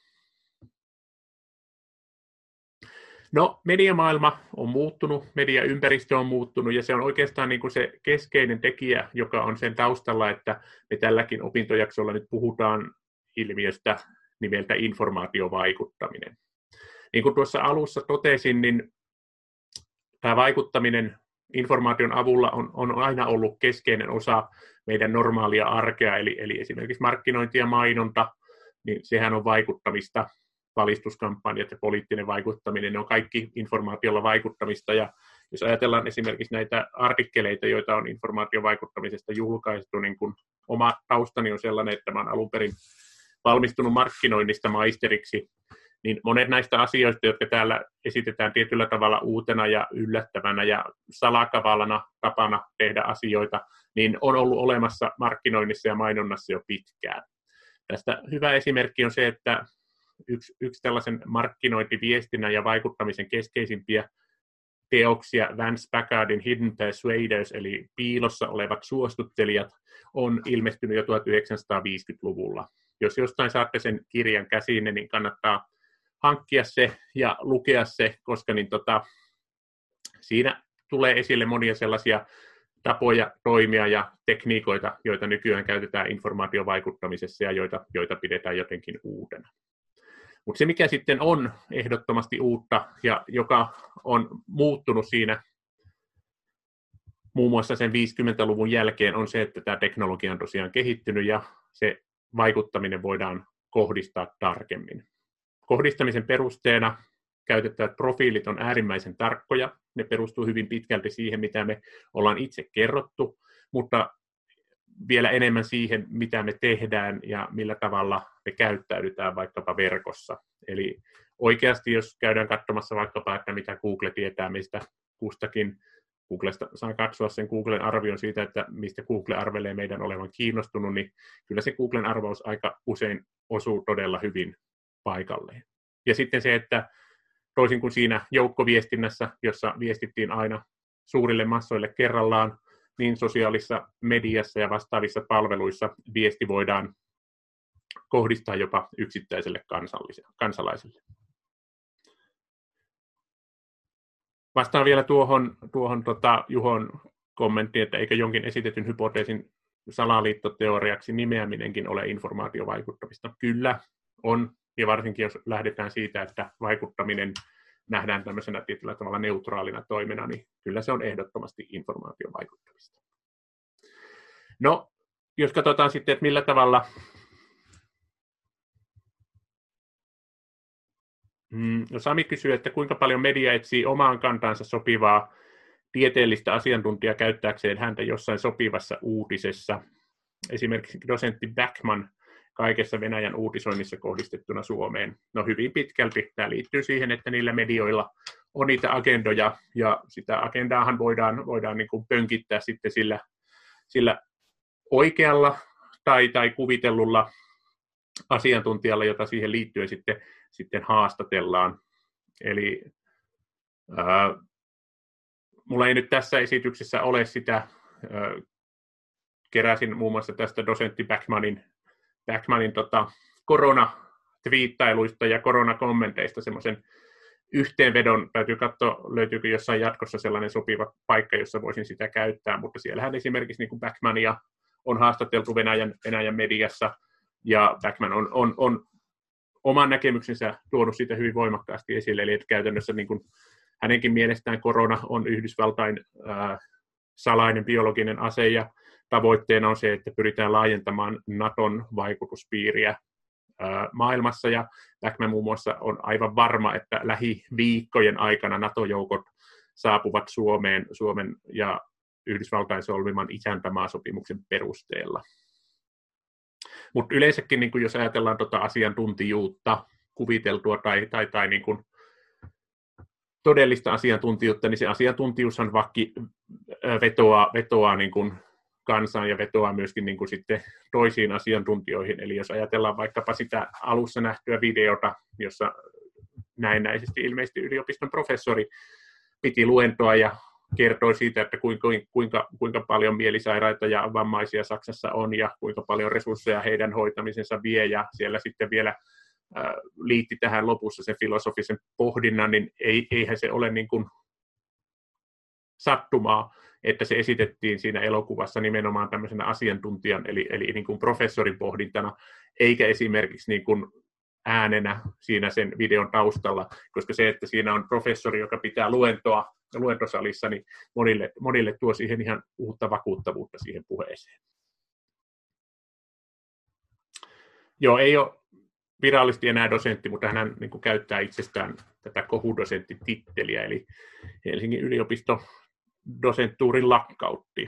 No, mediamaailma on muuttunut, mediaympäristö on muuttunut, ja se on oikeastaan niin kuin se keskeinen tekijä, joka on sen taustalla, että me tälläkin opintojaksolla nyt puhutaan ilmiöstä nimeltä informaatiovaikuttaminen. Niin kuin tuossa alussa totesin, niin tämä vaikuttaminen informaation avulla on, on aina ollut keskeinen osa meidän normaalia arkea, eli, eli esimerkiksi markkinointi ja mainonta, niin sehän on vaikuttamista, valistuskampanjat ja poliittinen vaikuttaminen, ne on kaikki informaatiolla vaikuttamista, ja jos ajatellaan esimerkiksi näitä artikkeleita, joita on informaatiovaikuttamisesta julkaistu, niin kun oma taustani on sellainen, että mä olen alun perin valmistunut markkinoinnista maisteriksi, niin monet näistä asioista, jotka täällä esitetään tietyllä tavalla uutena ja yllättävänä ja salakavalana tapana tehdä asioita, niin on ollut olemassa markkinoinnissa ja mainonnassa jo pitkään. Tästä hyvä esimerkki on se, että yksi, yksi tällaisen markkinointiviestinnän ja vaikuttamisen keskeisimpiä teoksia, Vance Packardin Hidden Persuaders, eli piilossa olevat suostuttelijat, on ilmestynyt jo tuhatyhdeksänsataaviisikymmentäluvulla. Jos jostain saatte sen kirjan käsiinne, niin kannattaa hankkia se ja lukea se, koska niin tota, siinä tulee esille monia sellaisia tapoja, toimia ja tekniikoita, joita nykyään käytetään informaatiovaikuttamisessa ja joita, joita pidetään jotenkin uutena. Mutta se, mikä sitten on ehdottomasti uutta ja joka on muuttunut siinä muun muassa sen viisikymmentäluvun jälkeen, on se, että tämä teknologia on tosiaan kehittynyt ja se vaikuttaminen voidaan kohdistaa tarkemmin. Kohdistamisen perusteena käytettävät profiilit on äärimmäisen tarkkoja. Ne perustuu hyvin pitkälti siihen, mitä me ollaan itse kerrottu, mutta vielä enemmän siihen, mitä me tehdään ja millä tavalla me käyttäydytään vaikkapa verkossa. Eli oikeasti, jos käydään katsomassa vaikkapa, että mitä Google tietää mistä kustakin, Googlesta saa katsoa sen Googlen arvion siitä, että mistä Google arvelee meidän olevan kiinnostunut, niin kyllä se Googlen arvaus aika usein osuu todella hyvin paikalleen. Ja sitten se, että toisin kuin siinä joukkoviestinnässä, jossa viestittiin aina suurille massoille kerrallaan, niin sosiaalisessa mediassa ja vastaavissa palveluissa viesti voidaan kohdistaa jopa yksittäiselle kansalaiselle. Vastaan vielä tuohon, tuohon tota Juhon kommenttiin, että eikö jonkin esitetyn hypoteesin salaliittoteoriaksi nimeäminenkin ole informaatiovaikuttamista. Kyllä on, ja varsinkin jos lähdetään siitä, että vaikuttaminen nähdään tämmöisenä tietyllä tavalla neutraalina toimena, niin kyllä se on ehdottomasti informaatiovaikuttamista. No, jos katsotaan sitten, että millä tavalla no Sami kysyy, että kuinka paljon media etsii omaan kantaansa sopivaa tieteellistä asiantuntijaa käyttääkseen häntä jossain sopivassa uutisessa. Esimerkiksi dosentti Backman kaikessa Venäjän uutisoinnissa kohdistettuna Suomeen. No hyvin pitkälti tämä liittyy siihen, että niillä medioilla on niitä agendoja, ja sitä agendaahan voidaan, voidaan niin kuin pönkittää sitten sillä, sillä oikealla tai, tai kuvitellulla asiantuntijalla, jota siihen liittyen sitten, sitten haastatellaan. Eli ää, mulla ei nyt tässä esityksessä ole sitä, ää, keräsin muun muassa tästä dosentti Backmanin, Backmanin tota, koronatviittailuista ja koronakommenteista semmoisen yhteenvedon. Täytyy katsoa, löytyykö jossain jatkossa sellainen sopiva paikka, jossa voisin sitä käyttää, mutta siellähän esimerkiksi niin kuin Backmania on haastateltu Venäjän, Venäjän mediassa, ja Backman on, on, on oman näkemyksensä tuonut siitä hyvin voimakkaasti esille, eli että käytännössä niin kuin hänenkin mielestään korona on Yhdysvaltain ää, salainen biologinen ase, ja tavoitteena on se, että pyritään laajentamaan Naton vaikutuspiiriä ää, maailmassa, ja Backman muun muassa on aivan varma, että lähiviikkojen aikana NATO-joukot saapuvat Suomeen, Suomen ja Yhdysvaltain solmiman isäntämaasopimuksen perusteella. Mutta yleensäkin, niin jos ajatellaan tuota asiantuntijuutta, kuviteltua tai, tai, tai niin kuin todellista asiantuntijuutta, niin se asiantuntijuushan vakki vetoaa, vetoaa niin kuin kansaan ja vetoaa myöskin niin kuin sitten toisiin asiantuntijoihin. Eli jos ajatellaan vaikkapa sitä alussa nähtyä videota, jossa näennäisesti ilmeisesti yliopiston professori piti luentoa ja kertoi siitä, että kuinka, kuinka, kuinka paljon mielisairaita ja vammaisia Saksassa on ja kuinka paljon resursseja heidän hoitamisensa vie, ja siellä sitten vielä äh, liitti tähän lopussa sen filosofisen pohdinnan, niin ei, eihän se ole niin kuin sattumaa, että se esitettiin siinä elokuvassa nimenomaan tämmöisenä asiantuntijan, eli, eli niin kuin professorin pohdintana, eikä esimerkiksi niin kuin äänenä siinä sen videon taustalla, koska se, että siinä on professori, joka pitää luentoa luentosalissa, niin monille, monille tuo siihen ihan uutta vakuuttavuutta siihen puheeseen. Joo, ei ole virallisesti enää dosentti, mutta hän niin kuin käyttää itsestään tätä kohudosenttititteliä, eli Helsingin yliopisto dosenttuurin lakkautti.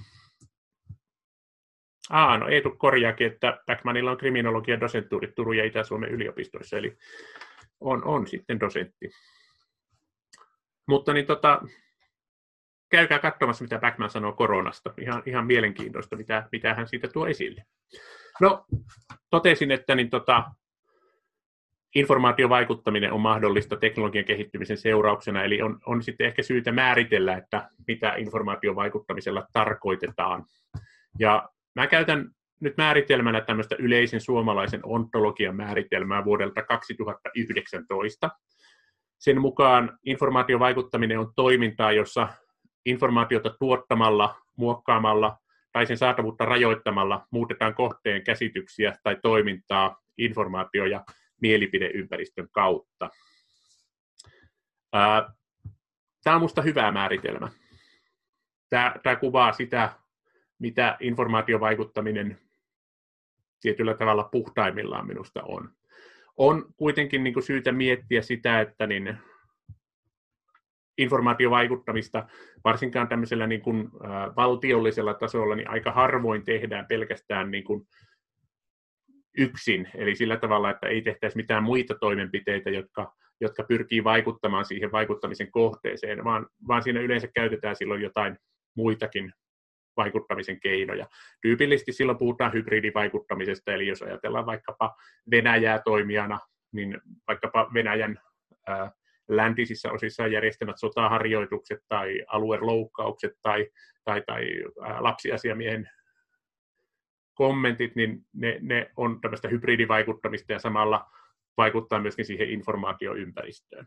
Aa, no Eetu korjaakin, että Backmanilla on kriminologian dosenttuuri Turun ja Itä-Suomen yliopistoissa, eli on, on sitten dosentti. Mutta niin tota, käykää katsomassa, mitä Backman sanoo koronasta. Ihan, ihan mielenkiintoista, mitä, mitä hän siitä tuo esille. No, totesin, että niin tota, informaatiovaikuttaminen on mahdollista teknologian kehittymisen seurauksena, eli on, on sitten ehkä syytä määritellä, että mitä informaatiovaikuttamisella tarkoitetaan. Ja mä käytän nyt määritelmänä tämmöistä yleisen suomalaisen ontologian määritelmää vuodelta kaksituhattayhdeksäntoista. Sen mukaan informaatiovaikuttaminen on toimintaa, jossa informaatiota tuottamalla, muokkaamalla tai sen saatavuutta rajoittamalla muutetaan kohteen käsityksiä tai toimintaa informaatio- ja mielipideympäristön kautta. Tämä on minusta hyvä määritelmä. Tämä, tämä kuvaa sitä, mitä informaatiovaikuttaminen tietyllä tavalla puhtaimmillaan minusta on. On kuitenkin niin kuin syytä miettiä sitä, että niin informaatiovaikuttamista varsinkaan tämmöisellä niin kuin, ä, valtiollisella tasolla niin aika harvoin tehdään pelkästään niin kuin yksin, eli sillä tavalla, että ei tehtäisi mitään muita toimenpiteitä, jotka, jotka pyrkii vaikuttamaan siihen vaikuttamisen kohteeseen, vaan, vaan siinä yleensä käytetään silloin jotain muitakin vaikuttamisen keinoja. Tyypillisesti silloin puhutaan hybridivaikuttamisesta, eli jos ajatellaan vaikkapa Venäjää toimijana, niin vaikkapa Venäjän ää, läntisissä osissa järjestämät sotaharjoitukset tai alueloukkaukset tai, tai, tai ää, lapsiasiamiehen kommentit, niin ne, ne on tämmöistä hybridivaikuttamista ja samalla vaikuttaa myöskin siihen informaatioympäristöön.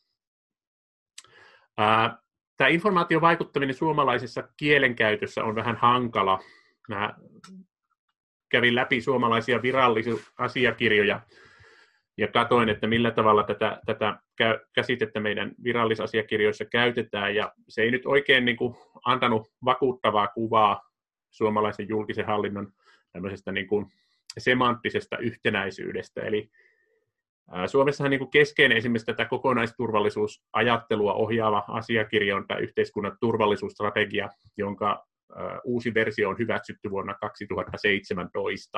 Ää, Tämä informaatiovaikuttaminen suomalaisessa kielenkäytössä on vähän hankala. Mä kävin läpi suomalaisia virallisuusasiakirjoja ja katsoin, että millä tavalla tätä, tätä käsitettä meidän virallisasiakirjoissa käytetään. Ja se ei nyt oikein niin kuin antanut vakuuttavaa kuvaa suomalaisen julkisen hallinnon tämmöisestä niin kuin semanttisesta yhtenäisyydestä. Eli Suomessahan niin kuin keskeinen esimerkiksi tätä kokonaisturvallisuusajattelua ohjaava asiakirja on tämä yhteiskunnan turvallisuusstrategia, jonka uusi versio on hyväksytty vuonna kaksituhattaseitsemäntoista.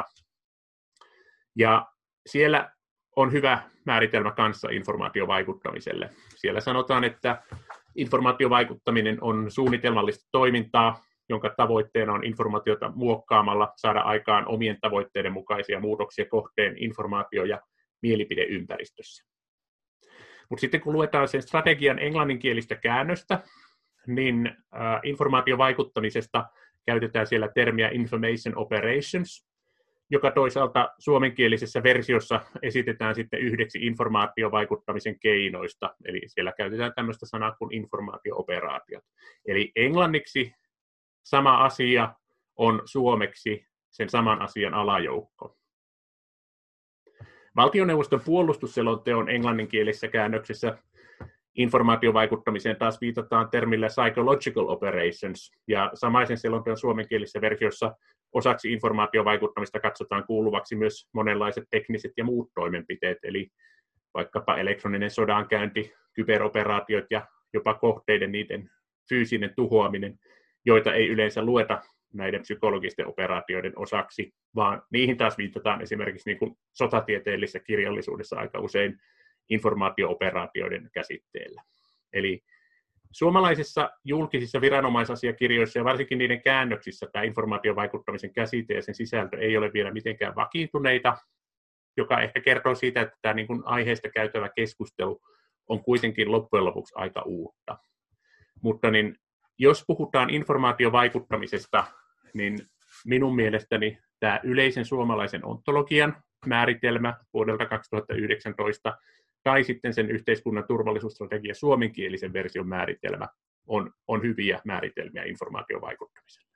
Ja siellä on hyvä määritelmä kanssa informaatiovaikuttamiselle. Siellä sanotaan, että informaatiovaikuttaminen on suunnitelmallista toimintaa, jonka tavoitteena on informaatiota muokkaamalla saada aikaan omien tavoitteiden mukaisia muutoksia kohteen informaatio- ja mielipideympäristössä. Mutta sitten kun luetaan sen strategian englanninkielistä käännöstä, niin äh, informaatiovaikuttamisesta käytetään siellä termiä information operations, joka toisaalta suomenkielisessä versiossa esitetään sitten yhdeksi informaatiovaikuttamisen keinoista, eli siellä käytetään tämmöistä sanaa kuin informaatio-operaatiot. Eli englanniksi sama asia on suomeksi sen saman asian alajoukko. Valtioneuvoston puolustusselonteon englanninkielisessä käännöksessä informaatiovaikuttamiseen taas viitataan termillä psychological operations, ja samaisen selonteon suomenkielisessä versiossa osaksi informaatiovaikuttamista katsotaan kuuluvaksi myös monenlaiset tekniset ja muut toimenpiteet, eli vaikkapa elektroninen sodankäynti, kyberoperaatiot ja jopa kohteiden niiden fyysinen tuhoaminen, joita ei yleensä lueta näiden psykologisten operaatioiden osaksi, vaan niihin taas viitataan esimerkiksi niin kuin sotatieteellisessä kirjallisuudessa aika usein informaatio-operaatioiden käsitteellä. Eli suomalaisissa julkisissa viranomaisasiakirjoissa ja varsinkin niiden käännöksissä tämä informaatiovaikuttamisen käsite ja sen sisältö ei ole vielä mitenkään vakiintuneita, joka ehkä kertoo siitä, että tämä niin kuin aiheesta käytävä keskustelu on kuitenkin loppujen lopuksi aika uutta. Mutta niin, jos puhutaan informaatiovaikuttamisesta, niin minun mielestäni tämä yleisen suomalaisen ontologian määritelmä vuodelta kaksituhattayhdeksäntoista tai sitten sen yhteiskunnan turvallisuusstrategia suomenkielisen version määritelmä on, on hyviä määritelmiä informaatiovaikuttamiselle.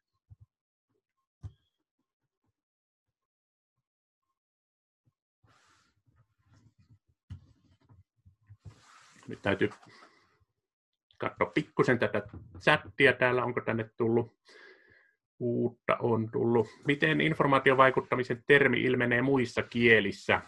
Nyt täytyy katsoa pikkusen tätä chattia täällä, onko tänne tullut uutta on tullut. Miten informaatiovaikuttamisen termi ilmenee muissa kielissä?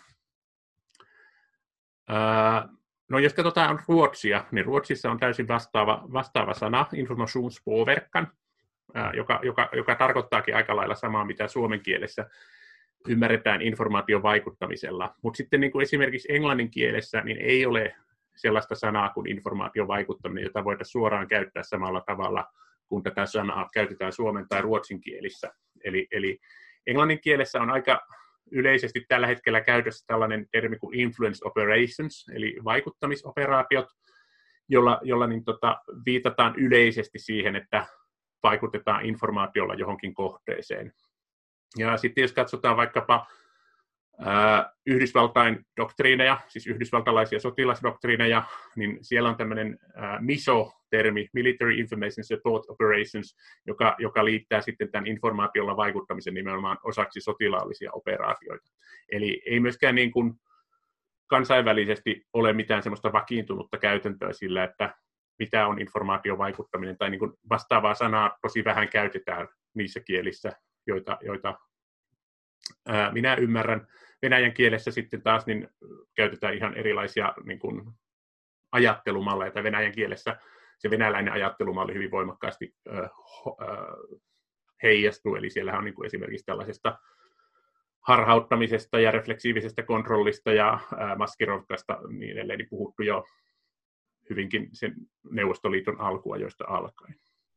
Ää, no jos katsotaan ruotsia, niin Ruotsissa on täysin vastaava, vastaava sana, informationspåverkan, ää, joka, joka, joka tarkoittaakin aika lailla samaa, mitä suomen kielessä ymmärretään informaatiovaikuttamisella. Mutta sitten niin kuin esimerkiksi englannin kielessä niin ei ole sellaista sanaa kuin informaatiovaikuttaminen, jota voitaisiin suoraan käyttää samalla tavalla, kun tätä sanaa käytetään suomen tai ruotsin kielissä. Eli, eli englannin kielessä on aika yleisesti tällä hetkellä käytössä tällainen termi kuin influence operations, eli vaikuttamisoperaatiot, jolla, jolla niin tota, viitataan yleisesti siihen, että vaikutetaan informaatiolla johonkin kohteeseen. Ja sitten jos katsotaan vaikkapa ää, Yhdysvaltain doktriineja, siis yhdysvaltalaisia sotilasdoktriineja, niin siellä on tämmöinen ää, M I S O-termi, Military Information Support Operations, joka, joka liittää sitten tämän informaatiolla vaikuttamisen nimenomaan osaksi sotilaallisia operaatioita. Eli ei myöskään niin kuin kansainvälisesti ole mitään semmoista vakiintunutta käytäntöä sillä, että mitä on informaatiovaikuttaminen, tai niin kuin vastaavaa sanaa tosi vähän käytetään niissä kielissä, joita, joita ää, minä ymmärrän. Venäjän kielessä sitten taas niin käytetään ihan erilaisia niin kuin ajattelumalleja, tai venäjän kielessä se venäläinen ajattelumalli hyvin voimakkaasti ää, heijastuu, eli siellä on niin kuin esimerkiksi tällaisesta harhauttamisesta ja refleksiivisestä kontrollista ja ää, maskirovkasta niin edelleen niin puhuttu jo hyvinkin sen Neuvostoliiton alkuajoista alkaen.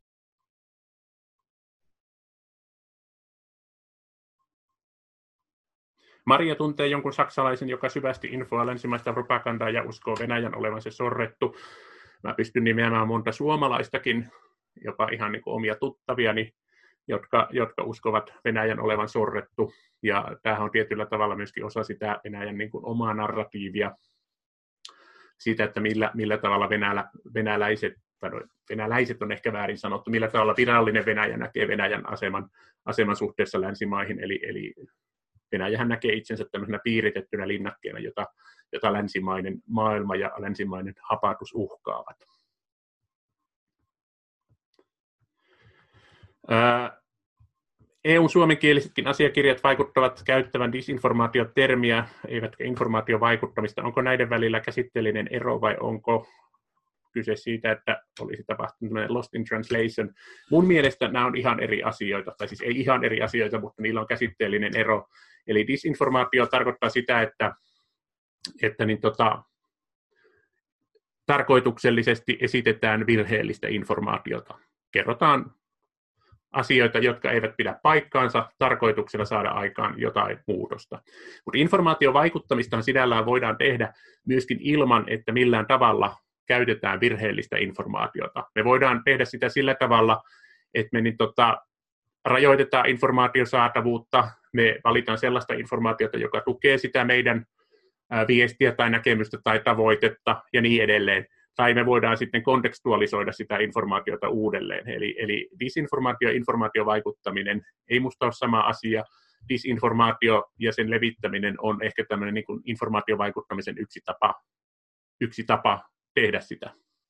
Maria tuntee jonkun saksalaisen, joka syvästi infoaa länsimaista propagandaa ja uskoo Venäjän olevan se sorrettu. Mä pystyn nimeämään monta suomalaistakin, jopa ihan niin kuin omia tuttaviani, jotka, jotka uskovat Venäjän olevan sorrettu. Ja tämähän on tietyllä tavalla myöskin osa sitä Venäjän niin kuin omaa narratiivia siitä, että millä, millä tavalla venälä, venäläiset, tai no, venäläiset on ehkä väärin sanottu, millä tavalla virallinen Venäjä näkee Venäjän aseman, aseman suhteessa länsimaihin, eli, eli Venäjähän näkee itsensä tämmöisenä piiritettynä linnakkeena, jota, jota länsimainen maailma ja länsimainen hapatus uhkaavat. Ää, E U:n suomenkielisetkin asiakirjat vaikuttavat käyttävän disinformaatiotermiä, eivätkä informaatiovaikuttamista. Onko näiden välillä käsitteellinen ero vai onko kyse siitä, että olisi tapahtunut lost in translation? Mun mielestä nämä on ihan eri asioita, tai siis ei ihan eri asioita, mutta niillä on käsitteellinen ero. Eli disinformaatio tarkoittaa sitä, että, että niin tota, tarkoituksellisesti esitetään virheellistä informaatiota. Kerrotaan asioita, jotka eivät pidä paikkaansa, tarkoituksena saada aikaan jotain muutosta. Mutta informaatiovaikuttamistahan sinällään voidaan tehdä myöskin ilman, että millään tavalla käytetään virheellistä informaatiota. Me voidaan tehdä sitä sillä tavalla, että me niin tota, rajoitetaan informaation saatavuutta, me valitaan sellaista informaatiota, joka tukee sitä meidän ää, viestiä tai näkemystä tai tavoitetta ja niin edelleen. Tai me voidaan sitten kontekstualisoida sitä informaatiota uudelleen. Eli, eli disinformaatio ja informaatiovaikuttaminen ei musta ole sama asia. Disinformaatio ja sen levittäminen on ehkä tämmöinen niin kuin informaatiovaikuttamisen yksi tapa, yksi tapa tehdä sitä.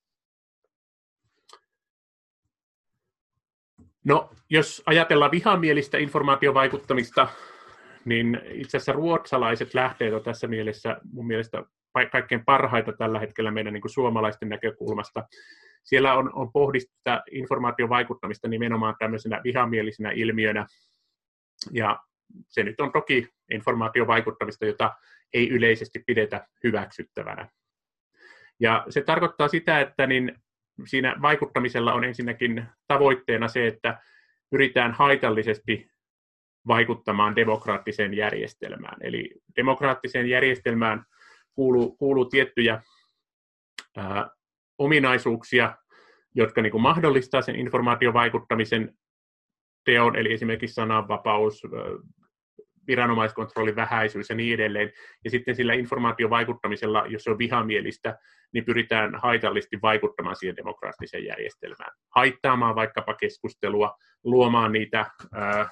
No, jos ajatellaan vihamielistä informaatiovaikuttamista, niin itse asiassa ruotsalaiset lähteet on tässä mielessä mun mielestä kaikkein parhaita tällä hetkellä meidän niin kuin suomalaisten näkökulmasta. Siellä on, on pohdittu informaatiovaikuttamista nimenomaan tämmöisenä vihamielisenä ilmiönä, ja se nyt on toki informaatiovaikuttamista, jota ei yleisesti pidetä hyväksyttävänä. Ja se tarkoittaa sitä, että niin siinä vaikuttamisella on ensinnäkin tavoitteena se, että pyritään haitallisesti vaikuttamaan demokraattiseen järjestelmään. Eli demokraattiseen järjestelmään kuuluu, kuuluu tiettyjä ää, ominaisuuksia, jotka niin kuin mahdollistaa sen informaatiovaikuttamisen teon, eli esimerkiksi sananvapaus, viranomaiskontrollin vähäisyys ja niin edelleen. Ja sitten sillä informaatiovaikuttamisella, jos se on vihamielistä, niin pyritään haitallisesti vaikuttamaan siihen demokraattiseen järjestelmään. Haittaamaan vaikkapa keskustelua, luomaan niitä ää,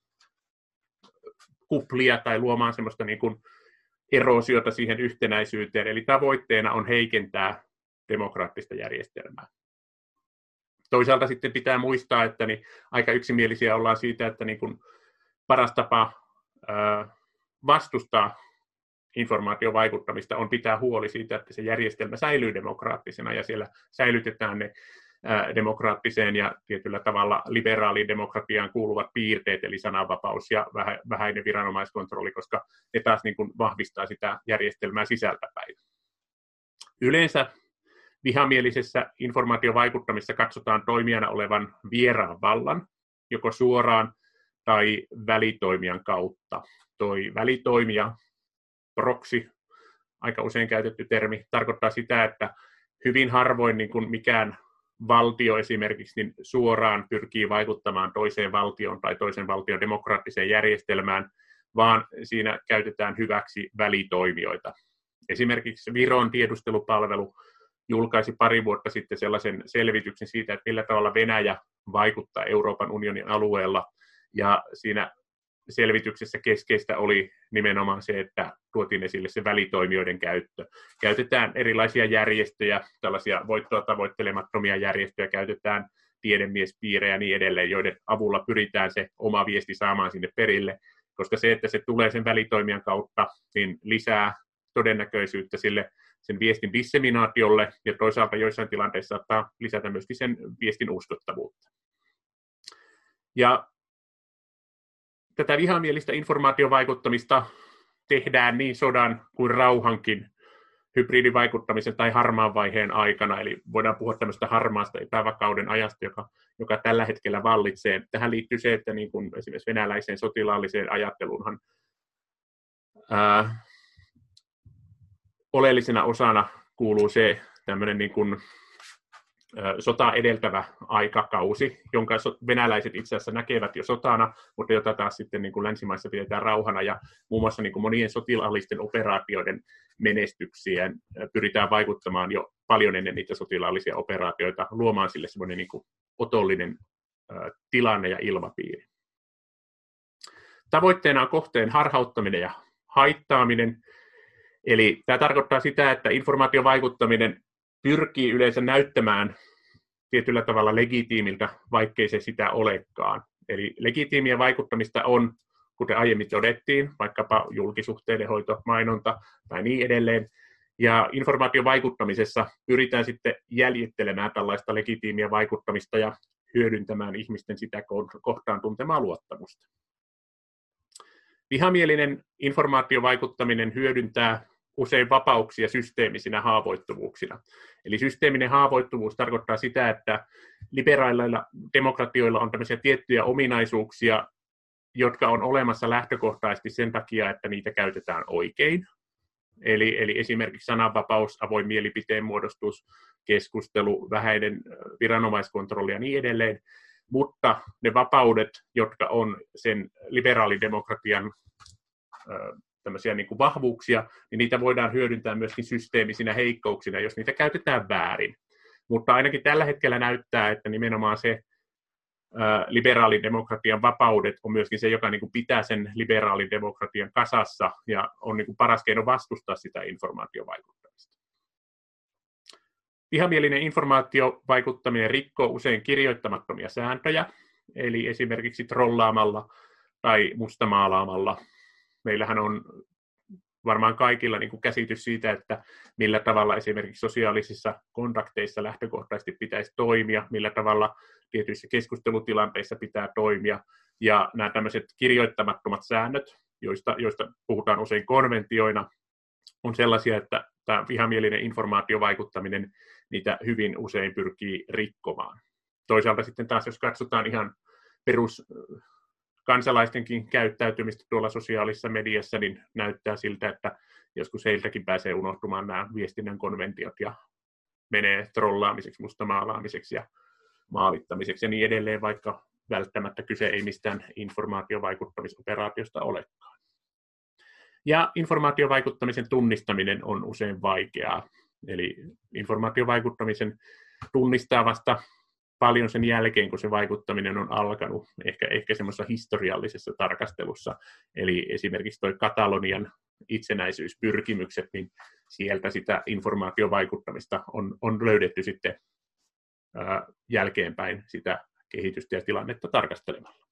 kuplia tai luomaan semmoista niin kuin eroosiota siihen yhtenäisyyteen. Eli tavoitteena on heikentää demokraattista järjestelmää. Toisaalta sitten pitää muistaa, että niin aika yksimielisiä ollaan siitä, että niin kuin paras tapa ää, vastustaa informaatiovaikuttamista on pitää huoli siitä, että se järjestelmä säilyy demokraattisena ja siellä säilytetään ne ää, demokraattiseen ja tietyllä tavalla liberaaliin demokratiaan kuuluvat piirteet, eli sananvapaus ja vähä, vähäinen viranomaiskontrolli, koska ne taas niin kuin vahvistaa sitä järjestelmää sisältäpäin. Yleensä vihamielisessä informaatiovaikuttamisessa katsotaan toimijana olevan vieraan vallan, joko suoraan tai välitoimijan kautta. Toi välitoimija, proxy, aika usein käytetty termi, tarkoittaa sitä, että hyvin harvoin niin kuin mikään valtio esimerkiksi niin suoraan pyrkii vaikuttamaan toiseen valtioon tai toisen valtion demokraattiseen järjestelmään, vaan siinä käytetään hyväksi välitoimijoita. Esimerkiksi Viron tiedustelupalvelu julkaisi pari vuotta sitten sellaisen selvityksen siitä, että millä tavalla Venäjä vaikuttaa Euroopan unionin alueella. Ja siinä selvityksessä keskeistä oli nimenomaan se, että tuotiin esille se välitoimijoiden käyttö. Käytetään erilaisia järjestöjä, tällaisia voittoa tavoittelemattomia järjestöjä, käytetään tiedemiespiirejä ja niin edelleen, joiden avulla pyritään se oma viesti saamaan sinne perille, koska se, että se tulee sen välitoimijan kautta, niin lisää todennäköisyyttä sille sen viestin disseminaatiolle, ja toisaalta joissain tilanteissa saattaa lisätä myöskin sen viestin uskottavuutta. Ja tätä vihamielistä informaatiovaikuttamista tehdään niin sodan kuin rauhankin hybridivaikuttamisen tai harmaan vaiheen aikana, eli voidaan puhua tämmöistä harmaasta epävakauden ajasta, joka, joka tällä hetkellä vallitsee. Tähän liittyy se, että niin kuin esimerkiksi venäläiseen sotilaalliseen ajatteluunhan ää, oleellisena osana kuuluu se tämmöinen niin kuin sotaa edeltävä aikakausi, jonka venäläiset itse asiassa näkevät jo sotana, mutta jota taas sitten niin kuin länsimaissa pidetään rauhana, ja muun muassa niin kuin monien sotilaallisten operaatioiden menestyksiään pyritään vaikuttamaan jo paljon ennen niitä sotilaallisia operaatioita, luomaan sille semmoinen niin kuin otollinen tilanne ja ilmapiiri. Tavoitteena on kohteen harhauttaminen ja haittaaminen, eli tämä tarkoittaa sitä, että informaatiovaikuttaminen pyrkii yleensä näyttämään tietyllä tavalla legitiimiltä, vaikkei se sitä olekaan. Eli legitiimiä vaikuttamista on, kuten aiemmin todettiin, vaikkapa julkisuhteiden hoito, mainonta tai niin edelleen. Ja informaatiovaikuttamisessa pyritään sitten jäljittelemään tällaista legitiimiä vaikuttamista ja hyödyntämään ihmisten sitä kohtaan tuntemaa luottamusta. Vihamielinen informaatiovaikuttaminen hyödyntää usein vapauksia systeemisinä haavoittuvuuksina. Eli systeeminen haavoittuvuus tarkoittaa sitä, että liberaaleilla demokratioilla on tämmöisiä tiettyjä ominaisuuksia, jotka on olemassa lähtökohtaisesti sen takia, että niitä käytetään oikein. Eli, eli esimerkiksi sananvapaus, avoin mielipiteen muodostus, keskustelu, vähäinen viranomaiskontrolli ja niin edelleen. Mutta ne vapaudet, jotka on sen liberaalidemokratian tämmöisiä niin kuin vahvuuksia, niin niitä voidaan hyödyntää myöskin systeemisinä heikkouksina, jos niitä käytetään väärin. Mutta ainakin tällä hetkellä näyttää, että nimenomaan se ää, liberaalidemokratian vapaudet on myöskin se, joka niin kuin pitää sen liberaalidemokratian kasassa ja on niin kuin paras keino vastustaa sitä informaatiovaikuttamista. Vihamielinen informaatiovaikuttaminen rikkoo usein kirjoittamattomia sääntöjä, eli esimerkiksi trollaamalla tai mustamaalaamalla. Meillähän on varmaan kaikilla niin kuin käsitys siitä, että millä tavalla esimerkiksi sosiaalisissa kontakteissa lähtökohtaisesti pitäisi toimia, millä tavalla tietyissä keskustelutilanteissa pitää toimia. Ja nämä tämmöiset kirjoittamattomat säännöt, joista, joista puhutaan usein konventioina, on sellaisia, että tämä vihamielinen informaatiovaikuttaminen niitä hyvin usein pyrkii rikkomaan. Toisaalta sitten taas, jos katsotaan ihan perus kansalaistenkin käyttäytymistä tuolla sosiaalisessa mediassa, niin näyttää siltä, että joskus heiltäkin pääsee unohtumaan nämä viestinnän konventiot ja menee trollaamiseksi, mustamaalaamiseksi ja maalittamiseksi ja niin edelleen, vaikka välttämättä kyse ei mistään informaatiovaikuttamisoperaatiosta olekaan. Ja informaatiovaikuttamisen tunnistaminen on usein vaikeaa. Eli informaatiovaikuttamisen tunnistaa vasta paljon sen jälkeen, kun se vaikuttaminen on alkanut, ehkä, ehkä semmoisessa historiallisessa tarkastelussa. Eli esimerkiksi tuo Katalonian itsenäisyyspyrkimykset, niin sieltä sitä informaatiovaikuttamista on, on löydetty sitten ää, jälkeenpäin sitä kehitystä ja tilannetta tarkastelemalla.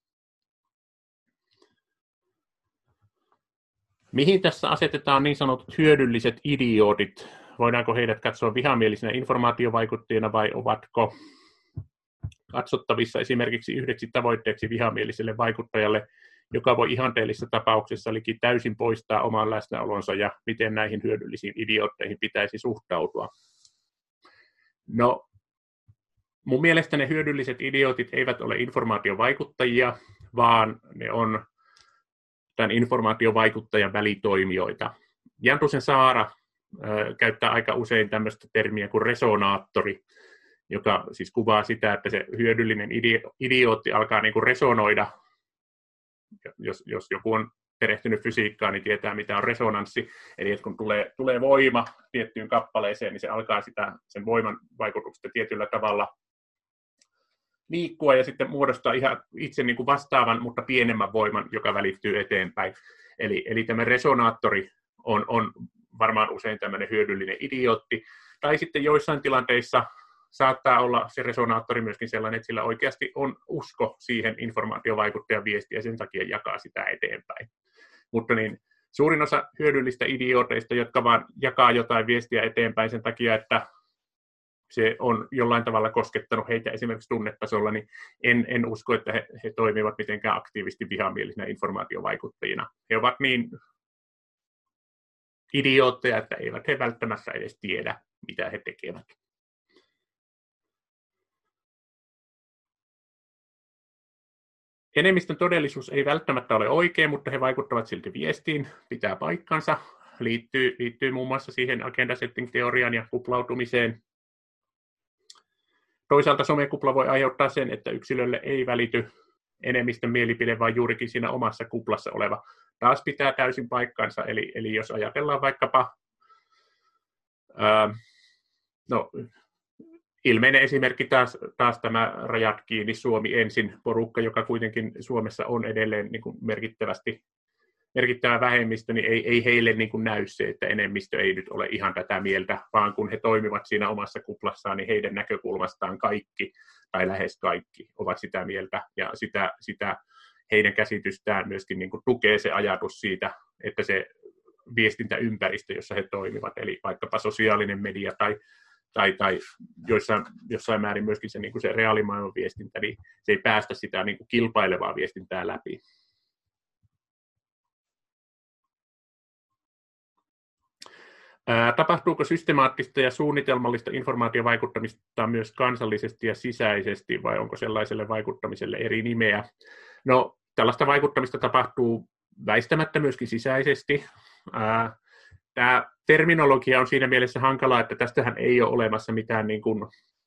Mihin tässä asetetaan niin sanotut hyödylliset idiootit? Voidaanko heidät katsoa vihamielisinä informaatiovaikuttajina vai ovatko katsottavissa esimerkiksi yhdeksi tavoitteeksi vihamieliselle vaikuttajalle, joka voi ihanteellisessa tapauksessa liki täysin poistaa oman läsnäolonsa ja miten näihin hyödyllisiin idiootteihin pitäisi suhtautua? No, mun mielestä ne hyödylliset idiootit eivät ole informaatiovaikuttajia, vaan ne on tämän informaatiovaikuttajan välitoimijoita. Jantusen Saara äh, käyttää aika usein tämmöistä termiä kuin resonaattori, joka siis kuvaa sitä, että se hyödyllinen idiootti alkaa niin kuin resonoida. Jos, jos joku on perehtynyt fysiikkaan, niin tietää, mitä on resonanssi. Eli että kun tulee, tulee voima tiettyyn kappaleeseen, niin se alkaa sitä, sen voiman vaikutuksesta tietyllä tavalla liikkua ja sitten muodostaa ihan itse niin kuin vastaavan, mutta pienemmän voiman, joka välittyy eteenpäin. Eli, eli tämä resonaattori on, on varmaan usein tämmöinen hyödyllinen idiootti. Tai sitten joissain tilanteissa saattaa olla se resonaattori myöskin sellainen, että sillä oikeasti on usko siihen informaatiovaikuttajan viestiä ja sen takia jakaa sitä eteenpäin. Mutta niin, suurin osa hyödyllistä idiooteista, jotka vaan jakaa jotain viestiä eteenpäin sen takia, että se on jollain tavalla koskettanut heitä esimerkiksi tunnetasolla, niin en, en usko, että he, he toimivat mitenkään aktiivisesti vihamielisinä informaatiovaikuttajina. He ovat niin idiootteja, että eivät he välttämättä edes tiedä, mitä he tekevät. Enemmistön todellisuus ei välttämättä ole oikein, mutta he vaikuttavat silti viestiin, pitää paikkansa, liittyy, liittyy muun muassa siihen agenda setting-teoriaan ja kuplautumiseen. Toisaalta somekupla voi aiheuttaa sen, että yksilölle ei välity enemmistön mielipide, vaan juurikin siinä omassa kuplassa oleva. Taas pitää täysin paikkansa, eli, eli jos ajatellaan vaikkapa, ää, no, ilmeinen esimerkki taas, taas tämä Rajat kiinni, Suomi ensin porukka, joka kuitenkin Suomessa on edelleen niin kuin merkittävästi merkittävä vähemmistö, niin ei, ei heille niin kuin näy se, että enemmistö ei nyt ole ihan tätä mieltä, vaan kun he toimivat siinä omassa kuplassaan, niin heidän näkökulmastaan kaikki tai lähes kaikki ovat sitä mieltä, ja sitä, sitä heidän käsitystään myöskin niin kuin tukee se ajatus siitä, että se viestintäympäristö, jossa he toimivat, eli vaikkapa sosiaalinen media tai, tai, tai jossain, jossain määrin myöskin se, niin kuin se reaalimaailman viestintä, niin se ei päästä sitä niin kuin kilpailevaa viestintää läpi. Ää, tapahtuuko systemaattista ja suunnitelmallista informaatiovaikuttamista myös kansallisesti ja sisäisesti, vai onko sellaiselle vaikuttamiselle eri nimeä? No, tällaista vaikuttamista tapahtuu väistämättä myöskin sisäisesti. Ää, tämä terminologia on siinä mielessä hankalaa, että tästähän ei ole olemassa mitään niin kuin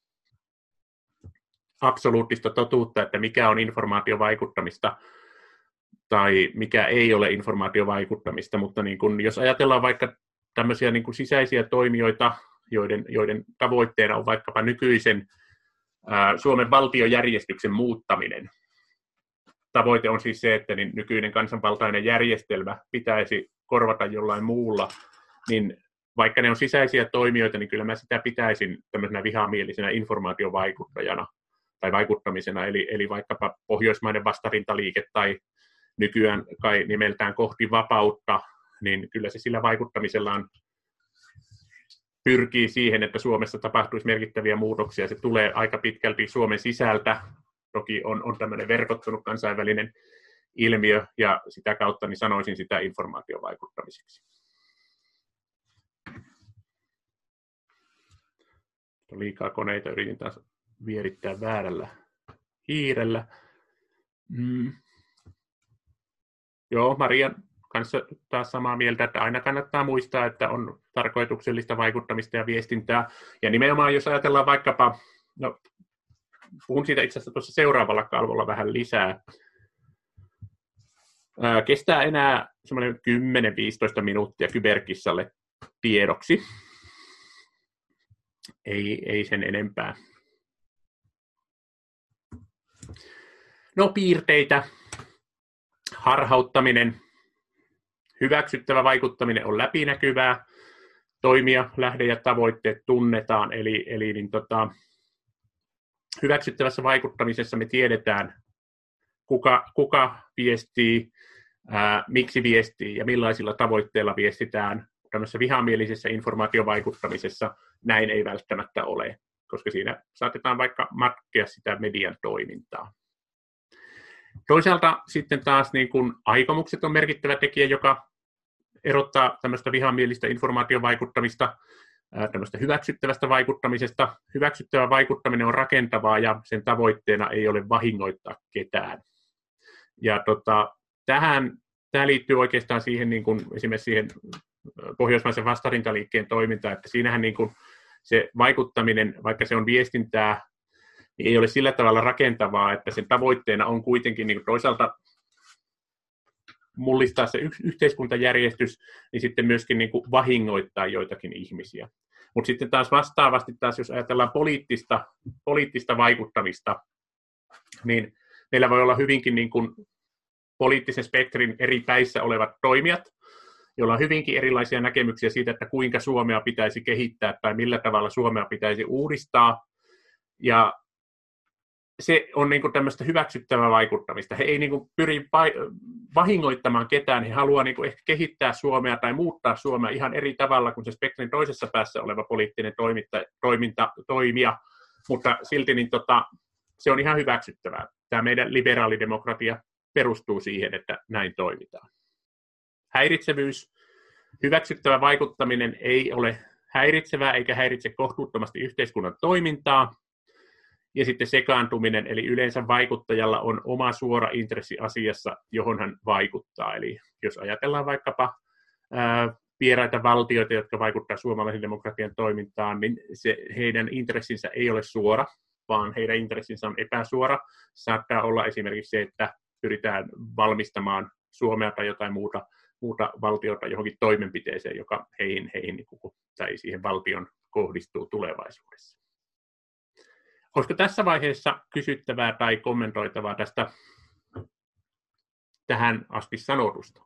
absoluuttista totuutta, että mikä on informaatiovaikuttamista tai mikä ei ole informaatiovaikuttamista, mutta niin kuin, jos ajatellaan vaikka tämmöisiä niin kuin sisäisiä toimijoita, joiden, joiden tavoitteena on vaikkapa nykyisen ää, Suomen valtiojärjestyksen muuttaminen. Tavoite on siis se, että niin nykyinen kansanvaltainen järjestelmä pitäisi korvata jollain muulla, niin vaikka ne on sisäisiä toimijoita, niin kyllä mä sitä pitäisin tämmöisenä vihamielisenä informaatiovaikuttajana tai vaikuttamisena, eli, eli vaikkapa Pohjoismaiden vastarintaliike tai nykyään kai nimeltään Kohti vapautta, niin kyllä se sillä vaikuttamisellaan pyrkii siihen, että Suomessa tapahtuisi merkittäviä muutoksia. Se tulee aika pitkälti Suomen sisältä. Toki on, on tämmöinen verkottunut kansainvälinen ilmiö, ja sitä kautta niin sanoisin sitä informaatiovaikuttamiseksi. Liikaa koneita yritin taas vierittää väärällä hiirellä. Mm. Joo, Marian kanssa taas samaa mieltä, että aina kannattaa muistaa, että on tarkoituksellista vaikuttamista ja viestintää. Ja nimenomaan, jos ajatellaan vaikkapa, no, puhun siitä itse asiassa tuossa seuraavalla kalvolla vähän lisää. Ää, kestää enää semmoinen kymmenen viisitoista minuuttia kyberkissalle tiedoksi. Ei, ei sen enempää. No, piirteitä. Harhauttaminen. Hyväksyttävä vaikuttaminen on läpinäkyvää. Toimia, lähde ja tavoitteet tunnetaan. Eli, eli niin tota, hyväksyttävässä vaikuttamisessa me tiedetään, kuka, kuka viestii, ää, miksi viestii ja millaisilla tavoitteilla viestitään. Tämmöisessä vihamielisessä informaatiovaikuttamisessa näin ei välttämättä ole, koska siinä saatetaan vaikka matkea sitä median toimintaa. Toisaalta sitten taas niin kuin aikomukset on merkittävä tekijä, joka erottaa tämmöistä vihamielistä informaatiovaikuttamista tämmöistä hyväksyttävästä vaikuttamisesta. Hyväksyttävä vaikuttaminen on rakentavaa ja sen tavoitteena ei ole vahingoittaa ketään. Ja tota, tähän, tämä liittyy oikeastaan siihen, niin kuin esimerkiksi siihen pohjoismaisen vastarintaliikkeen toimintaan, että siinähän niin kuin se vaikuttaminen, vaikka se on viestintää, niin ei ole sillä tavalla rakentavaa, että sen tavoitteena on kuitenkin niin kuin toisaalta mullistaa se yhteiskuntajärjestys, niin sitten myöskin niin kuin vahingoittaa joitakin ihmisiä. Mutta sitten taas vastaavasti, taas jos ajatellaan poliittista, poliittista vaikuttamista, niin meillä voi olla hyvinkin niin kuin poliittisen spektrin eri päissä olevat toimijat, joilla on hyvinkin erilaisia näkemyksiä siitä, että kuinka Suomea pitäisi kehittää tai millä tavalla Suomea pitäisi uudistaa. Ja se on niin kuin tämmöistä hyväksyttävää vaikuttamista. He ei niin kuin pyri vahingoittamaan ketään, he haluaa niin kuin ehkä kehittää Suomea tai muuttaa Suomea ihan eri tavalla kuin se spektrin toisessa päässä oleva poliittinen toiminta, toiminta, toimija, mutta silti niin tota, se on ihan hyväksyttävää. Tämä meidän liberaalidemokratia perustuu siihen, että näin toimitaan. Häiritsevyys, hyväksyttävä vaikuttaminen ei ole häiritsevää eikä häiritse kohtuuttomasti yhteiskunnan toimintaa. Ja sitten sekaantuminen, eli yleensä vaikuttajalla on oma suora intressi asiassa, johon hän vaikuttaa. Eli jos ajatellaan vaikkapa ää, vieraita valtioita, jotka vaikuttavat suomalaisen demokratian toimintaan, niin se, heidän intressinsä ei ole suora, vaan heidän intressinsä on epäsuora. Saattaa olla esimerkiksi se, että pyritään valmistamaan Suomea tai jotain muuta, muuta valtiota johonkin toimenpiteeseen, joka heihin, heihin tai siihen valtion kohdistuu tulevaisuudessa. Olisiko tässä vaiheessa kysyttävää tai kommentoitavaa tästä tähän asti sanotusta?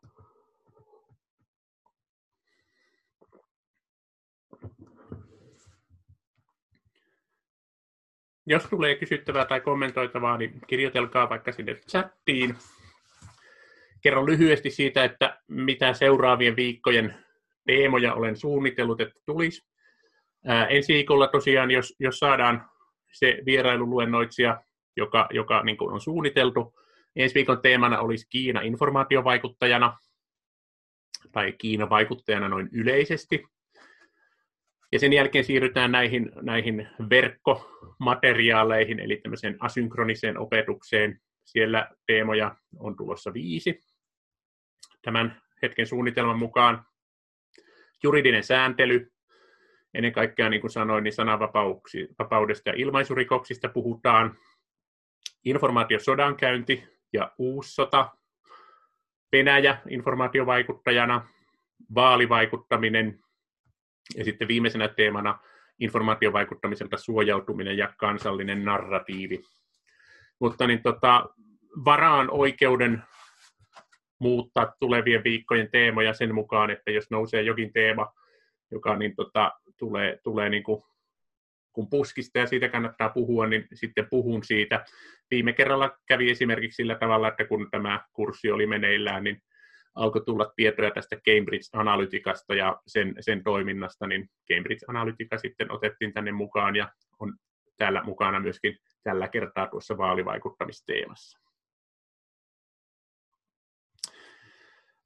Jos tulee kysyttävää tai kommentoitavaa, niin kirjoitelkaa vaikka sinne chattiin. Kerron lyhyesti siitä, että mitä seuraavien viikkojen teemoja olen suunnitellut, että tulisi. Ää, ensi viikolla tosiaan, jos, jos saadaan se vierailuluennoitsija, joka, joka niin kuin on suunniteltu. Ensi viikon teemana olisi Kiina informaatiovaikuttajana tai Kiina vaikuttajana noin yleisesti. Ja sen jälkeen siirrytään näihin, näihin verkkomateriaaleihin, eli tämmöiseen asynkroniseen opetukseen. Siellä teemoja on tulossa viisi. Tämän hetken suunnitelman mukaan juridinen sääntely. Ennen kaikkea, niin kuin sanoin, niin sananvapaudesta ja ilmaisurikoksista puhutaan. Informaatiosodankäynti ja uussota. Venäjä informaatiovaikuttajana. Vaalivaikuttaminen. Ja sitten viimeisenä teemana informaatiovaikuttamiselta suojautuminen ja kansallinen narratiivi. Mutta niin, tota, varaan oikeuden muuttaa tulevien viikkojen teemoja sen mukaan, että jos nousee jokin teema, joka niin, tota, tulee, tulee niin kuin, kun puskista ja siitä kannattaa puhua, niin sitten puhun siitä. Viime kerralla kävi esimerkiksi sillä tavalla, että kun tämä kurssi oli meneillään, niin alkoi tulla tietoja tästä Cambridge Analyticasta ja sen, sen toiminnasta, niin Cambridge Analytica sitten otettiin tänne mukaan ja on täällä mukana myöskin tällä kertaa tuossa vaalivaikuttamisteemassa.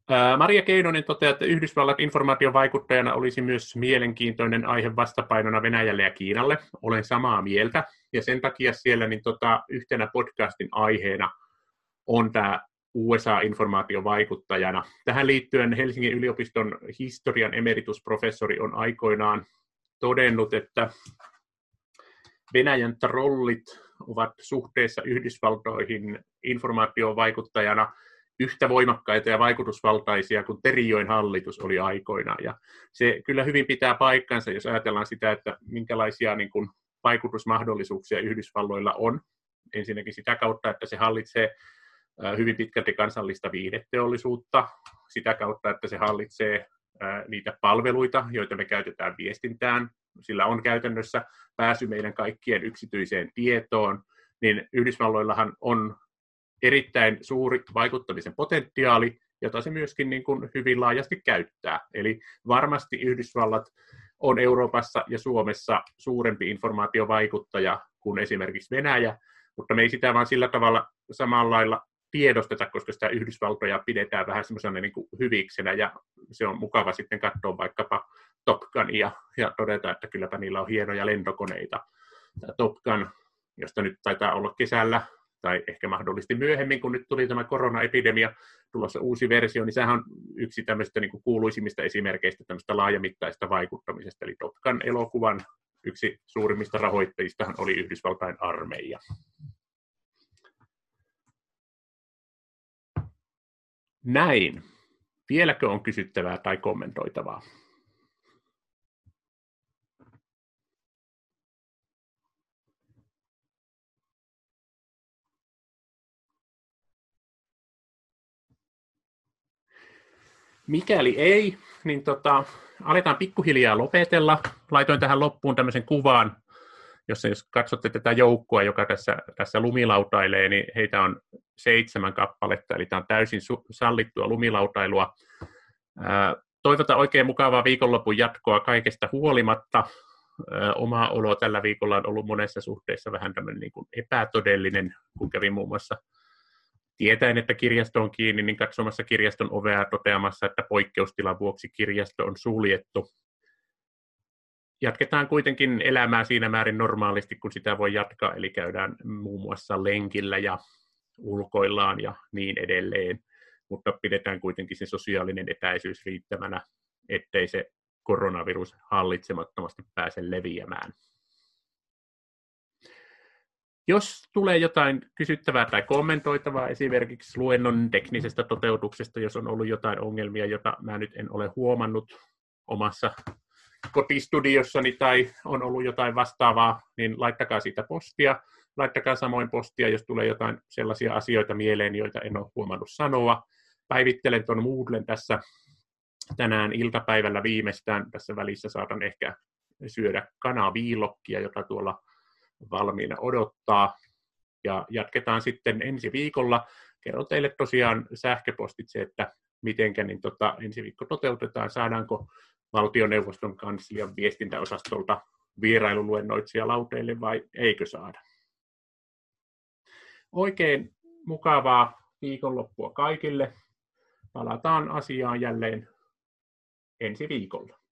Maria Keinonen toteaa, että Yhdysvallat informaatiovaikuttajana olisi myös mielenkiintoinen aihe vastapainona Venäjälle ja Kiinalle. Olen samaa mieltä, ja sen takia siellä niin tota, yhtenä podcastin aiheena on tämä U S A-informaatiovaikuttajana. Tähän liittyen Helsingin yliopiston historian emeritusprofessori on aikoinaan todennut, että Venäjän trollit ovat suhteessa Yhdysvaltoihin informaatiovaikuttajana yhtä voimakkaita ja vaikutusvaltaisia kuin Terijoen hallitus oli aikoinaan. Ja se kyllä hyvin pitää paikkansa, jos ajatellaan sitä, että minkälaisia niin kuin vaikutusmahdollisuuksia Yhdysvalloilla on. Ensinnäkin sitä kautta, että se hallitsee hyvin pitkälti kansallista viihdeteollisuutta, sitä kautta, että se hallitsee niitä palveluita, joita me käytetään viestintään. Sillä on käytännössä pääsy meidän kaikkien yksityiseen tietoon, niin Yhdysvalloillahan on erittäin suuri vaikuttamisen potentiaali, jota se myöskin niin kuin hyvin laajasti käyttää. Eli varmasti Yhdysvallat on Euroopassa ja Suomessa suurempi informaatiovaikuttaja kuin esimerkiksi Venäjä, mutta me ei sitä vaan sillä tavalla samalla lailla tiedosteta, koska sitä Yhdysvaltoja pidetään vähän semmoisena niin kuin hyviksenä, ja se on mukava sitten katsoa vaikkapa Top Gunia ja todeta, että kylläpä niillä on hienoja lentokoneita. Tämä Top Gun, josta nyt taitaa olla kesällä, tai ehkä mahdollisesti myöhemmin, kun nyt tuli tämä koronaepidemia, tulossa uusi versio, niin sehän on yksi tämmöistä niin kuin kuuluisimmista esimerkkeistä tämmöistä laajamittaista vaikuttamisesta. Eli Top Gun-elokuvan yksi suurimmista rahoittajistahan oli Yhdysvaltain armeija. Näin. Vieläkö on kysyttävää tai kommentoitavaa? Mikäli ei, niin tota, aletaan pikkuhiljaa lopetella. Laitoin tähän loppuun tämmöisen kuvan, jossa jos katsotte tätä joukkoa, joka tässä, tässä lumilautailee, niin heitä on seitsemän kappaletta, eli tämä on täysin su- sallittua lumilautailua. Ää, toivotan oikein mukavaa viikonlopun jatkoa kaikesta huolimatta. Ää, oma olo tällä viikolla on ollut monessa suhteessa vähän tämmöinen niin kuin epätodellinen, kun kävin muun muassa tietäen, että kirjasto on kiinni, niin katsomassa kirjaston ovea toteamassa, että poikkeustilan vuoksi kirjasto on suljettu. Jatketaan kuitenkin elämää siinä määrin normaalisti, kun sitä voi jatkaa, eli käydään muun muassa lenkillä ja ulkoillaan ja niin edelleen, mutta pidetään kuitenkin se sosiaalinen etäisyys riittävänä, ettei se koronavirus hallitsemattomasti pääse leviämään. Jos tulee jotain kysyttävää tai kommentoitavaa esimerkiksi luennon teknisestä toteutuksesta, jos on ollut jotain ongelmia, jota mä nyt en ole huomannut omassa kotistudiossani tai on ollut jotain vastaavaa, niin laittakaa siitä postia. Laittakaa samoin postia, jos tulee jotain sellaisia asioita mieleen, joita en ole huomannut sanoa. Päivittelen tuon Moodlen tässä tänään iltapäivällä viimeistään. Tässä välissä saatan ehkä syödä kanaviilokkia, jota tuolla valmiina odottaa. Ja jatketaan sitten ensi viikolla. Kerron teille tosiaan sähköpostitse, että mitenkä niin tota, ensi viikko toteutetaan. Saadaanko valtioneuvoston kanslian viestintäosastolta vierailuluennoitsija lauteille vai eikö saada? Oikein mukavaa viikonloppua kaikille. Palataan asiaan jälleen ensi viikolla.